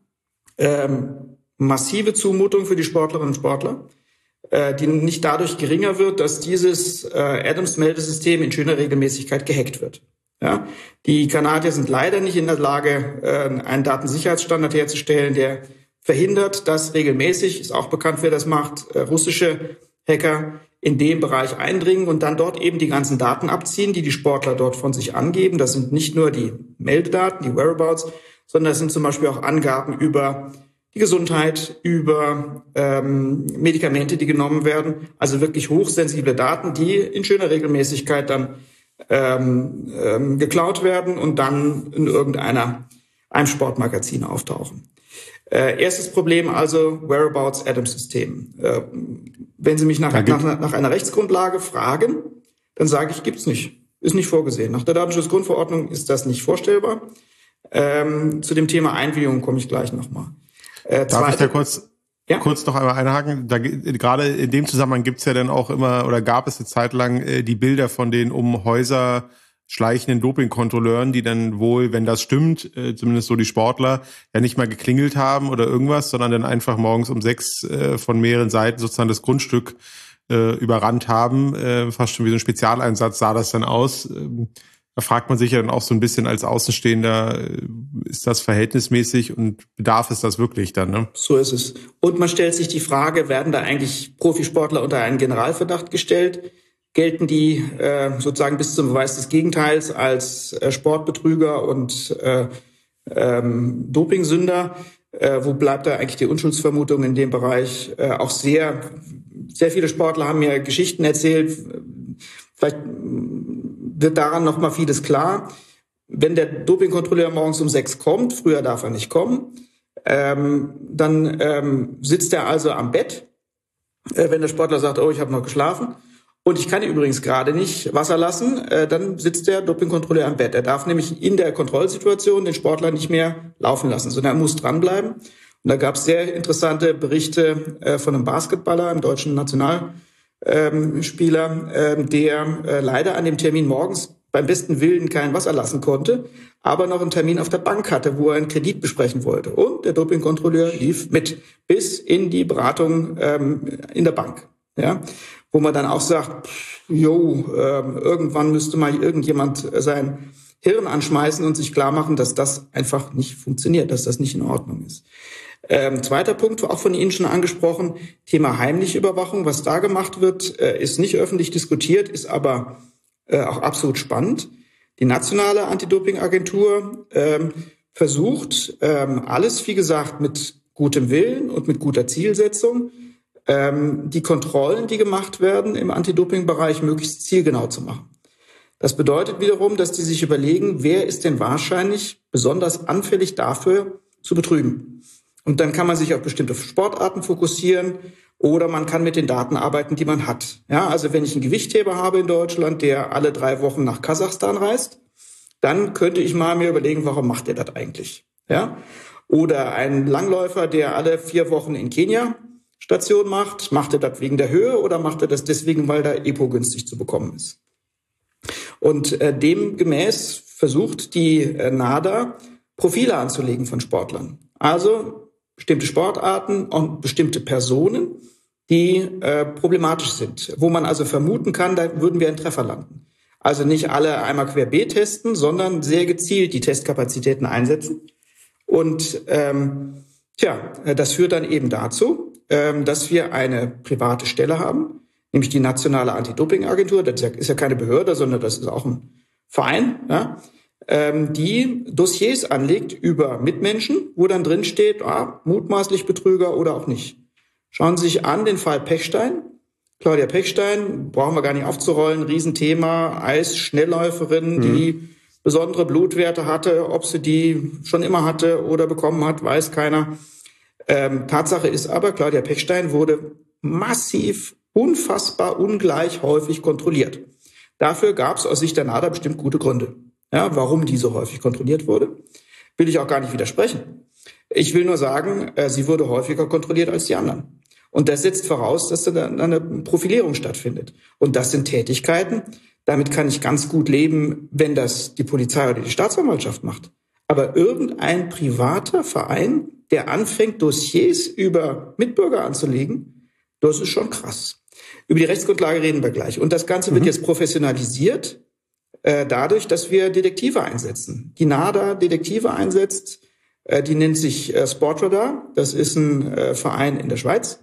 Ähm, massive Zumutung für die Sportlerinnen und Sportler, äh, die nicht dadurch geringer wird, dass dieses äh, Adams-Meldesystem in schöner Regelmäßigkeit gehackt wird. Ja, die Kanadier sind leider nicht in der Lage, äh, einen Datensicherheitsstandard herzustellen, der verhindert, dass regelmäßig, ist auch bekannt, wer das macht, äh, russische Hacker in dem Bereich eindringen und dann dort eben die ganzen Daten abziehen, die die Sportler dort von sich angeben. Das sind nicht nur die Meldedaten, die Whereabouts, sondern das sind zum Beispiel auch Angaben über die Gesundheit, über ähm, Medikamente, die genommen werden. Also wirklich hochsensible Daten, die in schöner Regelmäßigkeit dann ähm, ähm, geklaut werden und dann in irgendeiner einem Sportmagazin auftauchen. Äh, erstes Problem also Whereabouts Adams-System. Äh, wenn Sie mich nach, nach, nach einer Rechtsgrundlage fragen, dann sage ich, gibt's nicht. Ist nicht vorgesehen. Nach der Datenschutzgrundverordnung ist das nicht vorstellbar. Ähm, zu dem Thema Einwilligung komme ich gleich nochmal. Äh, Darf ich da kurz, ja? kurz noch einmal einhaken? Da, gerade in dem Zusammenhang gibt's ja dann auch immer, oder gab es eine Zeit lang, äh, die Bilder von den um Häuser schleichenden Dopingkontrolleuren, die dann wohl, wenn das stimmt, äh, zumindest so die Sportler, ja nicht mal geklingelt haben oder irgendwas, sondern dann einfach morgens um sechs äh, von mehreren Seiten sozusagen das Grundstück äh, überrannt haben. Äh, fast schon wie so ein Spezialeinsatz sah das dann aus. Ähm, Da fragt man sich ja dann auch so ein bisschen als Außenstehender, ist das verhältnismäßig und bedarf es das wirklich dann, ne? So ist es. Und man stellt sich die Frage, werden da eigentlich Profisportler unter einen Generalverdacht gestellt? Gelten die äh, sozusagen bis zum Beweis des Gegenteils als äh, Sportbetrüger und äh, ähm, Dopingsünder? Äh, wo bleibt da eigentlich die Unschuldsvermutung in dem Bereich? Äh, auch sehr, sehr viele Sportler haben mir Geschichten erzählt. Vielleicht wird daran noch mal vieles klar. Wenn der Dopingkontrolleur morgens um sechs kommt, früher darf er nicht kommen, ähm, dann ähm, sitzt er also am Bett, äh, wenn der Sportler sagt, oh, ich habe noch geschlafen. und ich kann übrigens gerade nicht Wasser lassen, äh, dann sitzt der Dopingkontrolleur am Bett. Er darf nämlich in der Kontrollsituation den Sportler nicht mehr laufen lassen, sondern er muss dranbleiben. Und da gab es sehr interessante Berichte äh, von einem Basketballer, einem deutschen Nationalspieler, ähm, äh, der äh, leider an dem Termin morgens beim besten Willen kein Wasser lassen konnte, aber noch einen Termin auf der Bank hatte, wo er einen Kredit besprechen wollte. Und der Dopingkontrolleur lief mit bis in die Beratung ähm, in der Bank. Ja, wo man dann auch sagt, jo, äh, irgendwann müsste mal irgendjemand sein Hirn anschmeißen und sich klar machen, dass das einfach nicht funktioniert, dass das nicht in Ordnung ist. Ähm, zweiter Punkt, auch von Ihnen schon angesprochen, Thema heimliche Überwachung. Was da gemacht wird, äh, ist nicht öffentlich diskutiert, ist aber äh, auch absolut spannend. Die nationale Anti-Doping-Agentur ähm, versucht, ähm, alles, wie gesagt, mit gutem Willen und mit guter Zielsetzung, ähm, die Kontrollen, die gemacht werden im Anti-Doping-Bereich, möglichst zielgenau zu machen. Das bedeutet wiederum, dass die sich überlegen, wer ist denn wahrscheinlich besonders anfällig dafür, zu betrügen. Und dann kann man sich auf bestimmte Sportarten fokussieren oder man kann mit den Daten arbeiten, die man hat. Ja, also wenn ich einen Gewichtheber habe in Deutschland, der alle drei Wochen nach Kasachstan reist, dann könnte ich mal mir überlegen, warum macht der das eigentlich? Ja, oder ein Langläufer, der alle vier Wochen in Kenia Station macht, macht er das wegen der Höhe oder macht er das deswegen, weil da E P O günstig zu bekommen ist? Und äh, demgemäß versucht die äh, NADA Profile anzulegen von Sportlern. Also bestimmte Sportarten und bestimmte Personen, die äh, problematisch sind, wo man also vermuten kann, da würden wir einen Treffer landen. Also nicht alle einmal querbeet testen, sondern sehr gezielt die Testkapazitäten einsetzen. Und ähm, tja, das führt dann eben dazu, ähm, dass wir eine private Stelle haben, nämlich die nationale Anti-Doping-Agentur. Das ist ja keine Behörde, sondern das ist auch ein Verein, ja, ähm, die Dossiers anlegt über Mitmenschen, wo dann drin steht, ah, mutmaßlich Betrüger oder auch nicht. Schauen Sie sich an den Fall Pechstein. Claudia Pechstein, brauchen wir gar nicht aufzurollen, Riesenthema, Eis-Schnellläuferin, mhm. die besondere Blutwerte hatte, ob sie die schon immer hatte oder bekommen hat, weiß keiner. Ähm, Tatsache ist aber, Claudia Pechstein wurde massiv, unfassbar ungleich häufig kontrolliert. Dafür gab es aus Sicht der NADA bestimmt gute Gründe. Ja, warum die so häufig kontrolliert wurde, will ich auch gar nicht widersprechen. Ich will nur sagen, äh, sie wurde häufiger kontrolliert als die anderen. Und das setzt voraus, dass da eine Profilierung stattfindet. Und das sind Tätigkeiten, damit kann ich ganz gut leben, wenn das die Polizei oder die Staatsanwaltschaft macht. Aber irgendein privater Verein, der anfängt, Dossiers über Mitbürger anzulegen, das ist schon krass. Über die Rechtsgrundlage reden wir gleich. Und das Ganze mhm. wird jetzt professionalisiert, äh, dadurch, dass wir Detektive einsetzen. Die NADA Detektive einsetzt, äh, die nennt sich äh, Sportradar. Das ist ein äh, Verein in der Schweiz.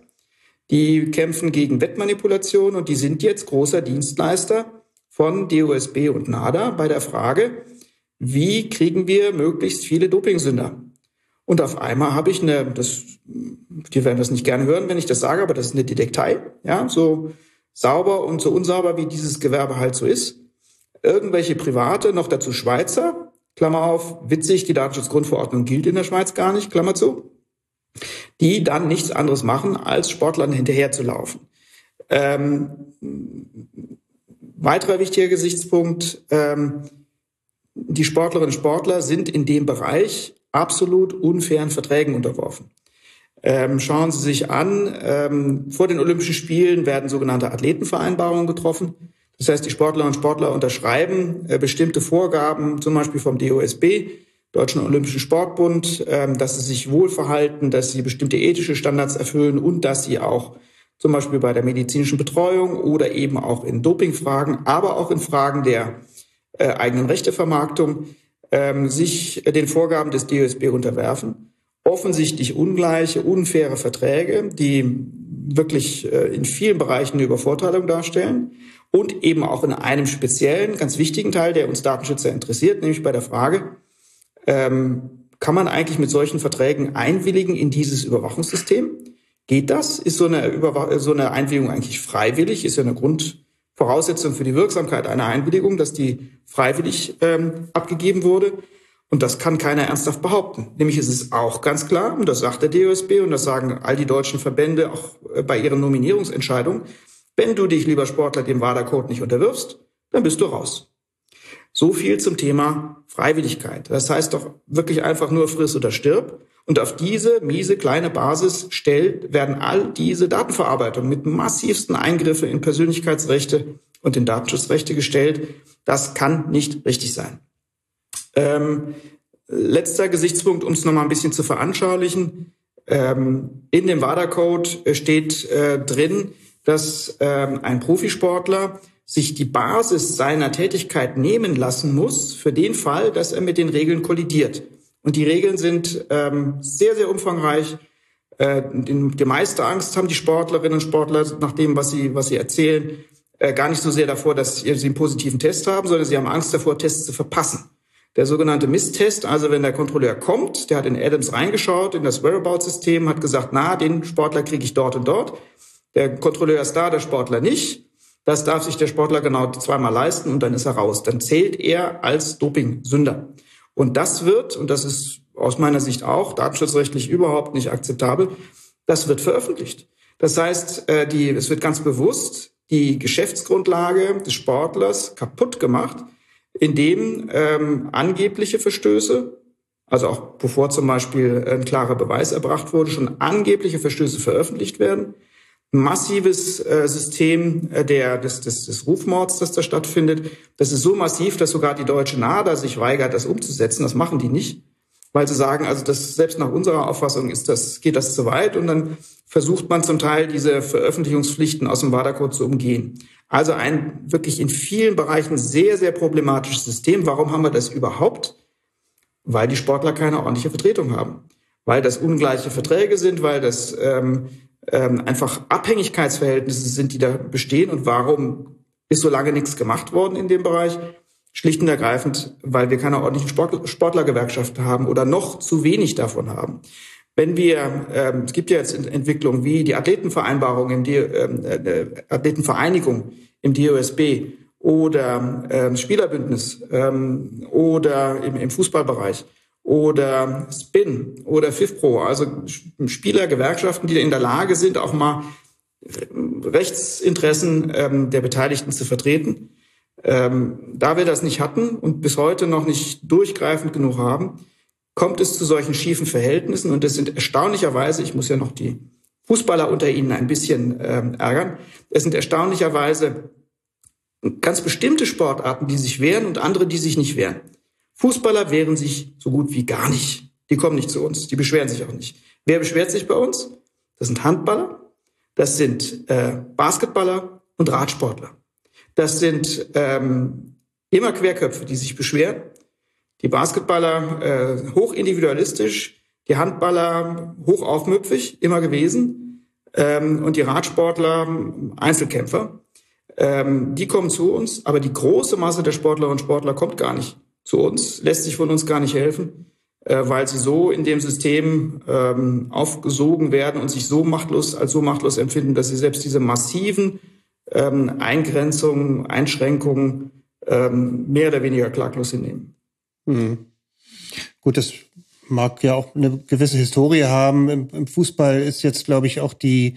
Die kämpfen gegen Wettmanipulation und die sind jetzt großer Dienstleister von D O S B und NADA bei der Frage, wie kriegen wir möglichst viele Dopingsünder? Und auf einmal habe ich eine, das, die werden das nicht gerne hören, wenn ich das sage, aber das ist eine Detektei, ja, so sauber und so unsauber, wie dieses Gewerbe halt so ist. Irgendwelche Private, noch dazu Schweizer, Klammer auf, witzig, die Datenschutzgrundverordnung gilt in der Schweiz gar nicht, Klammer zu, die dann nichts anderes machen, als Sportlern hinterherzulaufen. Ähm, weiterer wichtiger Gesichtspunkt, ähm, die Sportlerinnen und Sportler sind in dem Bereich absolut unfairen Verträgen unterworfen. Ähm, schauen Sie sich an, ähm, vor den Olympischen Spielen werden sogenannte Athletenvereinbarungen getroffen. Das heißt, die Sportlerinnen und Sportler unterschreiben äh, bestimmte Vorgaben, zum Beispiel vom D O S B, Deutschen Olympischen Sportbund, ähm, dass sie sich wohlverhalten, dass sie bestimmte ethische Standards erfüllen und dass sie auch zum Beispiel bei der medizinischen Betreuung oder eben auch in Dopingfragen, aber auch in Fragen der äh, eigenen Rechtevermarktung ähm, sich äh, den Vorgaben des D O S B unterwerfen. Offensichtlich ungleiche, unfaire Verträge, die wirklich äh, in vielen Bereichen eine Übervorteilung darstellen und eben auch in einem speziellen, ganz wichtigen Teil, der uns Datenschützer interessiert, nämlich bei der Frage, ähm, kann man eigentlich mit solchen Verträgen einwilligen in dieses Überwachungssystem? Geht das? Ist so eine, Überwach- so eine Einwilligung eigentlich freiwillig? Ist ja eine Grundvoraussetzung für die Wirksamkeit einer Einwilligung, dass die freiwillig ähm, abgegeben wurde. Und das kann keiner ernsthaft behaupten. Nämlich ist es auch ganz klar, und das sagt der D O S B und das sagen all die deutschen Verbände auch bei ihren Nominierungsentscheidungen, Wenn du dich, lieber Sportler, dem WADA-Code nicht unterwirfst, dann bist du raus. So viel zum Thema Freiwilligkeit. Das heißt doch wirklich einfach nur friss oder stirb. Und auf diese miese kleine Basis stellt, werden all diese Datenverarbeitungen mit massivsten Eingriffen in Persönlichkeitsrechte und in Datenschutzrechte gestellt. Das kann nicht richtig sein. Ähm, letzter Gesichtspunkt, um es nochmal ein bisschen zu veranschaulichen. Ähm, in dem WADA-Code steht äh, drin, dass ähm, ein Profisportler sich die Basis seiner Tätigkeit nehmen lassen muss für den Fall, dass er mit den Regeln kollidiert. Und die Regeln sind ähm, sehr, sehr umfangreich. Äh, die, die meiste Angst haben die Sportlerinnen und Sportler nach dem, was sie, was sie erzählen, äh, gar nicht so sehr davor, dass sie einen positiven Test haben, sondern sie haben Angst davor, Tests zu verpassen. Der sogenannte Misstest, also wenn der Kontrolleur kommt, der hat in Adams reingeschaut, in das Whereabouts-System, hat gesagt, na, den Sportler kriege ich dort und dort. Der Kontrolleur ist da, der Sportler nicht. Das darf sich der Sportler genau zweimal leisten und dann ist er raus. Dann zählt er als Dopingsünder. Und das wird, und das ist aus meiner Sicht auch datenschutzrechtlich überhaupt nicht akzeptabel, das wird veröffentlicht. Das heißt, die, es wird ganz bewusst die Geschäftsgrundlage des Sportlers kaputt gemacht, indem ähm, angebliche Verstöße, also auch bevor zum Beispiel ein klarer Beweis erbracht wurde, schon angebliche Verstöße veröffentlicht werden. Ein massives äh, System äh, der, des, des, des Rufmords, das da stattfindet. Das ist so massiv, dass sogar die deutsche NADA sich weigert, das umzusetzen. Das machen die nicht, weil sie sagen, also das selbst nach unserer Auffassung ist das, geht das zu weit. Und dann versucht man zum Teil, diese Veröffentlichungspflichten aus dem WADA-Code zu umgehen. Also ein wirklich in vielen Bereichen sehr, sehr problematisches System. Warum haben wir das überhaupt? Weil die Sportler keine ordentliche Vertretung haben. Weil das ungleiche Verträge sind, weil das ähm, ähm, einfach Abhängigkeitsverhältnisse sind, die da bestehen. Und warum ist so lange nichts gemacht worden in dem Bereich? Schlicht und ergreifend, weil wir keine ordentlichen Sport, Sportlergewerkschaften haben oder noch zu wenig davon haben. Wenn wir, ähm, es gibt ja jetzt Entwicklungen wie die Athletenvereinbarung im D, ähm, äh, Athletenvereinigung im D O S B oder ähm, Spielerbündnis ähm, oder im, im Fußballbereich oder Spin oder FIFPro, also Spielergewerkschaften, die in der Lage sind, auch mal Rechtsinteressen ähm, der Beteiligten zu vertreten. Ähm, da wir das nicht hatten und bis heute noch nicht durchgreifend genug haben, kommt es zu solchen schiefen Verhältnissen. Und das sind erstaunlicherweise, ich muss ja noch die Fußballer unter Ihnen ein bisschen ähm, ärgern, es sind erstaunlicherweise ganz bestimmte Sportarten, die sich wehren und andere, die sich nicht wehren. Fußballer wehren sich so gut wie gar nicht. Die kommen nicht zu uns, die beschweren sich auch nicht. Wer beschwert sich bei uns? Das sind Handballer, das sind äh, Basketballer und Radsportler. Das sind ähm, immer Querköpfe, die sich beschweren. Die Basketballer äh, hoch individualistisch, die Handballer hoch aufmüpfig, immer gewesen. Ähm, und die Radsportler Einzelkämpfer. Ähm, die kommen zu uns, aber die große Masse der Sportlerinnen und Sportler kommt gar nicht zu uns, lässt sich von uns gar nicht helfen, äh, weil sie so in dem System ähm, aufgesogen werden und sich so machtlos, als so machtlos empfinden, dass sie selbst diese massiven ähm, Eingrenzungen, Einschränkungen ähm, mehr oder weniger klaglos hinnehmen. Hm. Gut, das mag ja auch eine gewisse Historie haben. Im, im Fußball ist jetzt, glaube ich, auch die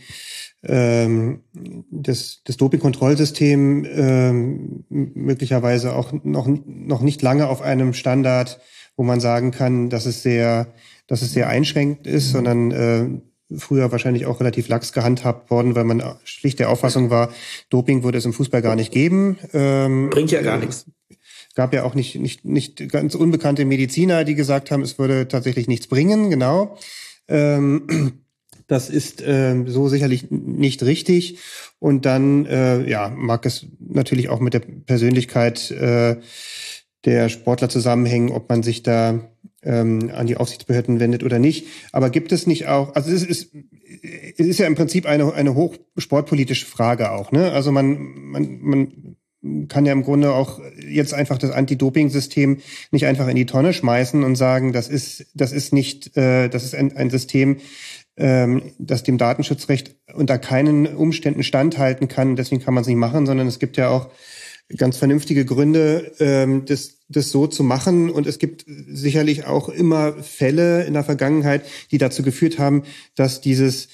ähm, das, das Dopingkontrollsystem ähm, möglicherweise auch noch noch nicht lange auf einem Standard, wo man sagen kann, dass es sehr, dass es sehr einschränkend ist, mhm. sondern äh, früher wahrscheinlich auch relativ lax gehandhabt worden, weil man schlicht der Auffassung war, Doping würde es im Fußball gar nicht geben. Ähm, Bringt ja gar nichts. Gab ja auch nicht nicht nicht ganz unbekannte Mediziner, die gesagt haben, es würde tatsächlich nichts bringen. Genau, ähm, das ist ähm, so sicherlich nicht richtig. Und dann äh, ja mag es natürlich auch mit der Persönlichkeit äh, der Sportler zusammenhängen, ob man sich da ähm, an die Aufsichtsbehörden wendet oder nicht. Aber gibt es nicht auch? Also es ist es ist ja im Prinzip eine eine hochsportpolitische Frage auch. Ne? Also man man man kann ja im Grunde auch jetzt einfach das Anti-Doping-System nicht einfach in die Tonne schmeißen und sagen, das ist das ist nicht, äh, das ist ein, ein System, ähm, das dem Datenschutzrecht unter keinen Umständen standhalten kann. Deswegen kann man es nicht machen, sondern es gibt ja auch ganz vernünftige Gründe, ähm, das, das so zu machen. Und es gibt sicherlich auch immer Fälle in der Vergangenheit, die dazu geführt haben, dass dieses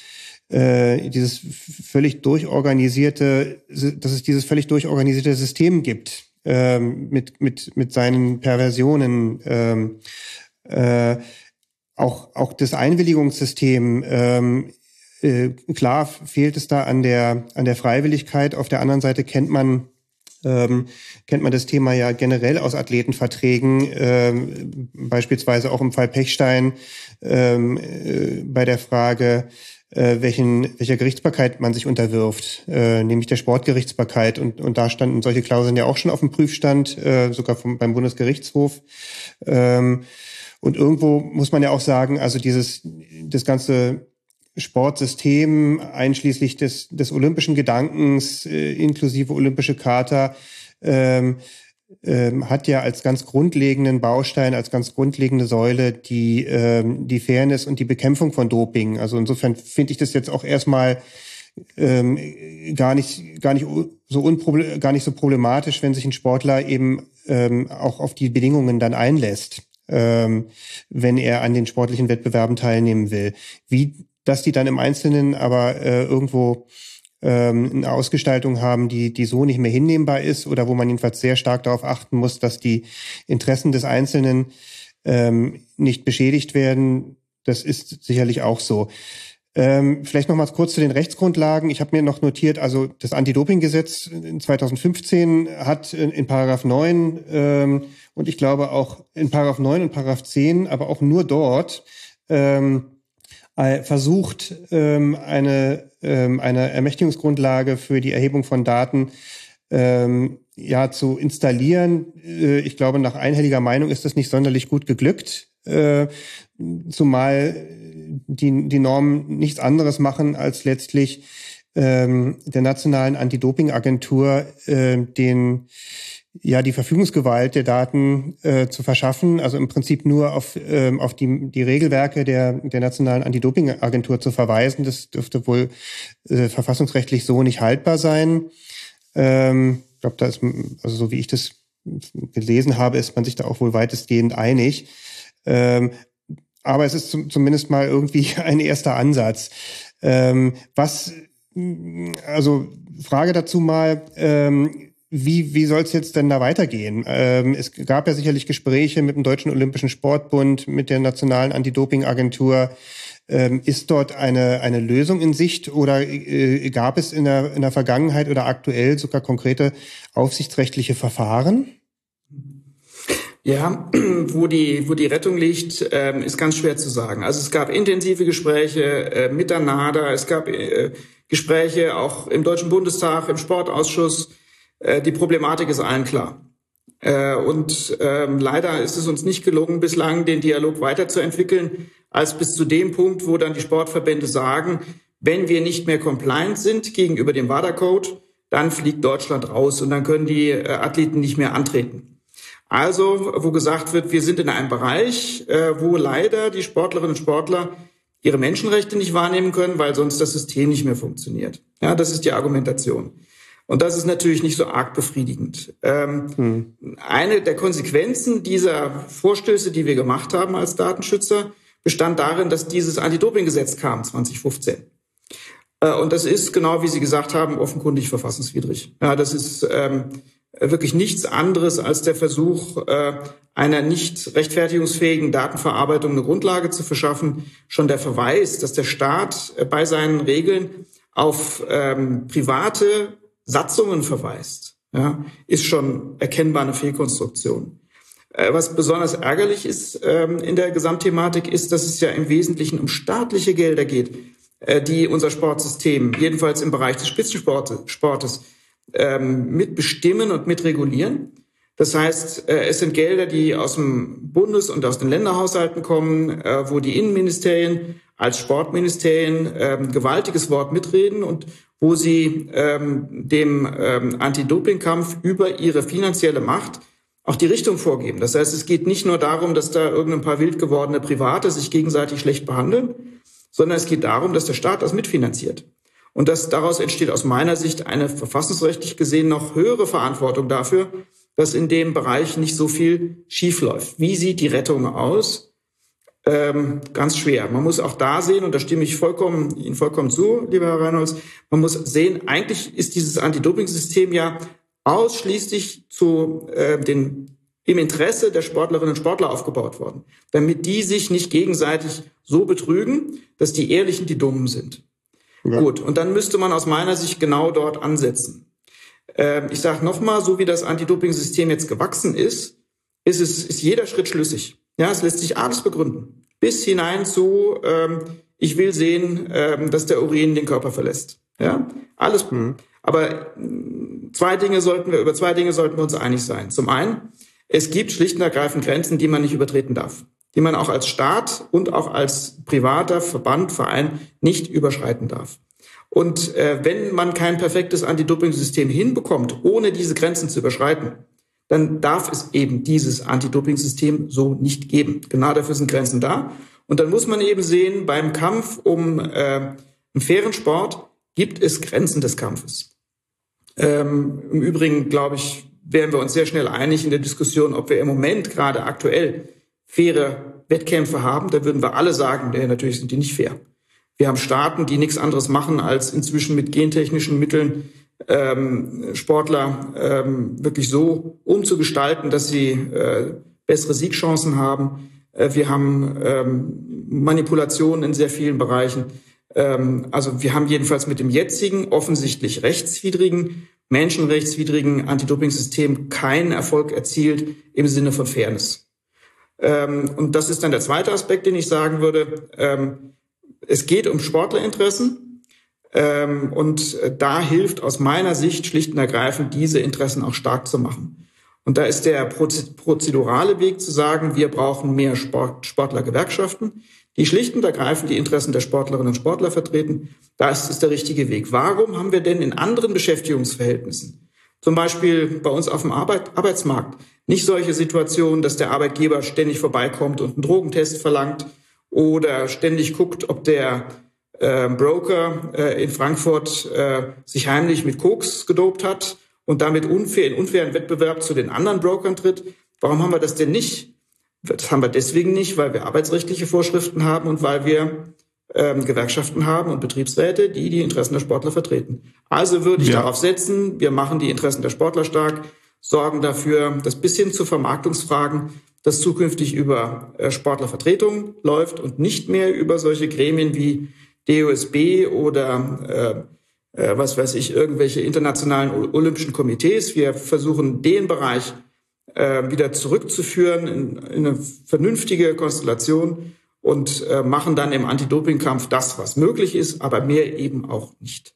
äh, dieses völlig durchorganisierte, dass es dieses völlig durchorganisierte System gibt ähm, mit mit mit seinen Perversionen, ähm, äh, auch auch das Einwilligungssystem. Ähm, äh, klar fehlt es da an der an der Freiwilligkeit. Auf der anderen Seite kennt man Ähm, kennt man das Thema ja generell aus Athletenverträgen, ähm, beispielsweise auch im Fall Pechstein, ähm, äh, bei der Frage, äh, welchen, welcher Gerichtsbarkeit man sich unterwirft, äh, nämlich der Sportgerichtsbarkeit. Und, und da standen solche Klauseln ja auch schon auf dem Prüfstand, äh, sogar vom, beim Bundesgerichtshof. Ähm, und irgendwo muss man ja auch sagen, also dieses, das ganze Sportsystem, einschließlich des, des olympischen Gedankens, äh, inklusive olympische Charta, ähm, ähm, hat ja als ganz grundlegenden Baustein, als ganz grundlegende Säule die, ähm, die Fairness und die Bekämpfung von Doping. Also insofern finde ich das jetzt auch erstmal ähm, gar nicht, gar nicht so unproble- gar nicht so problematisch, wenn sich ein Sportler eben ähm, auch auf die Bedingungen dann einlässt, ähm, wenn er an den sportlichen Wettbewerben teilnehmen will. Wie dass die dann im Einzelnen aber äh, irgendwo ähm, eine Ausgestaltung haben, die die so nicht mehr hinnehmbar ist oder wo man jedenfalls sehr stark darauf achten muss, dass die Interessen des Einzelnen ähm, nicht beschädigt werden. Das ist sicherlich auch so. Ähm, vielleicht noch mal kurz zu den Rechtsgrundlagen. Ich habe mir noch notiert, also das Anti-Doping-Gesetz in zweitausendfünfzehn hat in, in Paragraph neun ähm, und ich glaube auch in Paragraph neun und Paragraph zehn, aber auch nur dort, ähm, versucht, ähm, eine, ähm, eine Ermächtigungsgrundlage für die Erhebung von Daten ähm, ja zu installieren. Äh, ich glaube, nach einhelliger Meinung ist das nicht sonderlich gut geglückt, äh, zumal die, die Normen nichts anderes machen, als letztlich ähm, der nationalen Anti-Doping-Agentur äh, den ja die Verfügungsgewalt der Daten äh, zu verschaffen, also im Prinzip nur auf ähm, auf die die Regelwerke der der nationalen Anti-Doping-Agentur zu verweisen. Das dürfte wohl äh, verfassungsrechtlich so nicht haltbar sein. Ähm, ich glaube, da ist, also so wie ich das gelesen habe, ist man sich da auch wohl weitestgehend einig. Ähm, aber es ist zum, zumindest mal irgendwie ein erster Ansatz. Ähm, was also Frage dazu mal. Ähm, Wie, wie soll es jetzt denn da weitergehen? Ähm, es gab ja sicherlich Gespräche mit dem Deutschen Olympischen Sportbund, mit der Nationalen Anti-Doping-Agentur. Ähm, ist dort eine, eine Lösung in Sicht oder äh, gab es in der, in der Vergangenheit oder aktuell sogar konkrete aufsichtsrechtliche Verfahren? Ja, wo die, wo die Rettung liegt, ähm, ist ganz schwer zu sagen. Also es gab intensive Gespräche äh, mit der NADA, es gab äh, Gespräche auch im Deutschen Bundestag, im Sportausschuss. Die Problematik ist allen klar. Und ähm, leider ist es uns nicht gelungen, bislang den Dialog weiterzuentwickeln, als bis zu dem Punkt, wo dann die Sportverbände sagen, wenn wir nicht mehr compliant sind gegenüber dem WADA-Code, dann fliegt Deutschland raus und dann können die äh, Athleten nicht mehr antreten. Also, wo gesagt wird, wir sind in einem Bereich, äh, wo leider die Sportlerinnen und Sportler ihre Menschenrechte nicht wahrnehmen können, weil sonst das System nicht mehr funktioniert. Ja, das ist die Argumentation. Und das ist natürlich nicht so arg befriedigend. Ähm, hm. Eine der Konsequenzen dieser Vorstöße, die wir gemacht haben als Datenschützer, bestand darin, dass dieses Anti-Doping-Gesetz kam zwanzig fünfzehn. Äh, und das ist, genau wie Sie gesagt haben, offenkundig verfassungswidrig. Ja, das ist ähm, wirklich nichts anderes als der Versuch, äh, einer nicht rechtfertigungsfähigen Datenverarbeitung eine Grundlage zu verschaffen. Schon der Verweis, dass der Staat äh, bei seinen Regeln auf ähm, private Satzungen verweist, ja, ist schon erkennbar eine Fehlkonstruktion. Äh, was besonders ärgerlich ist ähm, in der Gesamtthematik ist, dass es ja im Wesentlichen um staatliche Gelder geht, äh, die unser Sportsystem, jedenfalls im Bereich des Spitzensportes, ähm, mitbestimmen und mitregulieren. Das heißt, äh, es sind Gelder, die aus dem Bundes- und aus den Länderhaushalten kommen, äh, wo die Innenministerien als Sportministerien ähm, gewaltiges Wort mitreden und wo sie ähm, dem ähm, Anti-Doping-Kampf über ihre finanzielle Macht auch die Richtung vorgeben. Das heißt, es geht nicht nur darum, dass da irgendein paar wild gewordene Private sich gegenseitig schlecht behandeln, sondern es geht darum, dass der Staat das mitfinanziert. Und das, daraus entsteht aus meiner Sicht eine verfassungsrechtlich gesehen noch höhere Verantwortung dafür, dass in dem Bereich nicht so viel schiefläuft. Wie sieht die Rettung aus? ähm, ganz schwer. Man muss auch da sehen, und da stimme ich vollkommen, Ihnen vollkommen zu, lieber Herr Reinholz, man muss sehen, eigentlich ist dieses Anti-Doping-System ja ausschließlich zu äh, den im Interesse der Sportlerinnen und Sportler aufgebaut worden, damit die sich nicht gegenseitig so betrügen, dass die Ehrlichen die Dummen sind. Ja. Gut, und dann müsste man aus meiner Sicht genau dort ansetzen. Ähm, ich sage nochmal, so wie das Anti-Doping-System jetzt gewachsen ist, ist, es, ist jeder Schritt schlüssig. Ja, es lässt sich alles begründen. Bis hinein zu, ähm, ich will sehen, ähm, dass der Urin den Körper verlässt. Ja, alles. Mhm. Aber zwei Dinge sollten wir, über zwei Dinge sollten wir uns einig sein. Zum einen, es gibt schlicht und ergreifend Grenzen, die man nicht übertreten darf, die man auch als Staat und auch als privater Verband, Verein nicht überschreiten darf. Und äh, wenn man kein perfektes Anti-Doping-System hinbekommt, ohne diese Grenzen zu überschreiten, dann darf es eben dieses Anti-Doping-System so nicht geben. Genau dafür sind Grenzen da. Und dann muss man eben sehen, beim Kampf um äh, einen fairen Sport gibt es Grenzen des Kampfes. Ähm, im Übrigen, glaube ich, wären wir uns sehr schnell einig in der Diskussion, ob wir im Moment gerade aktuell faire Wettkämpfe haben. Da würden wir alle sagen, ja, natürlich sind die nicht fair. Wir haben Staaten, die nichts anderes machen, als inzwischen mit gentechnischen Mitteln ähm, Sportler ähm, wirklich so umzugestalten, dass sie äh, bessere Siegchancen haben. Äh, wir haben ähm, Manipulationen in sehr vielen Bereichen. Ähm, also wir haben jedenfalls mit dem jetzigen, offensichtlich rechtswidrigen, menschenrechtswidrigen Anti-Doping-System keinen Erfolg erzielt im Sinne von Fairness. Ähm, und das ist dann der zweite Aspekt, den ich sagen würde. Ähm, es geht um Sportlerinteressen. Ähm, und da hilft aus meiner Sicht schlicht und ergreifend, diese Interessen auch stark zu machen. Und da ist der prozedurale Weg zu sagen, wir brauchen mehr Sport, Sportlergewerkschaften, die schlicht und ergreifend die Interessen der Sportlerinnen und Sportler vertreten. Das ist der richtige Weg. Warum haben wir denn in anderen Beschäftigungsverhältnissen, zum Beispiel bei uns auf dem Arbeit, Arbeitsmarkt, nicht solche Situationen, dass der Arbeitgeber ständig vorbeikommt und einen Drogentest verlangt oder ständig guckt, ob der äh, Broker äh, in Frankfurt äh, sich heimlich mit Koks gedopt hat und damit unfair, in unfairen Wettbewerb zu den anderen Brokern tritt? Warum haben wir das denn nicht? Das haben wir deswegen nicht, weil wir arbeitsrechtliche Vorschriften haben und weil wir ähm, Gewerkschaften haben und Betriebsräte, die die Interessen der Sportler vertreten. Also würde ich ja. darauf setzen, wir machen die Interessen der Sportler stark, sorgen dafür, dass bis hin zu Vermarktungsfragen das zukünftig über äh, Sportlervertretungen läuft und nicht mehr über solche Gremien wie D O S B oder äh, äh, was weiß ich, irgendwelche internationalen Olympischen Komitees. Wir versuchen den Bereich äh, wieder zurückzuführen in, in eine vernünftige Konstellation und äh, machen dann im Anti-Doping-Kampf das, was möglich ist, aber mehr eben auch nicht.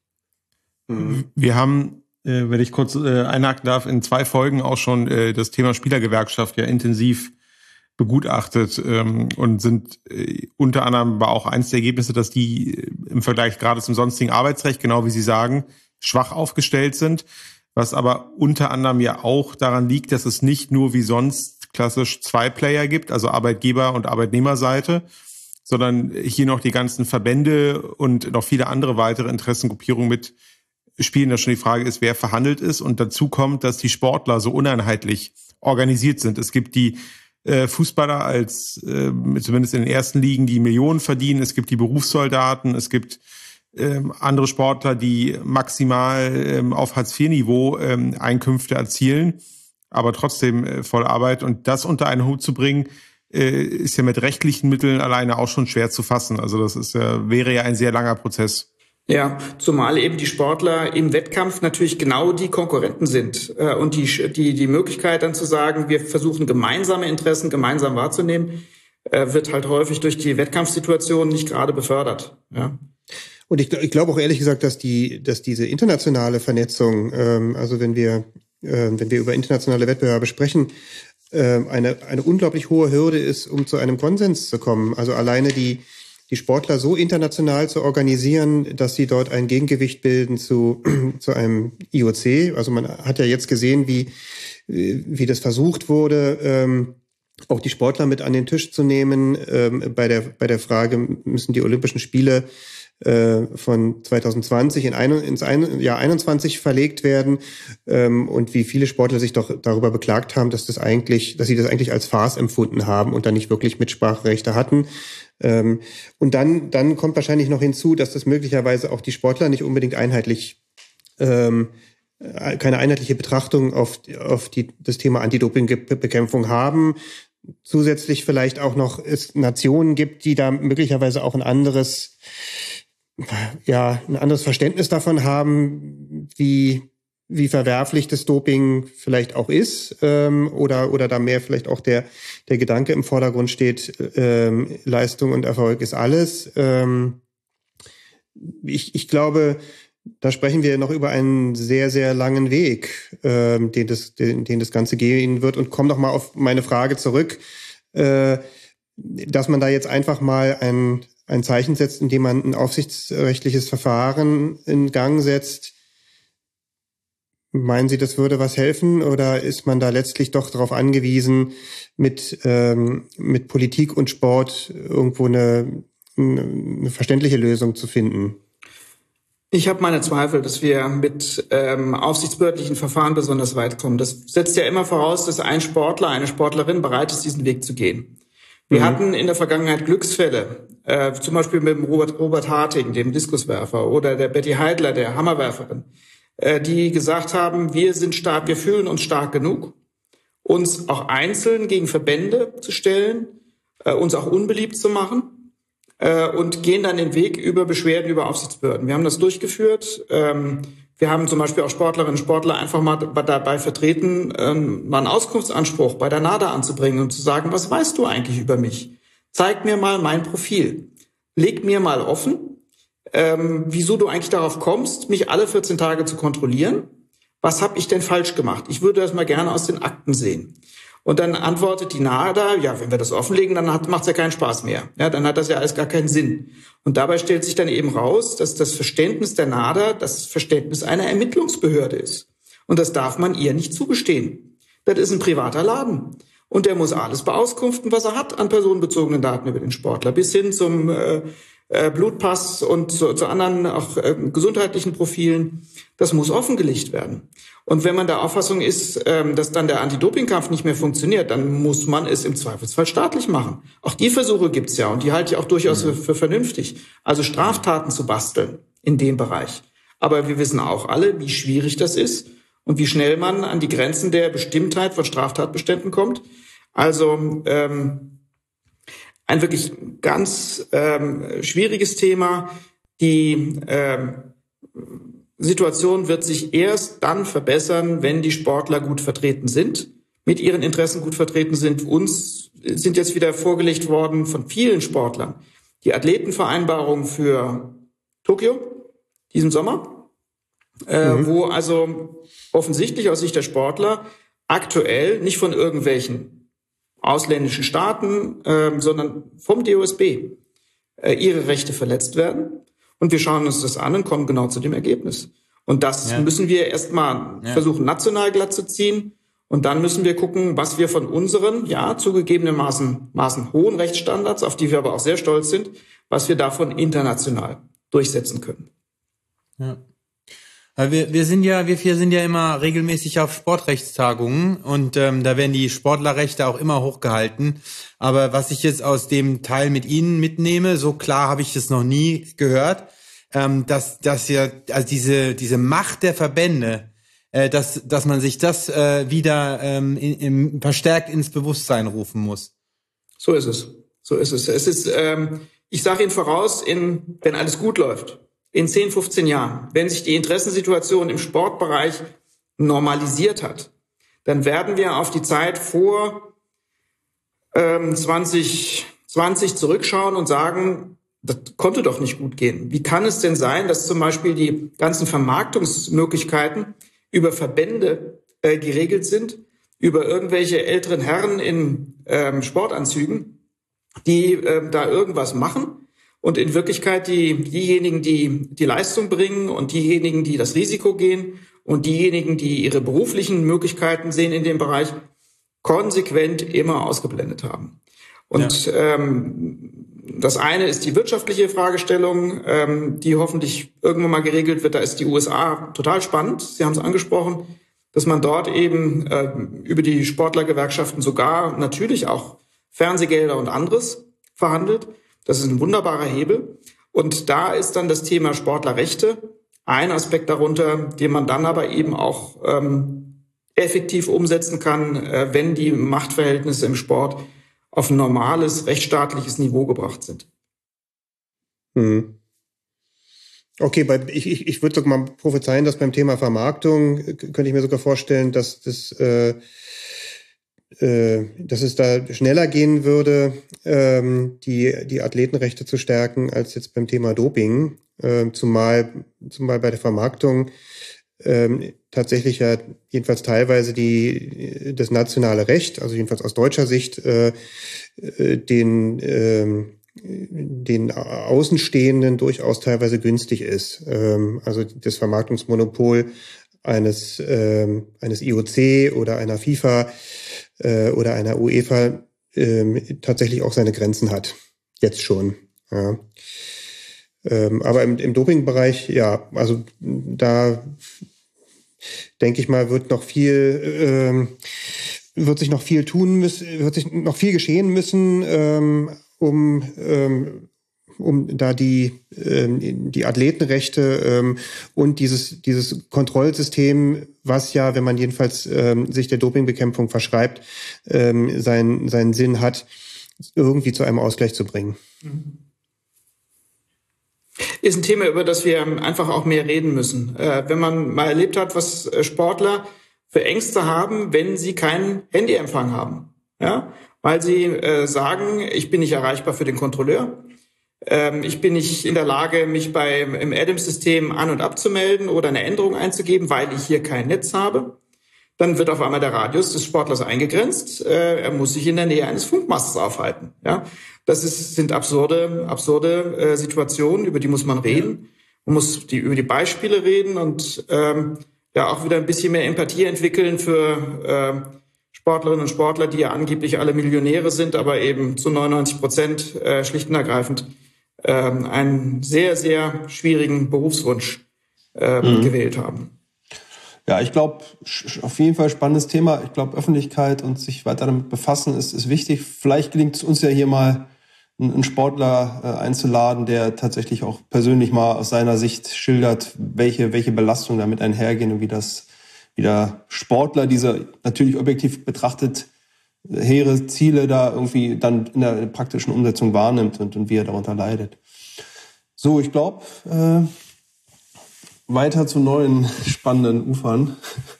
Wir haben, äh, wenn ich kurz äh, einhaken darf, in zwei Folgen auch schon äh, das Thema Spielergewerkschaft ja intensiv begutachtet ähm, und sind äh, unter anderem war auch eins der Ergebnisse, dass die äh, im Vergleich gerade zum sonstigen Arbeitsrecht, genau wie Sie sagen, schwach aufgestellt sind, was aber unter anderem ja auch daran liegt, dass es nicht nur wie sonst klassisch zwei Player gibt, also Arbeitgeber- und Arbeitnehmerseite, sondern hier noch die ganzen Verbände und noch viele andere weitere Interessengruppierungen mit spielen, dass schon die Frage ist, wer verhandelt ist, und dazu kommt, dass die Sportler so uneinheitlich organisiert sind. Es gibt die äh, Fußballer als, äh, zumindest in den ersten Ligen, die Millionen verdienen. Es gibt die Berufssoldaten. Es gibt ähm, andere Sportler, die maximal ähm, auf Hartz vier Niveau ähm, Einkünfte erzielen, aber trotzdem äh, voll Arbeit. Und das unter einen Hut zu bringen, äh, ist ja mit rechtlichen Mitteln alleine auch schon schwer zu fassen. Also das ist äh, wäre ja ein sehr langer Prozess. Ja, zumal eben die Sportler im Wettkampf natürlich genau die Konkurrenten sind. Äh, und die, die, die Möglichkeit dann zu sagen, wir versuchen gemeinsame Interessen gemeinsam wahrzunehmen, äh, wird halt häufig durch die Wettkampfsituation nicht gerade befördert. Ja. Und ich, ich glaube auch ehrlich gesagt, dass die, dass diese internationale Vernetzung, ähm, also wenn wir, äh, wenn wir über internationale Wettbewerbe sprechen, äh, eine, eine unglaublich hohe Hürde ist, um zu einem Konsens zu kommen. Also alleine die, die Sportler so international zu organisieren, dass sie dort ein Gegengewicht bilden zu, zu einem I O C. Also man hat ja jetzt gesehen, wie, wie das versucht wurde, ähm, auch die Sportler mit an den Tisch zu nehmen, ähm, bei der, bei der Frage, müssen die Olympischen Spiele äh, von zwanzig zwanzig in ein, ins ein, Jahr einundzwanzig verlegt werden ähm, und wie viele Sportler sich doch darüber beklagt haben, dass das eigentlich, dass sie das eigentlich als Farce empfunden haben und dann nicht wirklich Mitspracherechte hatten. Ähm, und dann, dann kommt wahrscheinlich noch hinzu, dass das möglicherweise auch die Sportler nicht unbedingt einheitlich, ähm, keine einheitliche Betrachtung auf, auf die, das Thema Anti-Doping-Bekämpfung haben. Zusätzlich vielleicht auch noch es Nationen gibt, die da möglicherweise auch ein anderes, ja, ein anderes Verständnis davon haben, wie, wie verwerflich das Doping vielleicht auch ist, ähm, oder, oder da mehr vielleicht auch der, der Gedanke im Vordergrund steht, ähm, Leistung und Erfolg ist alles. Ähm, ich, ich glaube, da sprechen wir noch über einen sehr, sehr langen Weg, ähm, den, das, den, den das Ganze gehen wird. Und komme noch mal auf meine Frage zurück, äh, dass man da jetzt einfach mal ein, ein Zeichen setzt, indem man ein aufsichtsrechtliches Verfahren in Gang setzt. Meinen Sie, das würde was helfen? Oder ist man da letztlich doch darauf angewiesen, mit, ähm, mit Politik und Sport irgendwo eine, eine verständliche Lösung zu finden? Ich habe meine Zweifel, dass wir mit ähm, aufsichtsbehördlichen Verfahren besonders weit kommen. Das setzt ja immer voraus, dass ein Sportler, eine Sportlerin bereit ist, diesen Weg zu gehen. Wir mhm. hatten in der Vergangenheit Glücksfälle, äh, zum Beispiel mit dem Robert, Robert Harting, dem Diskuswerfer, oder der Betty Heidler, der Hammerwerferin, äh, die gesagt haben, wir sind stark, wir fühlen uns stark genug, uns auch einzeln gegen Verbände zu stellen, äh, uns auch unbeliebt zu machen. Und gehen dann den Weg über Beschwerden über Aufsichtsbehörden. Wir haben das durchgeführt. Wir haben zum Beispiel auch Sportlerinnen und Sportler einfach mal dabei vertreten, mal einen Auskunftsanspruch bei der NADA anzubringen und zu sagen, was weißt du eigentlich über mich? Zeig mir mal mein Profil. Leg mir mal offen, wieso du eigentlich darauf kommst, mich alle vierzehn Tage zu kontrollieren. Was habe ich denn falsch gemacht? Ich würde das mal gerne aus den Akten sehen. Und dann antwortet die NADA, ja, wenn wir das offenlegen, dann macht es ja keinen Spaß mehr. Ja, dann hat das ja alles gar keinen Sinn. Und dabei stellt sich dann eben raus, dass das Verständnis der NADA das Verständnis einer Ermittlungsbehörde ist. Und das darf man ihr nicht zugestehen. Das ist ein privater Laden. Und der muss alles beauskunften, was er hat an personenbezogenen Daten über den Sportler, bis hin zum äh, äh, Blutpass und zu, zu anderen auch äh, gesundheitlichen Profilen. Das muss offengelegt werden. Und wenn man der Auffassung ist, dass dann der Anti-Doping-Kampf nicht mehr funktioniert, dann muss man es im Zweifelsfall staatlich machen. Auch die Versuche gibt's ja und die halte ich auch durchaus für, für vernünftig. Also Straftaten zu basteln in dem Bereich. Aber wir wissen auch alle, wie schwierig das ist und wie schnell man an die Grenzen der Bestimmtheit von Straftatbeständen kommt. Also ähm, ein wirklich ganz ähm, schwieriges Thema. Die ähm, Situation wird sich erst dann verbessern, wenn die Sportler gut vertreten sind, mit ihren Interessen gut vertreten sind. Uns sind jetzt wieder vorgelegt worden von vielen Sportlern die Athletenvereinbarung für Tokio diesen Sommer, äh, mhm. wo also offensichtlich aus Sicht der Sportler aktuell nicht von irgendwelchen ausländischen Staaten, äh, sondern vom D O S B äh, ihre Rechte verletzt werden. Und wir schauen uns das an und kommen genau zu dem Ergebnis. Und das ja. müssen wir erstmal ja. versuchen, national glatt zu ziehen. Und dann müssen wir gucken, was wir von unseren, ja, zugegebenermaßen Maßen hohen Rechtsstandards, auf die wir aber auch sehr stolz sind, was wir davon international durchsetzen können. Ja. Wir, wir sind ja, wir vier sind ja immer regelmäßig auf Sportrechtstagungen und ähm, da werden die Sportlerrechte auch immer hochgehalten. Aber was ich jetzt aus dem Teil mit Ihnen mitnehme, so klar habe ich das noch nie gehört, ähm, dass, dass ja, also diese, diese Macht der Verbände, äh, dass, dass man sich das äh, wieder ähm, in, in, verstärkt ins Bewusstsein rufen muss. So ist es. So ist es. Es ist, ähm, ich sage Ihnen voraus, in, wenn alles gut läuft, in zehn, fünfzehn Jahren, wenn sich die Interessensituation im Sportbereich normalisiert hat, dann werden wir auf die Zeit vor ähm, zwanzig zwanzig zurückschauen und sagen, das konnte doch nicht gut gehen. Wie kann es denn sein, dass zum Beispiel die ganzen Vermarktungsmöglichkeiten über Verbände äh, geregelt sind, über irgendwelche älteren Herren in ähm, Sportanzügen, die äh, da irgendwas machen? Und in Wirklichkeit die, diejenigen, die die Leistung bringen und diejenigen, die das Risiko gehen und diejenigen, die ihre beruflichen Möglichkeiten sehen in dem Bereich, konsequent immer ausgeblendet haben. Und ja. ähm, Das eine ist die wirtschaftliche Fragestellung, ähm, die hoffentlich irgendwann mal geregelt wird. Da ist die U S A total spannend. Sie haben es angesprochen, dass man dort eben äh, über die Sportlergewerkschaften sogar natürlich auch Fernsehgelder und anderes verhandelt. Das ist ein wunderbarer Hebel. Und da ist dann das Thema Sportlerrechte ein Aspekt darunter, den man dann aber eben auch ähm, effektiv umsetzen kann, äh, wenn die Machtverhältnisse im Sport auf ein normales, rechtsstaatliches Niveau gebracht sind. Hm. Okay, bei, ich, ich, ich würde sogar mal prophezeien, dass beim Thema Vermarktung, könnte ich mir sogar vorstellen, dass das, äh, äh, dass es da schneller gehen würde, ähm, die, die Athletenrechte zu stärken, als jetzt beim Thema Doping. Äh, zumal, zumal bei der Vermarktung ähm, tatsächlich ja jedenfalls teilweise die das nationale Recht, also jedenfalls aus deutscher Sicht, äh, den äh, den Außenstehenden durchaus teilweise günstig ist. Ähm, also das Vermarktungsmonopol eines äh, eines I O C oder einer FIFA äh, oder einer UEFA äh, tatsächlich auch seine Grenzen hat. Jetzt schon. Ja. Ähm, aber im, im Dopingbereich, ja, also da denke ich mal, wird noch viel, ähm, wird sich noch viel tun müssen, wird sich noch viel geschehen müssen, ähm, um, ähm, um da die, ähm, die Athletenrechte ähm, und dieses, dieses Kontrollsystem, was ja, wenn man jedenfalls ähm, sich der Dopingbekämpfung verschreibt, ähm, seinen, seinen Sinn hat, irgendwie zu einem Ausgleich zu bringen. Mhm. Ist ein Thema, über das wir einfach auch mehr reden müssen. Äh, wenn man mal erlebt hat, was Sportler für Ängste haben, wenn sie keinen Handyempfang haben, ja, weil sie äh, sagen, ich bin nicht erreichbar für den Kontrolleur, ähm, ich bin nicht in der Lage, mich bei im Adams-System an- und abzumelden oder eine Änderung einzugeben, weil ich hier kein Netz habe. Dann wird auf einmal der Radius des Sportlers eingegrenzt. Äh, er muss sich in der Nähe eines Funkmastes aufhalten. Ja, das ist, sind absurde, absurde äh, Situationen, über die muss man reden. Man muss die, über die Beispiele reden und ähm, ja auch wieder ein bisschen mehr Empathie entwickeln für äh, Sportlerinnen und Sportler, die ja angeblich alle Millionäre sind, aber eben zu neunundneunzig Prozent äh, schlicht und ergreifend äh, einen sehr, sehr schwierigen Berufswunsch äh, mhm. gewählt haben. Ja, ich glaube, auf jeden Fall spannendes Thema. Ich glaube, Öffentlichkeit und sich weiter damit befassen ist, ist wichtig. Vielleicht gelingt es uns ja hier mal, einen Sportler äh, einzuladen, der tatsächlich auch persönlich mal aus seiner Sicht schildert, welche welche Belastungen damit einhergehen und wie das wie der Sportler diese natürlich objektiv betrachtet hehre Ziele da irgendwie dann in der praktischen Umsetzung wahrnimmt und, und wie er darunter leidet. So, ich glaube, äh, weiter zu neuen spannenden Ufern.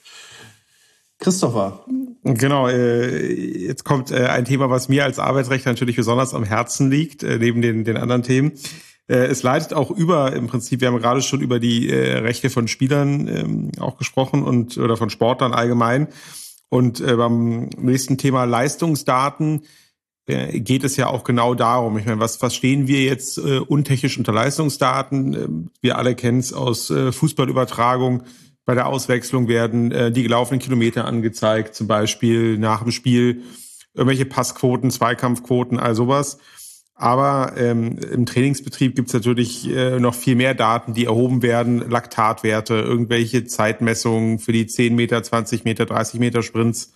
Christopher. Genau, äh, jetzt kommt äh, ein Thema, was mir als Arbeitsrechtler natürlich besonders am Herzen liegt, äh, neben den, den anderen Themen. Äh, es leitet auch über, im Prinzip, wir haben gerade schon über die äh, Rechte von Spielern ähm, auch gesprochen und oder von Sportlern allgemein. Und äh, beim nächsten Thema Leistungsdaten äh, geht es ja auch genau darum. Ich meine, was verstehen wir jetzt äh, untechnisch unter Leistungsdaten? Äh, wir alle kennen es aus äh, Fußballübertragung. Bei der Auswechslung werden äh, die gelaufenen Kilometer angezeigt, zum Beispiel nach dem Spiel, irgendwelche Passquoten, Zweikampfquoten, all sowas. Aber ähm, im Trainingsbetrieb gibt es natürlich äh, noch viel mehr Daten, die erhoben werden, Laktatwerte, irgendwelche Zeitmessungen für die zehn Meter, zwanzig Meter, dreißig Meter Sprints,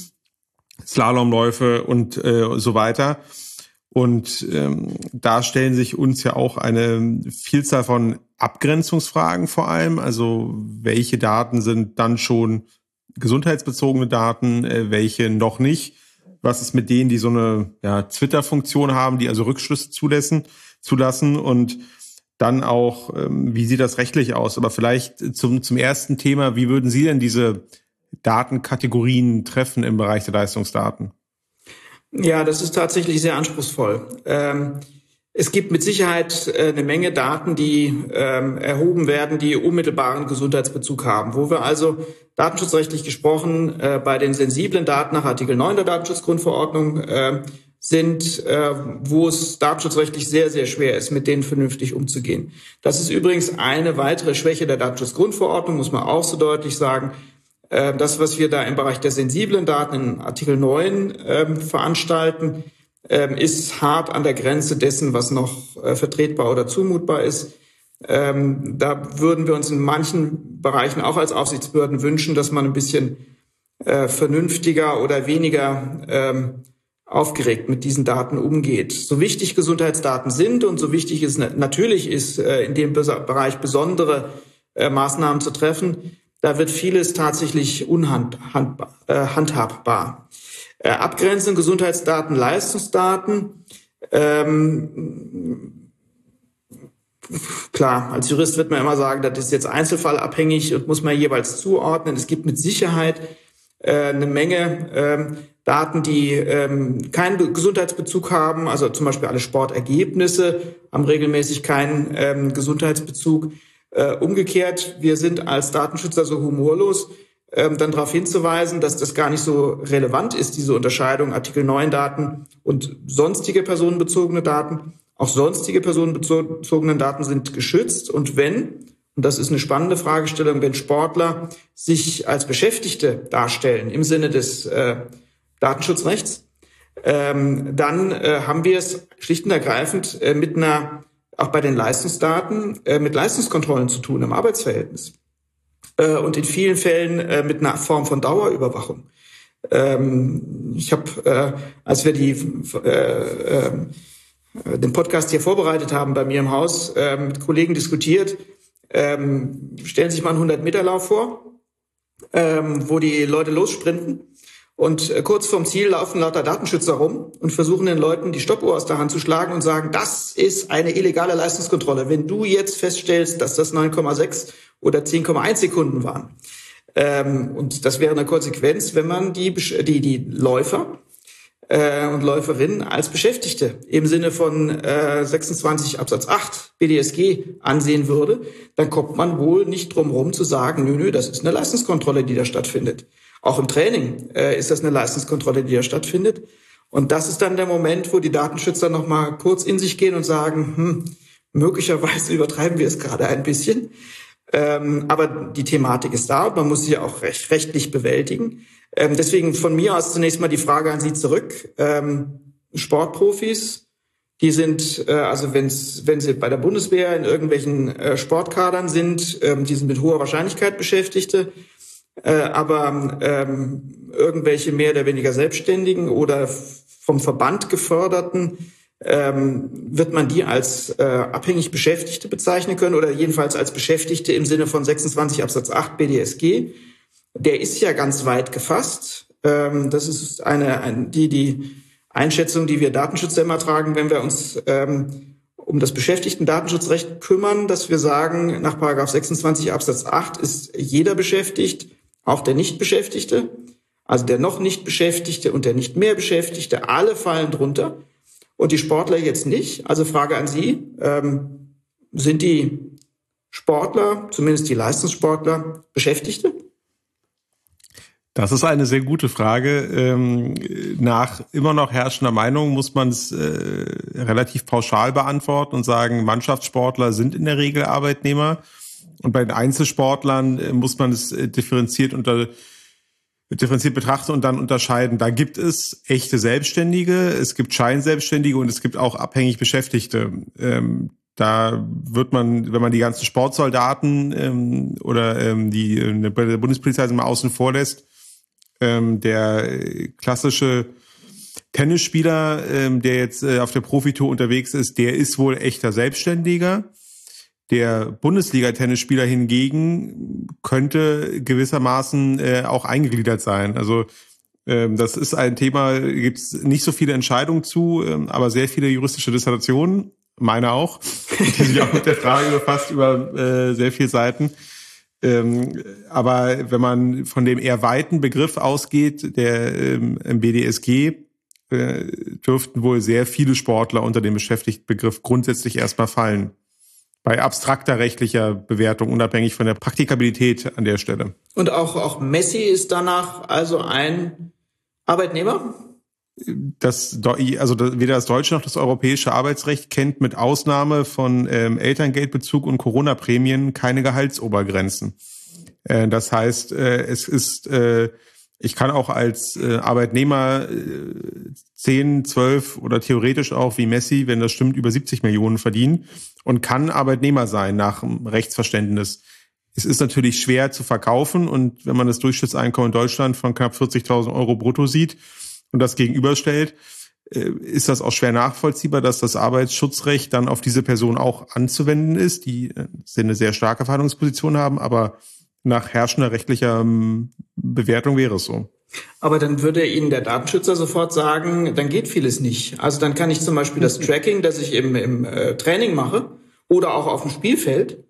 Slalomläufe und äh, so weiter. Und ähm, da stellen sich uns ja auch eine Vielzahl von Abgrenzungsfragen vor allem. Also welche Daten sind dann schon gesundheitsbezogene Daten, äh, welche noch nicht? Was ist mit denen, die so eine ja, Twitter-Funktion haben, die also Rückschlüsse zulassen, zulassen? Und dann auch, ähm, wie sieht das rechtlich aus? Aber vielleicht zum, zum ersten Thema, wie würden Sie denn diese Datenkategorien treffen im Bereich der Leistungsdaten? Ja, das ist tatsächlich sehr anspruchsvoll. Ähm, es gibt mit Sicherheit äh, eine Menge Daten, die ähm, erhoben werden, die unmittelbaren Gesundheitsbezug haben, wo wir also datenschutzrechtlich gesprochen äh, bei den sensiblen Daten nach Artikel neun der Datenschutzgrundverordnung äh, sind, äh, wo es datenschutzrechtlich sehr, sehr schwer ist, mit denen vernünftig umzugehen. Das ist übrigens eine weitere Schwäche der Datenschutzgrundverordnung, muss man auch so deutlich sagen. Das, was wir da im Bereich der sensiblen Daten in Artikel neun ähm, veranstalten, ähm, ist hart an der Grenze dessen, was noch äh, vertretbar oder zumutbar ist. Ähm, da würden wir uns in manchen Bereichen auch als Aufsichtsbehörden wünschen, dass man ein bisschen äh, vernünftiger oder weniger ähm, aufgeregt mit diesen Daten umgeht. So wichtig Gesundheitsdaten sind und so wichtig es natürlich ist, äh, in dem Bereich besondere äh, Maßnahmen zu treffen, da wird vieles tatsächlich unhandhabbar. Äh, handhabbar. Äh, Abgrenzung Gesundheitsdaten, Leistungsdaten. Ähm, klar, als Jurist wird man immer sagen, das ist jetzt einzelfallabhängig und muss man jeweils zuordnen. Es gibt mit Sicherheit äh, eine Menge ähm, Daten, die ähm, keinen Gesundheitsbezug haben, also zum Beispiel alle Sportergebnisse haben regelmäßig keinen ähm, Gesundheitsbezug. Äh, umgekehrt, wir sind als Datenschützer so humorlos, ähm, dann darauf hinzuweisen, dass das gar nicht so relevant ist, diese Unterscheidung Artikel neun Daten und sonstige personenbezogene Daten. Auch sonstige personenbezogene Daten sind geschützt. Und wenn, und das ist eine spannende Fragestellung, wenn Sportler sich als Beschäftigte darstellen im Sinne des äh, Datenschutzrechts, ähm, dann äh, haben wir es schlicht und ergreifend äh, mit einer, auch bei den Leistungsdaten, äh, mit Leistungskontrollen zu tun im Arbeitsverhältnis. Äh, und in vielen Fällen äh, mit einer Form von Dauerüberwachung. Ähm, ich habe, äh, als wir die, äh, äh, den Podcast hier vorbereitet haben bei mir im Haus, äh, mit Kollegen diskutiert, ähm, stellen Sie sich mal einen hundert-Meter-Lauf vor, ähm, wo die Leute lossprinten. Und äh, kurz vorm Ziel laufen lauter Datenschützer rum und versuchen den Leuten die Stoppuhr aus der Hand zu schlagen und sagen, das ist eine illegale Leistungskontrolle. Wenn du jetzt feststellst, dass das neun Komma sechs oder zehn Komma eins Sekunden waren. Ähm, und das wäre eine Konsequenz, wenn man die die, die Läufer äh, und Läuferinnen als Beschäftigte im Sinne von äh, sechsundzwanzig Absatz acht B D S G ansehen würde, dann kommt man wohl nicht drum rum zu sagen, nö, nö, das ist eine Leistungskontrolle, die da stattfindet. Auch im Training äh, ist das eine Leistungskontrolle, die da stattfindet. Und das ist dann der Moment, wo die Datenschützer noch mal kurz in sich gehen und sagen, hm, möglicherweise übertreiben wir es gerade ein bisschen. Ähm, aber die Thematik ist da und man muss sie auch recht, rechtlich bewältigen. Ähm, deswegen von mir aus zunächst mal die Frage an Sie zurück. Ähm, Sportprofis, die sind, äh, also wenn's, wenn sie bei der Bundeswehr in irgendwelchen äh, Sportkadern sind, ähm, die sind mit hoher Wahrscheinlichkeit Beschäftigte. Äh, aber ähm, irgendwelche mehr oder weniger Selbstständigen oder vom Verband geförderten, ähm, wird man die als äh, abhängig Beschäftigte bezeichnen können oder jedenfalls als Beschäftigte im Sinne von sechsundzwanzig Absatz acht B D S G. Der ist ja ganz weit gefasst. Ähm, das ist eine, ein, die, die Einschätzung, die wir Datenschützer immer tragen, wenn wir uns ähm, um das Beschäftigten-Datenschutzrecht kümmern, dass wir sagen, nach Paragraph sechsundzwanzig Absatz acht ist jeder beschäftigt, auch der Nichtbeschäftigte, also der noch nicht Beschäftigte und der nicht mehr Beschäftigte, alle fallen drunter und die Sportler jetzt nicht. Also Frage an Sie, ähm, sind die Sportler, zumindest die Leistungssportler, Beschäftigte? Das ist eine sehr gute Frage. Ähm, nach immer noch herrschender Meinung muss man es äh, relativ pauschal beantworten und sagen, Mannschaftssportler sind in der Regel Arbeitnehmer. Und bei den Einzelsportlern äh, muss man es äh, differenziert unter differenziert betrachten und dann unterscheiden. Da gibt es echte Selbstständige, es gibt Scheinselbstständige und es gibt auch abhängig Beschäftigte. Ähm, Da wird man, wenn man die ganzen Sportsoldaten ähm, oder ähm, die äh, bei der Bundespolizei mal außen vor lässt, ähm, der klassische Tennisspieler, ähm, der jetzt äh, auf der Profitour unterwegs ist, der ist wohl echter Selbstständiger. Der Bundesliga-Tennisspieler hingegen könnte gewissermaßen äh, auch eingegliedert sein. Also ähm, das ist ein Thema, gibt es nicht so viele Entscheidungen zu, ähm, aber sehr viele juristische Dissertationen. Meine auch, die sich auch mit der Frage befasst über äh, sehr viele Seiten. Ähm, aber wenn man von dem eher weiten Begriff ausgeht, der ähm, im B D S G, äh, dürften wohl sehr viele Sportler unter dem Beschäftigtenbegriff grundsätzlich erstmal fallen. Bei abstrakter rechtlicher Bewertung, unabhängig von der Praktikabilität an der Stelle. Und auch, auch Messi ist danach also ein Arbeitnehmer? Das, also weder das deutsche noch das europäische Arbeitsrecht kennt mit Ausnahme von ähm, Elterngeldbezug und Corona-Prämien keine Gehaltsobergrenzen. Äh, das heißt, äh, es ist äh, Ich kann auch als äh, Arbeitnehmer äh, zehn, zwölf oder theoretisch auch wie Messi, wenn das stimmt, über siebzig Millionen verdienen und kann Arbeitnehmer sein nach dem Rechtsverständnis. Es ist natürlich schwer zu verkaufen und wenn man das Durchschnittseinkommen in Deutschland von knapp vierzigtausend Euro brutto sieht und das gegenüberstellt, äh, ist das auch schwer nachvollziehbar, dass das Arbeitsschutzrecht dann auf diese Person auch anzuwenden ist, die äh, eine sehr starke Verhandlungsposition haben, aber nach herrschender rechtlicher Bewertung wäre es so. Aber dann würde Ihnen der Datenschützer sofort sagen, dann geht vieles nicht. Also dann kann ich zum Beispiel das Tracking, das ich im, im äh, Training mache oder auch auf dem Spielfeld,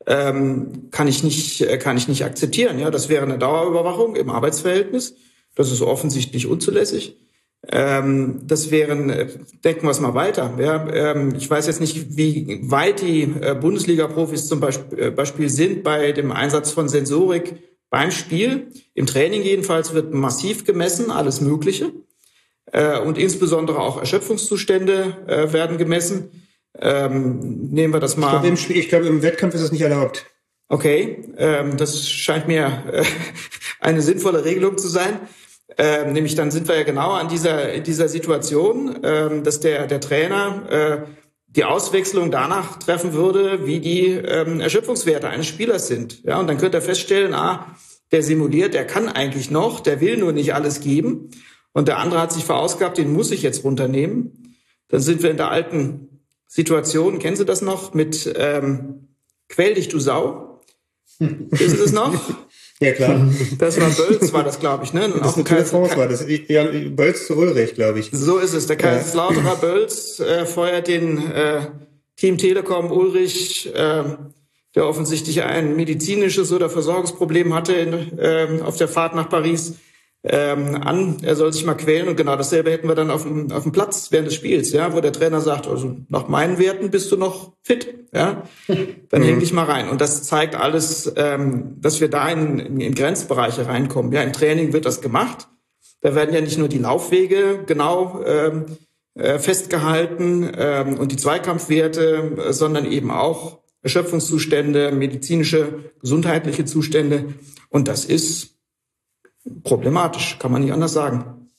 ähm, kann ich nicht, äh, kann ich nicht akzeptieren. Ja, das wäre eine Dauerüberwachung im Arbeitsverhältnis. Das ist offensichtlich unzulässig. Ähm, das wären, äh, denken wir es mal weiter. Ja, ähm, ich weiß jetzt nicht, wie weit die äh, Bundesliga-Profis zum Beispiel, äh, Beispiel sind bei dem Einsatz von Sensorik beim Spiel. Im Training jedenfalls wird massiv gemessen, alles Mögliche. Äh, und insbesondere auch Erschöpfungszustände äh, werden gemessen. Ähm, nehmen wir das mal. Ich glaube, im, Spiel, ich glaube, im Wettkampf ist das nicht erlaubt. Okay, ähm, das scheint mir äh, eine sinnvolle Regelung zu sein. Ähm, nämlich dann sind wir ja genau an dieser in dieser Situation, ähm, dass der der Trainer äh, die Auswechslung danach treffen würde, wie die ähm, Erschöpfungswerte eines Spielers sind. Ja, und dann könnte er feststellen, ah, der simuliert, der kann eigentlich noch, der will nur nicht alles geben. Und der andere hat sich verausgabt, den muss ich jetzt runternehmen. Dann sind wir in der alten Situation, kennen Sie das noch, mit ähm, Quäl dich, du Sau? Wissen Sie das noch? Ja, klar. Das war Bölz, war das, glaube ich, ne? Und das auch ist eine France war das. Ja, Bölz zu Ulrich, glaube ich. So ist es. Der Kaiserslauterer ja. Bölz äh, feuert den äh, Team Telekom Ulrich, äh, der offensichtlich ein medizinisches oder Versorgungsproblem hatte in, äh, auf der Fahrt nach Paris, ähm, an. Er soll sich mal quälen. Und genau dasselbe hätten wir dann auf dem, auf dem Platz während des Spiels, ja, wo der Trainer sagt, also nach meinen Werten bist du noch fit, ja, dann häng dich mal rein. Und das zeigt alles, ähm, dass wir da in, in Grenzbereiche reinkommen. Ja, im Training wird das gemacht. Da werden ja nicht nur die Laufwege genau ähm, äh, festgehalten ähm, und die Zweikampfwerte, äh, sondern eben auch Erschöpfungszustände, medizinische, gesundheitliche Zustände. Und das ist problematisch, kann man nicht anders sagen.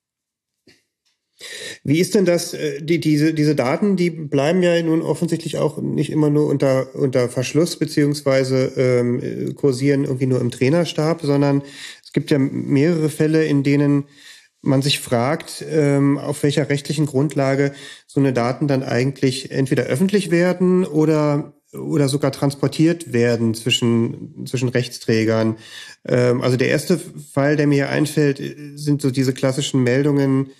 Wie ist denn das, die, diese, diese Daten, die bleiben ja nun offensichtlich auch nicht immer nur unter, unter Verschluss, beziehungsweise ähm, kursieren irgendwie nur im Trainerstab, sondern es gibt ja mehrere Fälle, in denen man sich fragt, ähm, auf welcher rechtlichen Grundlage so eine Daten dann eigentlich entweder öffentlich werden oder oder sogar transportiert werden zwischen zwischen Rechtsträgern. Ähm, also der erste Fall, der mir hier einfällt, sind so diese klassischen Meldungen.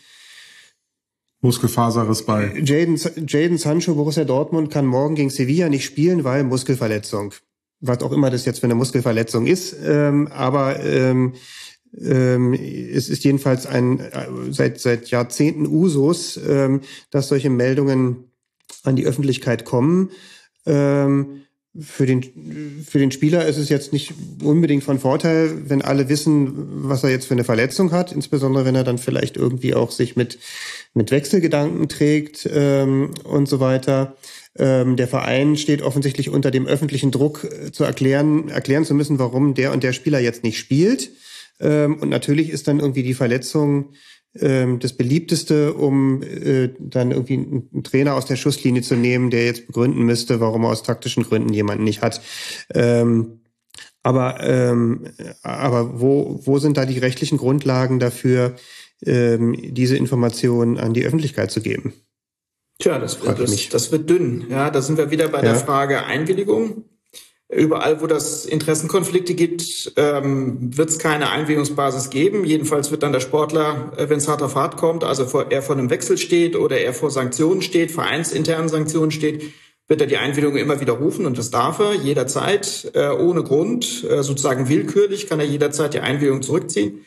Muskelfaserriss bei Jadon, Jadon Sancho, Borussia Dortmund, kann morgen gegen Sevilla nicht spielen, weil Muskelverletzung. Was auch immer das jetzt für eine Muskelverletzung ist. Ähm, aber ähm, ähm, es ist jedenfalls ein äh, seit seit Jahrzehnten Usus, ähm, dass solche Meldungen an die Öffentlichkeit kommen. Ähm, für den für den Spieler ist es jetzt nicht unbedingt von Vorteil, wenn alle wissen, was er jetzt für eine Verletzung hat, insbesondere wenn er dann vielleicht irgendwie auch sich mit mit Wechselgedanken trägt ähm, und so weiter. Ähm, der Verein steht offensichtlich unter dem öffentlichen Druck, äh, zu erklären erklären zu müssen, warum der und der Spieler jetzt nicht spielt. Ähm, und natürlich ist dann irgendwie die Verletzung das beliebteste, um äh, dann irgendwie einen Trainer aus der Schusslinie zu nehmen, der jetzt begründen müsste, warum er aus taktischen Gründen jemanden nicht hat. Ähm, aber ähm, aber wo wo sind da die rechtlichen Grundlagen dafür, ähm, diese Informationen an die Öffentlichkeit zu geben? Tja, das wird, das, das wird dünn. Ja, da sind wir wieder bei ja. der Frage Einwilligung. Überall, wo das Interessenkonflikte gibt, ähm, wird es keine Einwilligungsbasis geben. Jedenfalls wird dann der Sportler, äh, wenn es hart auf hart kommt, also vor, er vor einem Wechsel steht oder er vor Sanktionen steht, vereinsinternen Sanktionen steht, wird er die Einwilligung immer widerrufen. Und das darf er jederzeit, äh, ohne Grund, äh, sozusagen willkürlich, kann er jederzeit die Einwilligung zurückziehen.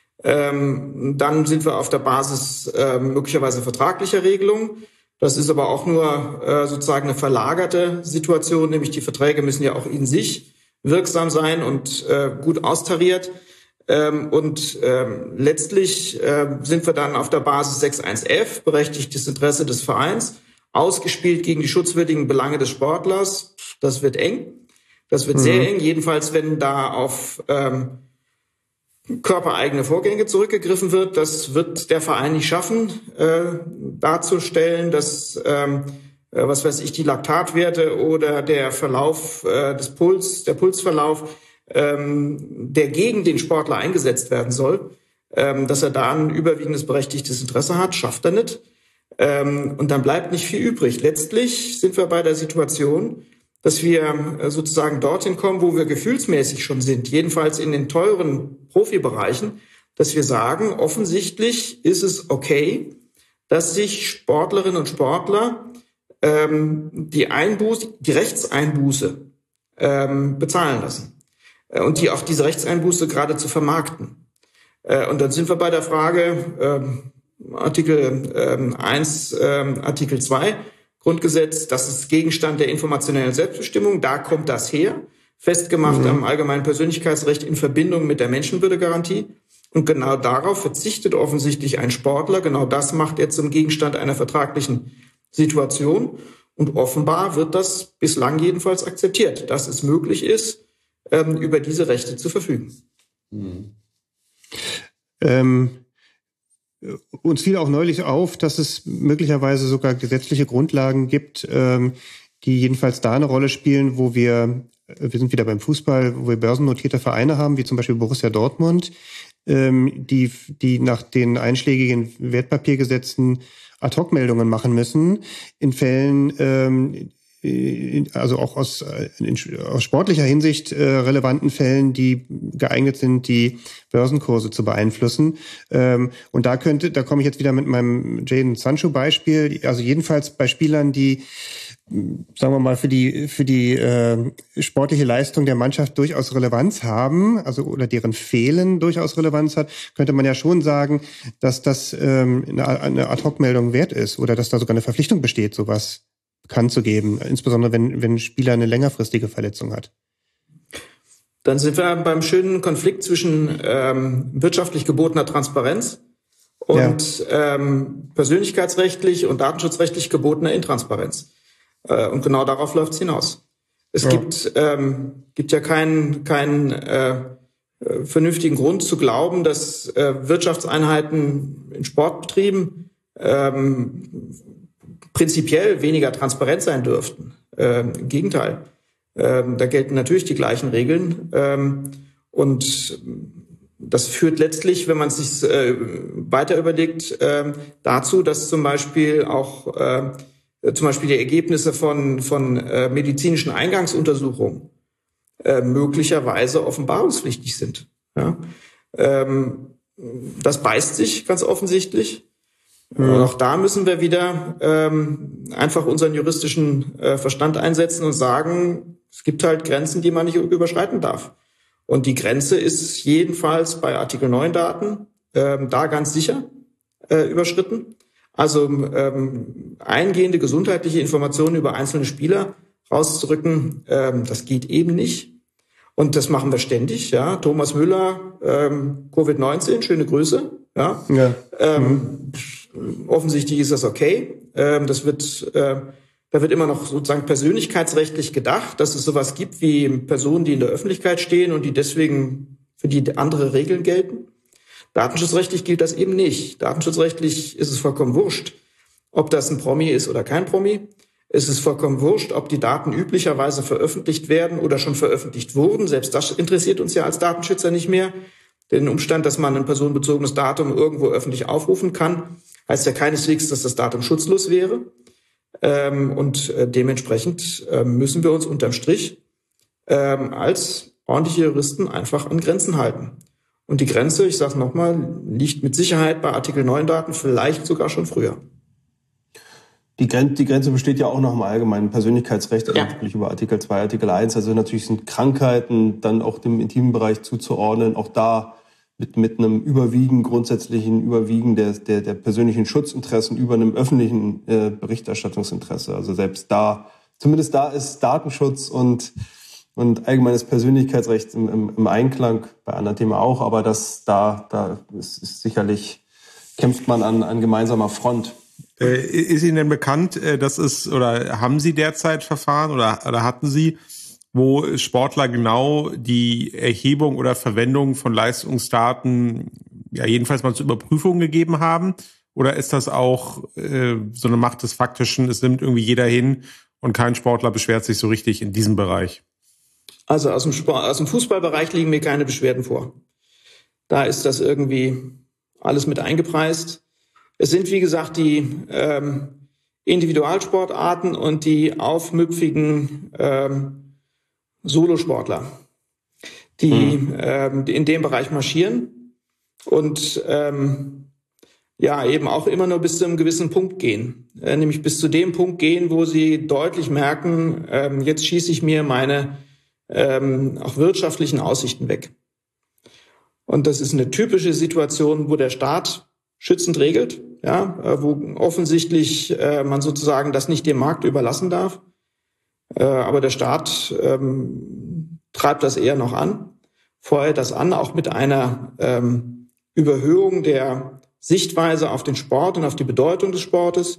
Ähm, dann sind wir auf der Basis äh, möglicherweise vertraglicher Regelungen. Das ist aber auch nur äh, sozusagen eine verlagerte Situation, nämlich die Verträge müssen ja auch in sich wirksam sein und äh, gut austariert. Ähm, und ähm, letztlich äh, sind wir dann auf der Basis sechs Punkt eins f, berechtigtes Interesse des Vereins, ausgespielt gegen die schutzwürdigen Belange des Sportlers. Das wird eng. Das wird mhm. sehr eng, jedenfalls wenn da auf ähm, körpereigene Vorgänge zurückgegriffen wird. Das wird der Verein nicht schaffen, äh, darzustellen, dass, ähm, äh, was weiß ich, die Laktatwerte oder der Verlauf äh, des Puls, der Pulsverlauf, ähm, der gegen den Sportler eingesetzt werden soll, ähm, dass er da ein überwiegendes berechtigtes Interesse hat, schafft er nicht. Ähm, und dann bleibt nicht viel übrig. Letztlich sind wir bei der Situation, dass wir sozusagen dorthin kommen, wo wir gefühlsmäßig schon sind, jedenfalls in den teuren Profibereichen, dass wir sagen, offensichtlich ist es okay, dass sich Sportlerinnen und Sportler ähm, die Einbuße, die Rechtseinbuße ähm, bezahlen lassen äh, und die auch diese Rechtseinbuße gerade zu vermarkten. Äh, und dann sind wir bei der Frage ähm, Artikel ähm, eins, ähm, Artikel zwei Grundgesetz, das ist Gegenstand der informationellen Selbstbestimmung, da kommt das her, festgemacht mhm. am allgemeinen Persönlichkeitsrecht in Verbindung mit der Menschenwürdegarantie. Und genau darauf verzichtet offensichtlich ein Sportler, genau das macht er zum Gegenstand einer vertraglichen Situation. Und offenbar wird das bislang jedenfalls akzeptiert, dass es möglich ist, ähm, über diese Rechte zu verfügen. Mhm. Ähm Uns fiel auch neulich auf, dass es möglicherweise sogar gesetzliche Grundlagen gibt, ähm, die jedenfalls da eine Rolle spielen, wo wir, wir sind wieder beim Fußball, wo wir börsennotierte Vereine haben, wie zum Beispiel Borussia Dortmund, ähm, die, die nach den einschlägigen Wertpapiergesetzen Ad-hoc-Meldungen machen müssen, in Fällen, ähm, also auch aus, in, aus sportlicher Hinsicht äh, relevanten Fällen, die geeignet sind, die Börsenkurse zu beeinflussen. Ähm, und da könnte, da komme ich jetzt wieder mit meinem Jadon Sancho-Beispiel. Also jedenfalls bei Spielern, die, sagen wir mal, für die für die äh, sportliche Leistung der Mannschaft durchaus Relevanz haben, also oder deren Fehlen durchaus Relevanz hat, könnte man ja schon sagen, dass das ähm, eine, eine Ad-hoc-Meldung wert ist oder dass da sogar eine Verpflichtung besteht, sowas bekannt zu geben, insbesondere wenn, wenn ein Spieler eine längerfristige Verletzung hat. Dann sind wir beim schönen Konflikt zwischen ähm, wirtschaftlich gebotener Transparenz und ja. ähm, persönlichkeitsrechtlich und datenschutzrechtlich gebotener Intransparenz. Äh, und genau darauf läuft es hinaus. Es ja. gibt, ähm, gibt ja keinen keinen äh, vernünftigen Grund zu glauben, dass äh, Wirtschaftseinheiten in Sportbetrieben ähm, prinzipiell weniger transparent sein dürften. Ähm, Im Gegenteil. Ähm, da gelten natürlich die gleichen Regeln. Ähm, und das führt letztlich, wenn man es sich äh, weiter überlegt, äh, dazu, dass zum Beispiel auch äh, zum Beispiel die Ergebnisse von, von äh, medizinischen Eingangsuntersuchungen äh, möglicherweise offenbarungspflichtig sind. Ja? Ähm, das beißt sich ganz offensichtlich. Mhm. Und auch da müssen wir wieder ähm, einfach unseren juristischen äh, Verstand einsetzen und sagen, es gibt halt Grenzen, die man nicht überschreiten darf. Und die Grenze ist jedenfalls bei Artikel neun Daten ähm, da ganz sicher äh, überschritten. Also ähm, eingehende gesundheitliche Informationen über einzelne Spieler rauszurücken, ähm, das geht eben nicht. Und das machen wir ständig. Ja, Thomas Müller, ähm, Covid neunzehn, schöne Grüße. Ja, ja. Ähm, mhm. Offensichtlich ist das okay. Ähm, das wird, äh, da wird immer noch sozusagen persönlichkeitsrechtlich gedacht, dass es sowas gibt wie Personen, die in der Öffentlichkeit stehen und die deswegen für die andere Regeln gelten. Datenschutzrechtlich gilt das eben nicht. Datenschutzrechtlich ist es vollkommen wurscht, ob das ein Promi ist oder kein Promi. Es ist vollkommen wurscht, ob die Daten üblicherweise veröffentlicht werden oder schon veröffentlicht wurden. Selbst das interessiert uns ja als Datenschützer nicht mehr. Den Umstand, dass man ein personenbezogenes Datum irgendwo öffentlich aufrufen kann, heißt ja keineswegs, dass das Datum schutzlos wäre. Ähm, und äh, dementsprechend äh, müssen wir uns unterm Strich ähm, als ordentliche Juristen einfach an Grenzen halten. Und die Grenze, ich sage es nochmal, liegt mit Sicherheit bei Artikel neun Daten, vielleicht sogar schon früher. Die Grenze, die Grenze besteht ja auch noch im allgemeinen Persönlichkeitsrecht, also ja. wirklich über Artikel zwei, Artikel eins. Also natürlich sind Krankheiten dann auch dem intimen Bereich zuzuordnen, auch da mit, mit einem Überwiegen, grundsätzlichen Überwiegen der, der, der persönlichen Schutzinteressen über einem öffentlichen äh, Berichterstattungsinteresse. Also selbst da, zumindest da ist Datenschutz und, und allgemeines Persönlichkeitsrecht im, im, im Einklang, bei anderen Themen auch, aber das, da, da ist, ist sicherlich, kämpft man an, an gemeinsamer Front. Äh, ist Ihnen denn bekannt, dass es, oder haben Sie derzeit Verfahren oder, oder hatten Sie, wo Sportler genau die Erhebung oder Verwendung von Leistungsdaten ja jedenfalls mal zur Überprüfung gegeben haben? Oder ist das auch äh, so eine Macht des Faktischen, es nimmt irgendwie jeder hin und kein Sportler beschwert sich so richtig in diesem Bereich? Also aus dem, Sport, aus dem Fußballbereich liegen mir keine Beschwerden vor. Da ist das irgendwie alles mit eingepreist. Es sind, wie gesagt, die ähm, Individualsportarten und die aufmüpfigen ähm, Solosportler, die, mhm. ähm, die in dem Bereich marschieren und ähm, ja eben auch immer nur bis zu einem gewissen Punkt gehen. Äh, nämlich bis zu dem Punkt gehen, wo sie deutlich merken, ähm, jetzt schieße ich mir meine ähm, auch wirtschaftlichen Aussichten weg. Und das ist eine typische Situation, wo der Staat schützend regelt, ja, wo offensichtlich äh, man sozusagen das nicht dem Markt überlassen darf. Äh, aber der Staat ähm, treibt das eher noch an, feuert das an, auch mit einer ähm, Überhöhung der Sichtweise auf den Sport und auf die Bedeutung des Sportes.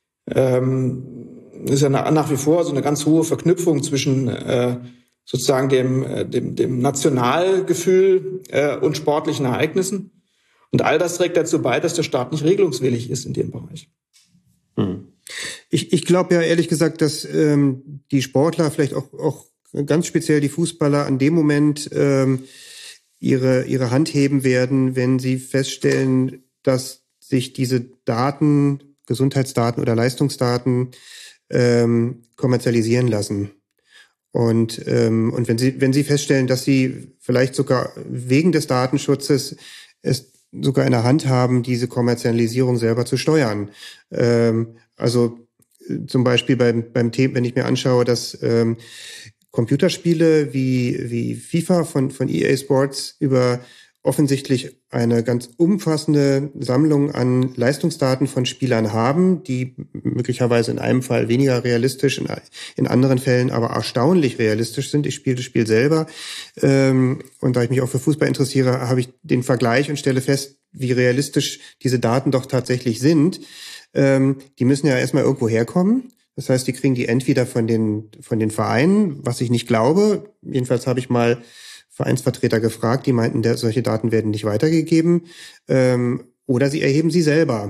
Ähm, ist ja nach wie vor so eine ganz hohe Verknüpfung zwischen äh, sozusagen dem, dem, dem Nationalgefühl äh, und sportlichen Ereignissen. Und all das trägt dazu bei, dass der Staat nicht regelungswillig ist in dem Bereich. Hm. Ich, ich glaube ja ehrlich gesagt, dass ähm, die Sportler, vielleicht auch, auch ganz speziell die Fußballer, an dem Moment ähm, ihre, ihre Hand heben werden, wenn sie feststellen, dass sich diese Daten, Gesundheitsdaten oder Leistungsdaten ähm, kommerzialisieren lassen. Und, ähm, und wenn sie, wenn sie feststellen, dass sie vielleicht sogar wegen des Datenschutzes es sogar in der Hand haben, diese Kommerzialisierung selber zu steuern. Ähm, also äh, zum Beispiel beim, beim Thema, wenn ich mir anschaue, dass ähm, Computerspiele wie, wie FIFA von, von E A Sports über offensichtlich eine ganz umfassende Sammlung an Leistungsdaten von Spielern haben, die möglicherweise in einem Fall weniger realistisch, in, in anderen Fällen aber erstaunlich realistisch sind. Ich spiele das Spiel selber ähm, und da ich mich auch für Fußball interessiere, habe ich den Vergleich und stelle fest, wie realistisch diese Daten doch tatsächlich sind. Ähm, die müssen ja erstmal irgendwo herkommen. Das heißt, die kriegen die entweder von den von den Vereinen, was ich nicht glaube. Jedenfalls habe ich mal Vereinsvertreter gefragt, die meinten, der, solche Daten werden nicht weitergegeben, ähm, oder sie erheben sie selber.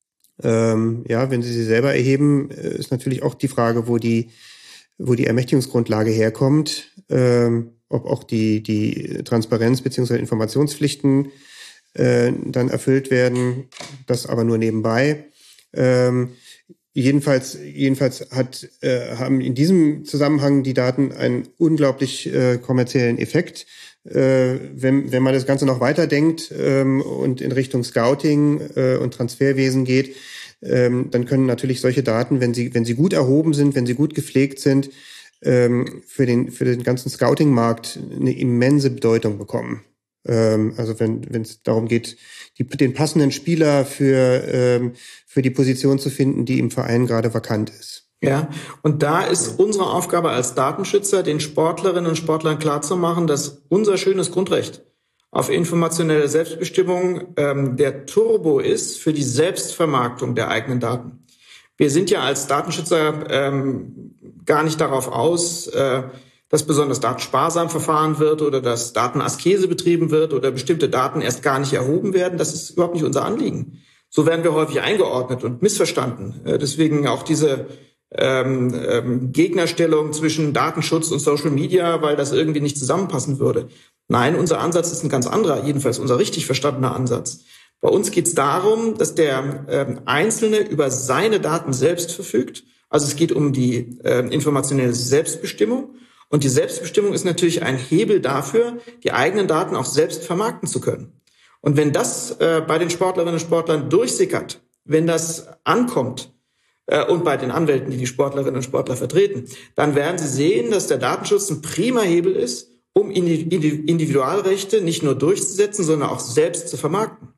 Ähm, ja, wenn sie sie selber erheben, ist natürlich auch die Frage, wo die, wo die Ermächtigungsgrundlage herkommt, ähm, ob auch die, die Transparenz bzw. Informationspflichten äh, dann erfüllt werden, das aber nur nebenbei. Ähm, Jedenfalls, jedenfalls hat, äh, haben in diesem Zusammenhang die Daten einen unglaublich äh, kommerziellen Effekt. Äh, wenn, wenn man das Ganze noch weiterdenkt ähm, und in Richtung Scouting äh, und Transferwesen geht, ähm, dann können natürlich solche Daten, wenn sie, wenn sie gut erhoben sind, wenn sie gut gepflegt sind, ähm, für den, für den ganzen Scouting-Markt eine immense Bedeutung bekommen. Ähm, also wenn, wenn es darum geht, die, den passenden Spieler für, ähm, für die Position zu finden, die im Verein gerade vakant ist. Ja, und da ist unsere Aufgabe als Datenschützer, den Sportlerinnen und Sportlern klarzumachen, dass unser schönes Grundrecht auf informationelle Selbstbestimmung ähm, der Turbo ist für die Selbstvermarktung der eigenen Daten. Wir sind ja als Datenschützer ähm, gar nicht darauf aus, äh, dass besonders datensparsam verfahren wird oder dass Datenaskese betrieben wird oder bestimmte Daten erst gar nicht erhoben werden. Das ist überhaupt nicht unser Anliegen. So werden wir häufig eingeordnet und missverstanden. Deswegen auch diese ähm, ähm, Gegnerstellung zwischen Datenschutz und Social Media, weil das irgendwie nicht zusammenpassen würde. Nein, unser Ansatz ist ein ganz anderer, jedenfalls unser richtig verstandener Ansatz. Bei uns geht es darum, dass der ähm, Einzelne über seine Daten selbst verfügt. Also es geht um die äh, informationelle Selbstbestimmung. Und die Selbstbestimmung ist natürlich ein Hebel dafür, die eigenen Daten auch selbst vermarkten zu können. Und wenn das äh, bei den Sportlerinnen und Sportlern durchsickert, wenn das ankommt äh, und bei den Anwälten, die die Sportlerinnen und Sportler vertreten, dann werden sie sehen, dass der Datenschutz ein prima Hebel ist, um Individualrechte nicht nur durchzusetzen, sondern auch selbst zu vermarkten.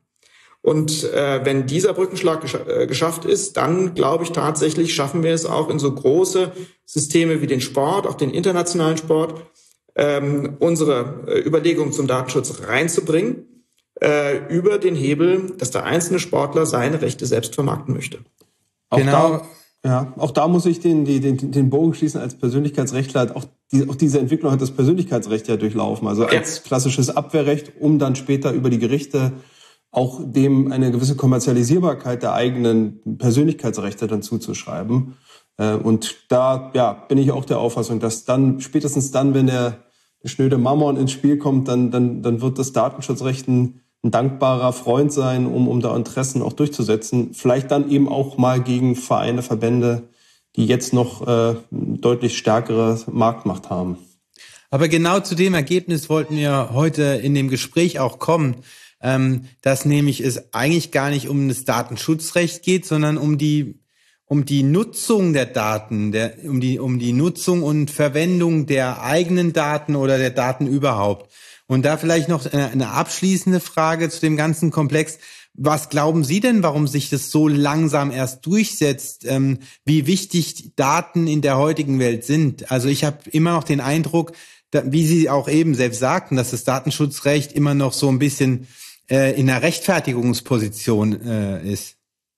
Und äh, wenn dieser Brückenschlag gesch äh, geschafft ist, dann glaube ich tatsächlich, schaffen wir es auch in so große Systeme wie den Sport, auch den internationalen Sport, ähm, unsere äh, Überlegungen zum Datenschutz reinzubringen, äh, über den Hebel, dass der einzelne Sportler seine Rechte selbst vermarkten möchte. Auch genau. Da, Ja, auch da muss ich den, die, den, den Bogen schließen als Persönlichkeitsrechtler. Auch, die, auch diese Entwicklung hat das Persönlichkeitsrecht ja durchlaufen. Also als klassisches Abwehrrecht, um dann später über die Gerichte auch dem eine gewisse Kommerzialisierbarkeit der eigenen Persönlichkeitsrechte dann zuzuschreiben. Und da ja, bin ich auch der Auffassung, dass dann, spätestens dann, wenn der, der schnöde Mammon ins Spiel kommt, dann, dann, dann wird das Datenschutzrecht ein, ein dankbarer Freund sein, um, um da Interessen auch durchzusetzen. Vielleicht dann eben auch mal gegen Vereine, Verbände, die jetzt noch äh, deutlich stärkere Marktmacht haben. Aber genau zu dem Ergebnis wollten wir heute in dem Gespräch auch kommen, ähm, dass nämlich es eigentlich gar nicht um das Datenschutzrecht geht, sondern um die um die Nutzung der Daten, der, um die um die Nutzung und Verwendung der eigenen Daten oder der Daten überhaupt. Und da vielleicht noch eine, eine abschließende Frage zu dem ganzen Komplex. Was glauben Sie denn, warum sich das so langsam erst durchsetzt, ähm, wie wichtig Daten in der heutigen Welt sind? Also ich habe immer noch den Eindruck, da, wie Sie auch eben selbst sagten, dass das Datenschutzrecht immer noch so ein bisschen äh, in einer Rechtfertigungsposition äh, ist.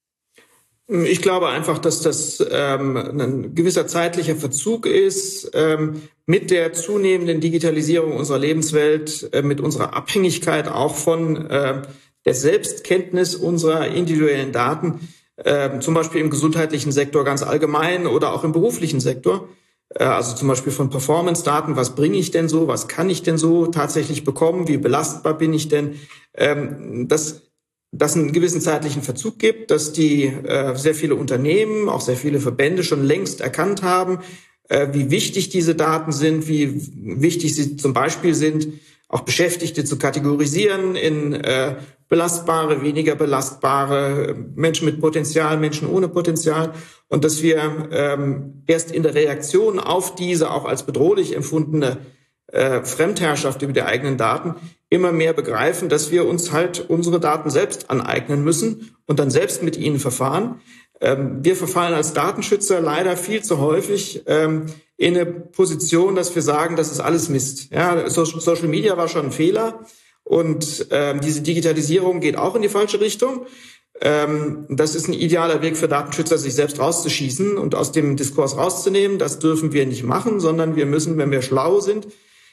Ich glaube einfach, dass das ähm, ein gewisser zeitlicher Verzug ist ähm, mit der zunehmenden Digitalisierung unserer Lebenswelt, äh, mit unserer Abhängigkeit auch von äh, der Selbstkenntnis unserer individuellen Daten, äh, zum Beispiel im gesundheitlichen Sektor ganz allgemein oder auch im beruflichen Sektor. Äh, also zum Beispiel von Performance-Daten, was bringe ich denn so, was kann ich denn so tatsächlich bekommen, wie belastbar bin ich denn? Ähm, das dass es einen gewissen zeitlichen Verzug gibt, dass die äh, sehr viele Unternehmen, auch sehr viele Verbände schon längst erkannt haben, äh, wie wichtig diese Daten sind, wie wichtig sie zum Beispiel sind, auch Beschäftigte zu kategorisieren in äh, belastbare, weniger belastbare, Menschen mit Potenzial, Menschen ohne Potenzial, und dass wir ähm, erst in der Reaktion auf diese auch als bedrohlich empfundene äh, Fremdherrschaft über die eigenen Daten immer mehr begreifen, dass wir uns halt unsere Daten selbst aneignen müssen und dann selbst mit ihnen verfahren. Ähm, wir verfallen als Datenschützer leider viel zu häufig ähm, in eine Position, dass wir sagen, das ist alles Mist. Ja, Social Media war schon ein Fehler und ähm, diese Digitalisierung geht auch in die falsche Richtung. Ähm, das ist ein idealer Weg für Datenschützer, sich selbst rauszuschießen und aus dem Diskurs rauszunehmen. Das dürfen wir nicht machen, sondern wir müssen, wenn wir schlau sind,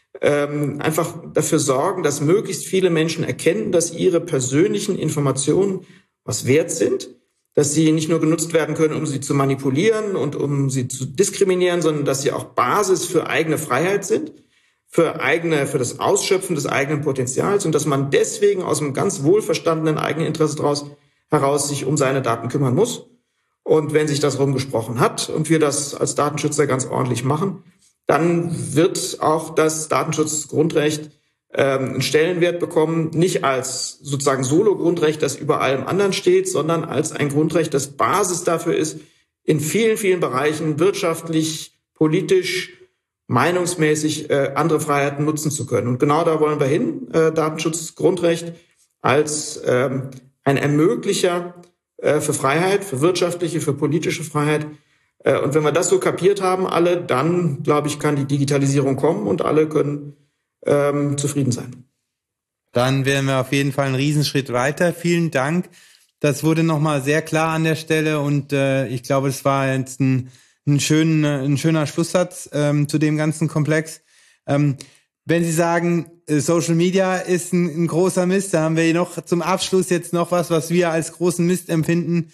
Ähm, einfach dafür sorgen, dass möglichst viele Menschen erkennen, dass ihre persönlichen Informationen was wert sind, dass sie nicht nur genutzt werden können, um sie zu manipulieren und um sie zu diskriminieren, sondern dass sie auch Basis für eigene Freiheit sind, für eigene, für das Ausschöpfen des eigenen Potenzials, und dass man deswegen aus einem ganz wohlverstandenen eigenen Interesse daraus heraus sich um seine Daten kümmern muss. Und wenn sich das rumgesprochen hat und wir das als Datenschützer ganz ordentlich machen, dann wird auch das Datenschutzgrundrecht ähm, einen Stellenwert bekommen, nicht als sozusagen Solo-Grundrecht, das über allem anderen steht, sondern als ein Grundrecht, das Basis dafür ist, in vielen, vielen Bereichen wirtschaftlich, politisch, meinungsmäßig äh, andere Freiheiten nutzen zu können. Und genau da wollen wir hin, äh, Datenschutzgrundrecht als ähm, ein Ermöglicher äh, für Freiheit, für wirtschaftliche, für politische Freiheit. Und wenn wir das so kapiert haben, alle, dann, glaube ich, kann die Digitalisierung kommen und alle können ähm, zufrieden sein. Dann wären wir auf jeden Fall einen Riesenschritt weiter. Vielen Dank. Das wurde nochmal sehr klar an der Stelle und äh, ich glaube, es war jetzt ein, ein, schön, ein schöner Schlusssatz ähm, zu dem ganzen Komplex. Ähm, wenn Sie sagen, Social Media ist ein, ein großer Mist, da haben wir noch zum Abschluss jetzt noch was, was wir als großen Mist empfinden.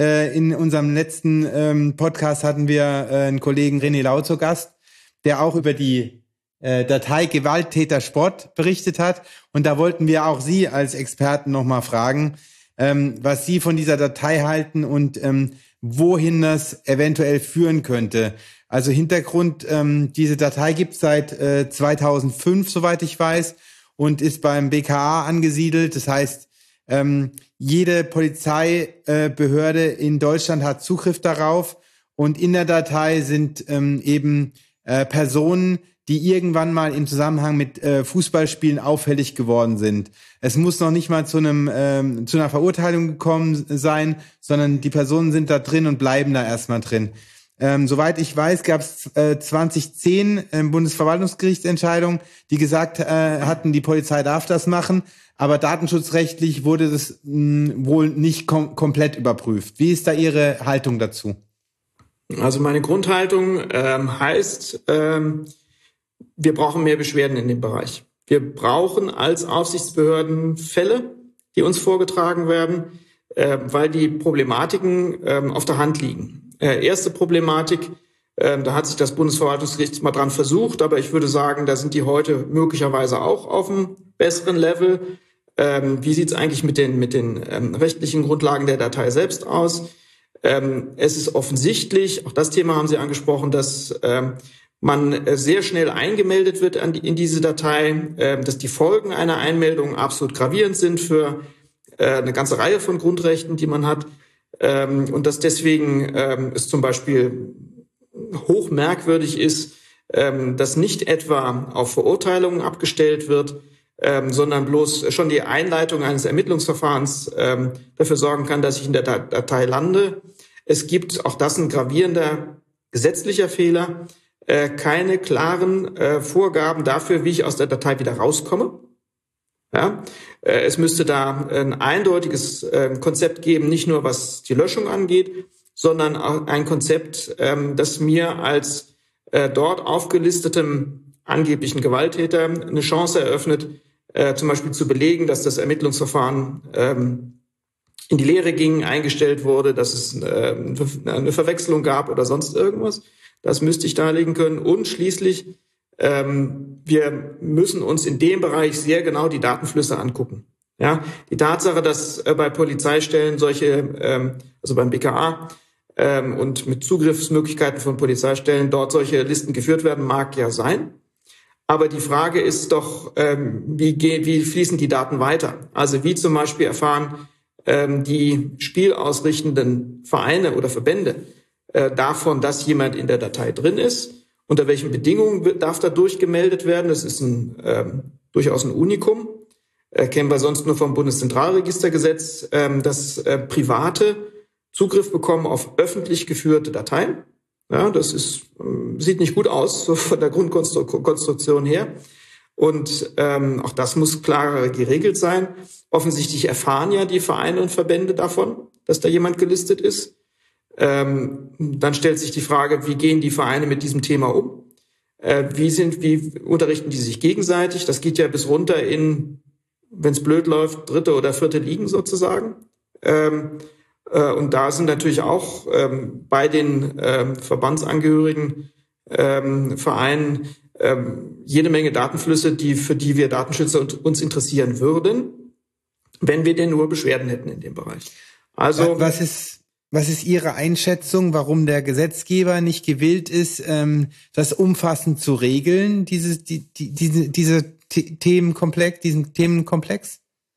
In unserem letzten ähm, Podcast hatten wir äh, einen Kollegen René Lau zu Gast, der auch über die äh, Datei Gewalttäter Sport berichtet hat. Und da wollten wir auch Sie als Experten nochmal fragen, ähm, was Sie von dieser Datei halten und ähm, wohin das eventuell führen könnte. Also Hintergrund, ähm, diese Datei gibt es seit äh, zweitausendfünf, soweit ich weiß, und ist beim B K A angesiedelt. Das heißt, ähm, jede Polizeibehörde äh, in Deutschland hat Zugriff darauf, und in der Datei sind ähm, eben äh, Personen, die irgendwann mal im Zusammenhang mit äh, Fußballspielen auffällig geworden sind. Es muss noch nicht mal zu einem ähm, zu einer Verurteilung gekommen sein, sondern die Personen sind da drin und bleiben da erstmal drin. Ähm, soweit ich weiß, gab es äh, zweitausendzehn äh, Bundesverwaltungsgerichtsentscheidungen, die gesagt äh, hatten, die Polizei darf das machen. Aber datenschutzrechtlich wurde das mh, wohl nicht kom- komplett überprüft. Wie ist da Ihre Haltung dazu? Also meine Grundhaltung ähm, heißt, ähm, wir brauchen mehr Beschwerden in dem Bereich. Wir brauchen als Aufsichtsbehörden Fälle, die uns vorgetragen werden, äh, weil die Problematiken äh, auf der Hand liegen. Äh, erste Problematik, äh, da hat sich das Bundesverwaltungsgericht mal dran versucht, aber ich würde sagen, da sind die heute möglicherweise auch auf einem besseren Level. Ähm, wie sieht es eigentlich mit den, mit den ähm, rechtlichen Grundlagen der Datei selbst aus? Ähm, es ist offensichtlich, auch das Thema haben Sie angesprochen, dass ähm, man sehr schnell eingemeldet wird an die, in diese Datei, äh, dass die Folgen einer Einmeldung absolut gravierend sind für äh, eine ganze Reihe von Grundrechten, die man hat, ähm, und dass deswegen ähm, es zum Beispiel hoch merkwürdig ist, ähm, dass nicht etwa auf Verurteilungen abgestellt wird, ähm, sondern bloß schon die Einleitung eines Ermittlungsverfahrens ähm, dafür sorgen kann, dass ich in der Datei lande. Es gibt, auch das ein gravierender gesetzlicher Fehler, äh, keine klaren äh, Vorgaben dafür, wie ich aus der Datei wieder rauskomme. Ja? Äh, es müsste da ein eindeutiges äh, Konzept geben, nicht nur was die Löschung angeht, sondern auch ein Konzept, ähm, das mir als äh, dort aufgelistetem angeblichen Gewalttäter eine Chance eröffnet, äh, zum Beispiel zu belegen, dass das Ermittlungsverfahren ähm, in die Lehre ging, eingestellt wurde, dass es äh, eine Verwechslung gab oder sonst irgendwas. Das müsste ich darlegen können. Und schließlich, ähm, wir müssen uns in dem Bereich sehr genau die Datenflüsse angucken. Ja, die Tatsache, dass äh, bei Polizeistellen solche, ähm, also beim B K A ähm, und mit Zugriffsmöglichkeiten von Polizeistellen dort solche Listen geführt werden, mag ja sein. Aber die Frage ist doch, ähm, wie, ge- wie fließen die Daten weiter? Also wie zum Beispiel erfahren ähm, die spielausrichtenden Vereine oder Verbände äh, davon, dass jemand in der Datei drin ist? Unter welchen Bedingungen wird, darf dadurch gemeldet werden? Das ist ein, ähm, durchaus ein Unikum. Äh, kennen wir sonst nur vom Bundeszentralregistergesetz, ähm, dass äh, Private Zugriff bekommen auf öffentlich geführte Dateien. Ja, das ist, sieht nicht gut aus, so von der Grundkonstruktion her. Und ähm, auch das muss klarer geregelt sein. Offensichtlich erfahren ja die Vereine und Verbände davon, dass da jemand gelistet ist. Ähm, dann stellt sich die Frage, wie gehen die Vereine mit diesem Thema um? Äh, wie sind, wie unterrichten die sich gegenseitig? Das geht ja bis runter in, wenn es blöd läuft, dritte oder vierte Ligen sozusagen. Ähm, Und da sind natürlich auch ähm, bei den ähm, verbandsangehörigen ähm, Vereinen ähm, jede Menge Datenflüsse, die für die wir Datenschützer uns interessieren würden, wenn wir denn nur Beschwerden hätten in dem Bereich. Also was ist was ist Ihre Einschätzung, warum der Gesetzgeber nicht gewillt ist, ähm, das umfassend zu regeln, dieses die, die, diese diese T- Themenkomplex, diesen Themenkomplex?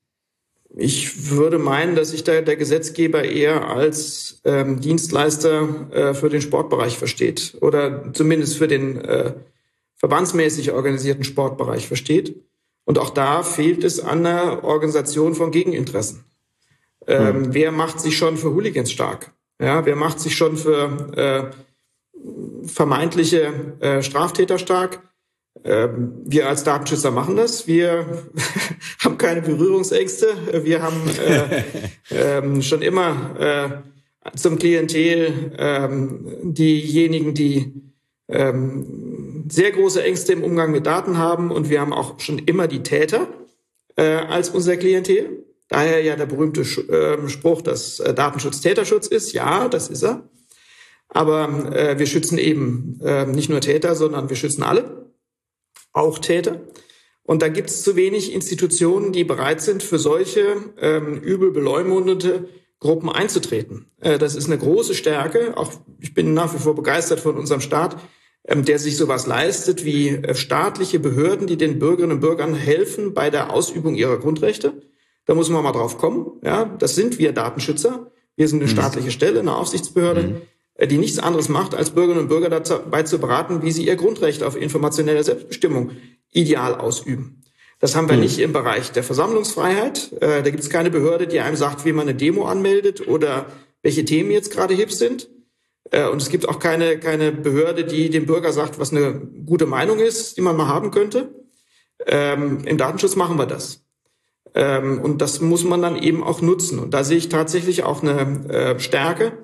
Ich würde meinen, dass sich da der Gesetzgeber eher als ähm, Dienstleister äh, für den Sportbereich versteht oder zumindest für den äh, verbandsmäßig organisierten Sportbereich versteht. Und auch da fehlt es an der Organisation von Gegeninteressen. Ähm, mhm. Wer macht sich schon für Hooligans stark? Ja, wer macht sich schon für äh, vermeintliche äh, Straftäter stark? Wir als Datenschützer machen das. Wir haben keine Berührungsängste. Wir haben äh, ähm, schon immer äh, zum Klientel ähm, diejenigen, die ähm, sehr große Ängste im Umgang mit Daten haben. Und wir haben auch schon immer die Täter äh, als unser Klientel. Daher ja der berühmte äh, Spruch, dass äh, Datenschutz Täterschutz ist. Ja, das ist er. Aber äh, wir schützen eben äh, nicht nur Täter, sondern wir schützen alle. Auch Täter. Und da gibt es zu wenig Institutionen, die bereit sind, für solche ähm, übel beleumundete Gruppen einzutreten. Äh, das ist eine große Stärke. Auch ich bin nach wie vor begeistert von unserem Staat, ähm, der sich sowas leistet wie äh, staatliche Behörden, die den Bürgerinnen und Bürgern helfen bei der Ausübung ihrer Grundrechte. Da muss man mal drauf kommen. Ja, das sind wir Datenschützer. Wir sind eine mhm. staatliche Stelle, eine Aufsichtsbehörde. Mhm. die nichts anderes macht, als Bürgerinnen und Bürger dabei zu beraten, wie sie ihr Grundrecht auf informationelle Selbstbestimmung ideal ausüben. Das haben wir mhm. nicht im Bereich der Versammlungsfreiheit. Äh, da gibt es keine Behörde, die einem sagt, wie man eine Demo anmeldet oder welche Themen jetzt gerade hip sind. Äh, und es gibt auch keine, keine Behörde, die dem Bürger sagt, was eine gute Meinung ist, die man mal haben könnte. Ähm, im Datenschutz machen wir das. Ähm, und das muss man dann eben auch nutzen. Und da sehe ich tatsächlich auch eine äh, Stärke,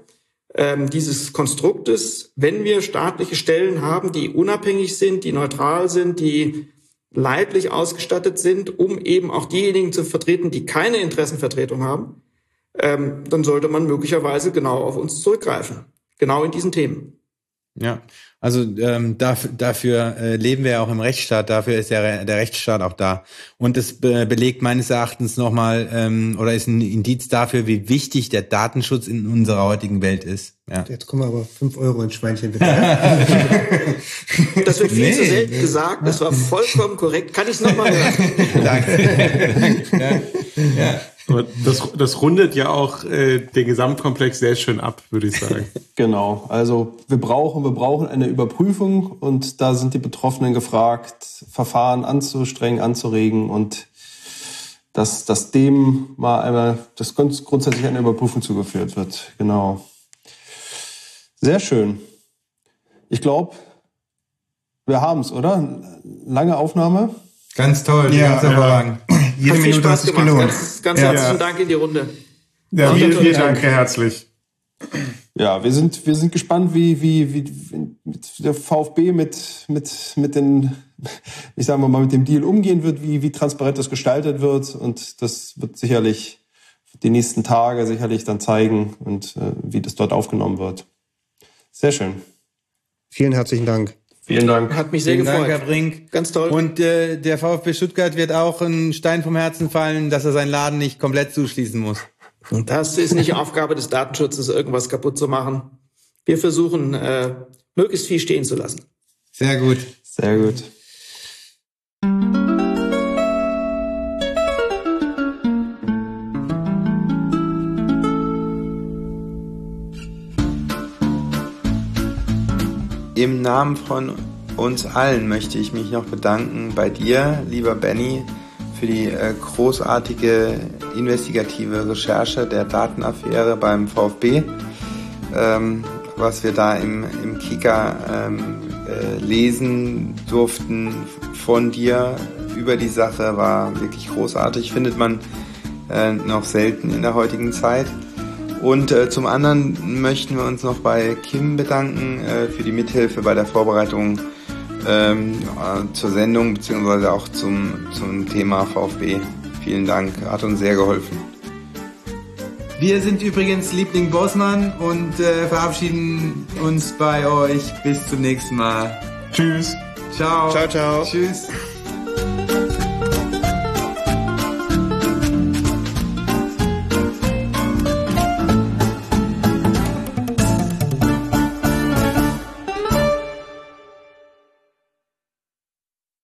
ähm, dieses Konstruktes, wenn wir staatliche Stellen haben, die unabhängig sind, die neutral sind, die leidlich ausgestattet sind, um eben auch diejenigen zu vertreten, die keine Interessenvertretung haben, ähm, dann sollte man möglicherweise genau auf uns zurückgreifen. Genau in diesen Themen. Ja, also ähm, dafür, dafür äh, leben wir ja auch im Rechtsstaat, dafür ist ja der Rechtsstaat auch da. Und es be- belegt meines Erachtens nochmal, ähm, oder ist ein Indiz dafür, wie wichtig der Datenschutz in unserer heutigen Welt ist. Ja. Jetzt kommen wir aber fünf Euro ins Schweinchen bitte. Das wird viel Nee. zu selten gesagt, das war vollkommen korrekt. Kann ich es nochmal hören? Danke. ja. Ja. Aber das, das rundet ja auch äh, den Gesamtkomplex sehr schön ab, würde ich sagen. Genau, also wir brauchen, wir brauchen eine Überprüfung und da sind die Betroffenen gefragt, Verfahren anzustrengen, anzuregen und dass, dass dem mal einmal, dass ganz grundsätzlich eine Überprüfung zugeführt wird. Genau. Sehr schön. Ich glaube, wir haben es, oder? Lange Aufnahme? Ganz toll, Ja, ganz ja. hervorragend. Hat Jede viel Minute hat Spaß sich gemacht. gelohnt. Ganz, ganz Ja. herzlichen Dank in die Runde. Ja, Und vielen, natürlich vielen Dank, sehr herzlich. Ja, wir sind, wir sind gespannt, wie, wie, wie, wie mit der VfB mit, mit, mit den, ich sage mal, mit dem Deal umgehen wird, wie, wie transparent das gestaltet wird. Und das wird sicherlich die nächsten Tage sicherlich dann zeigen und äh, wie das dort aufgenommen wird. Sehr schön. Vielen herzlichen Dank. Vielen Dank. Hat mich sehr Vielen gefreut. Dank, Herr Brink. Ganz toll. Und äh, der VfB Stuttgart wird auch ein Stein vom Herzen fallen, dass er seinen Laden nicht komplett zuschließen muss. Und das ist nicht Aufgabe des Datenschutzes, irgendwas kaputt zu machen. Wir versuchen, äh, möglichst viel stehen zu lassen. Sehr gut. Sehr gut. Im Namen von uns allen möchte ich mich noch bedanken bei dir, lieber Benny, für die äh, großartige investigative Recherche der Datenaffäre beim VfB. Ähm, was wir da im, im Kicker ähm, äh, lesen durften von dir über die Sache, war wirklich großartig. Findet man äh, noch selten in der heutigen Zeit. Und äh, zum anderen möchten wir uns noch bei Kim bedanken äh, für die Mithilfe bei der Vorbereitung ähm, äh, zur Sendung beziehungsweise auch zum, zum Thema VfB. Vielen Dank, hat uns sehr geholfen. Wir sind übrigens Liebling Bossmann und äh, verabschieden uns bei euch. Bis zum nächsten Mal. Tschüss. Ciao. Ciao, ciao. Tschüss.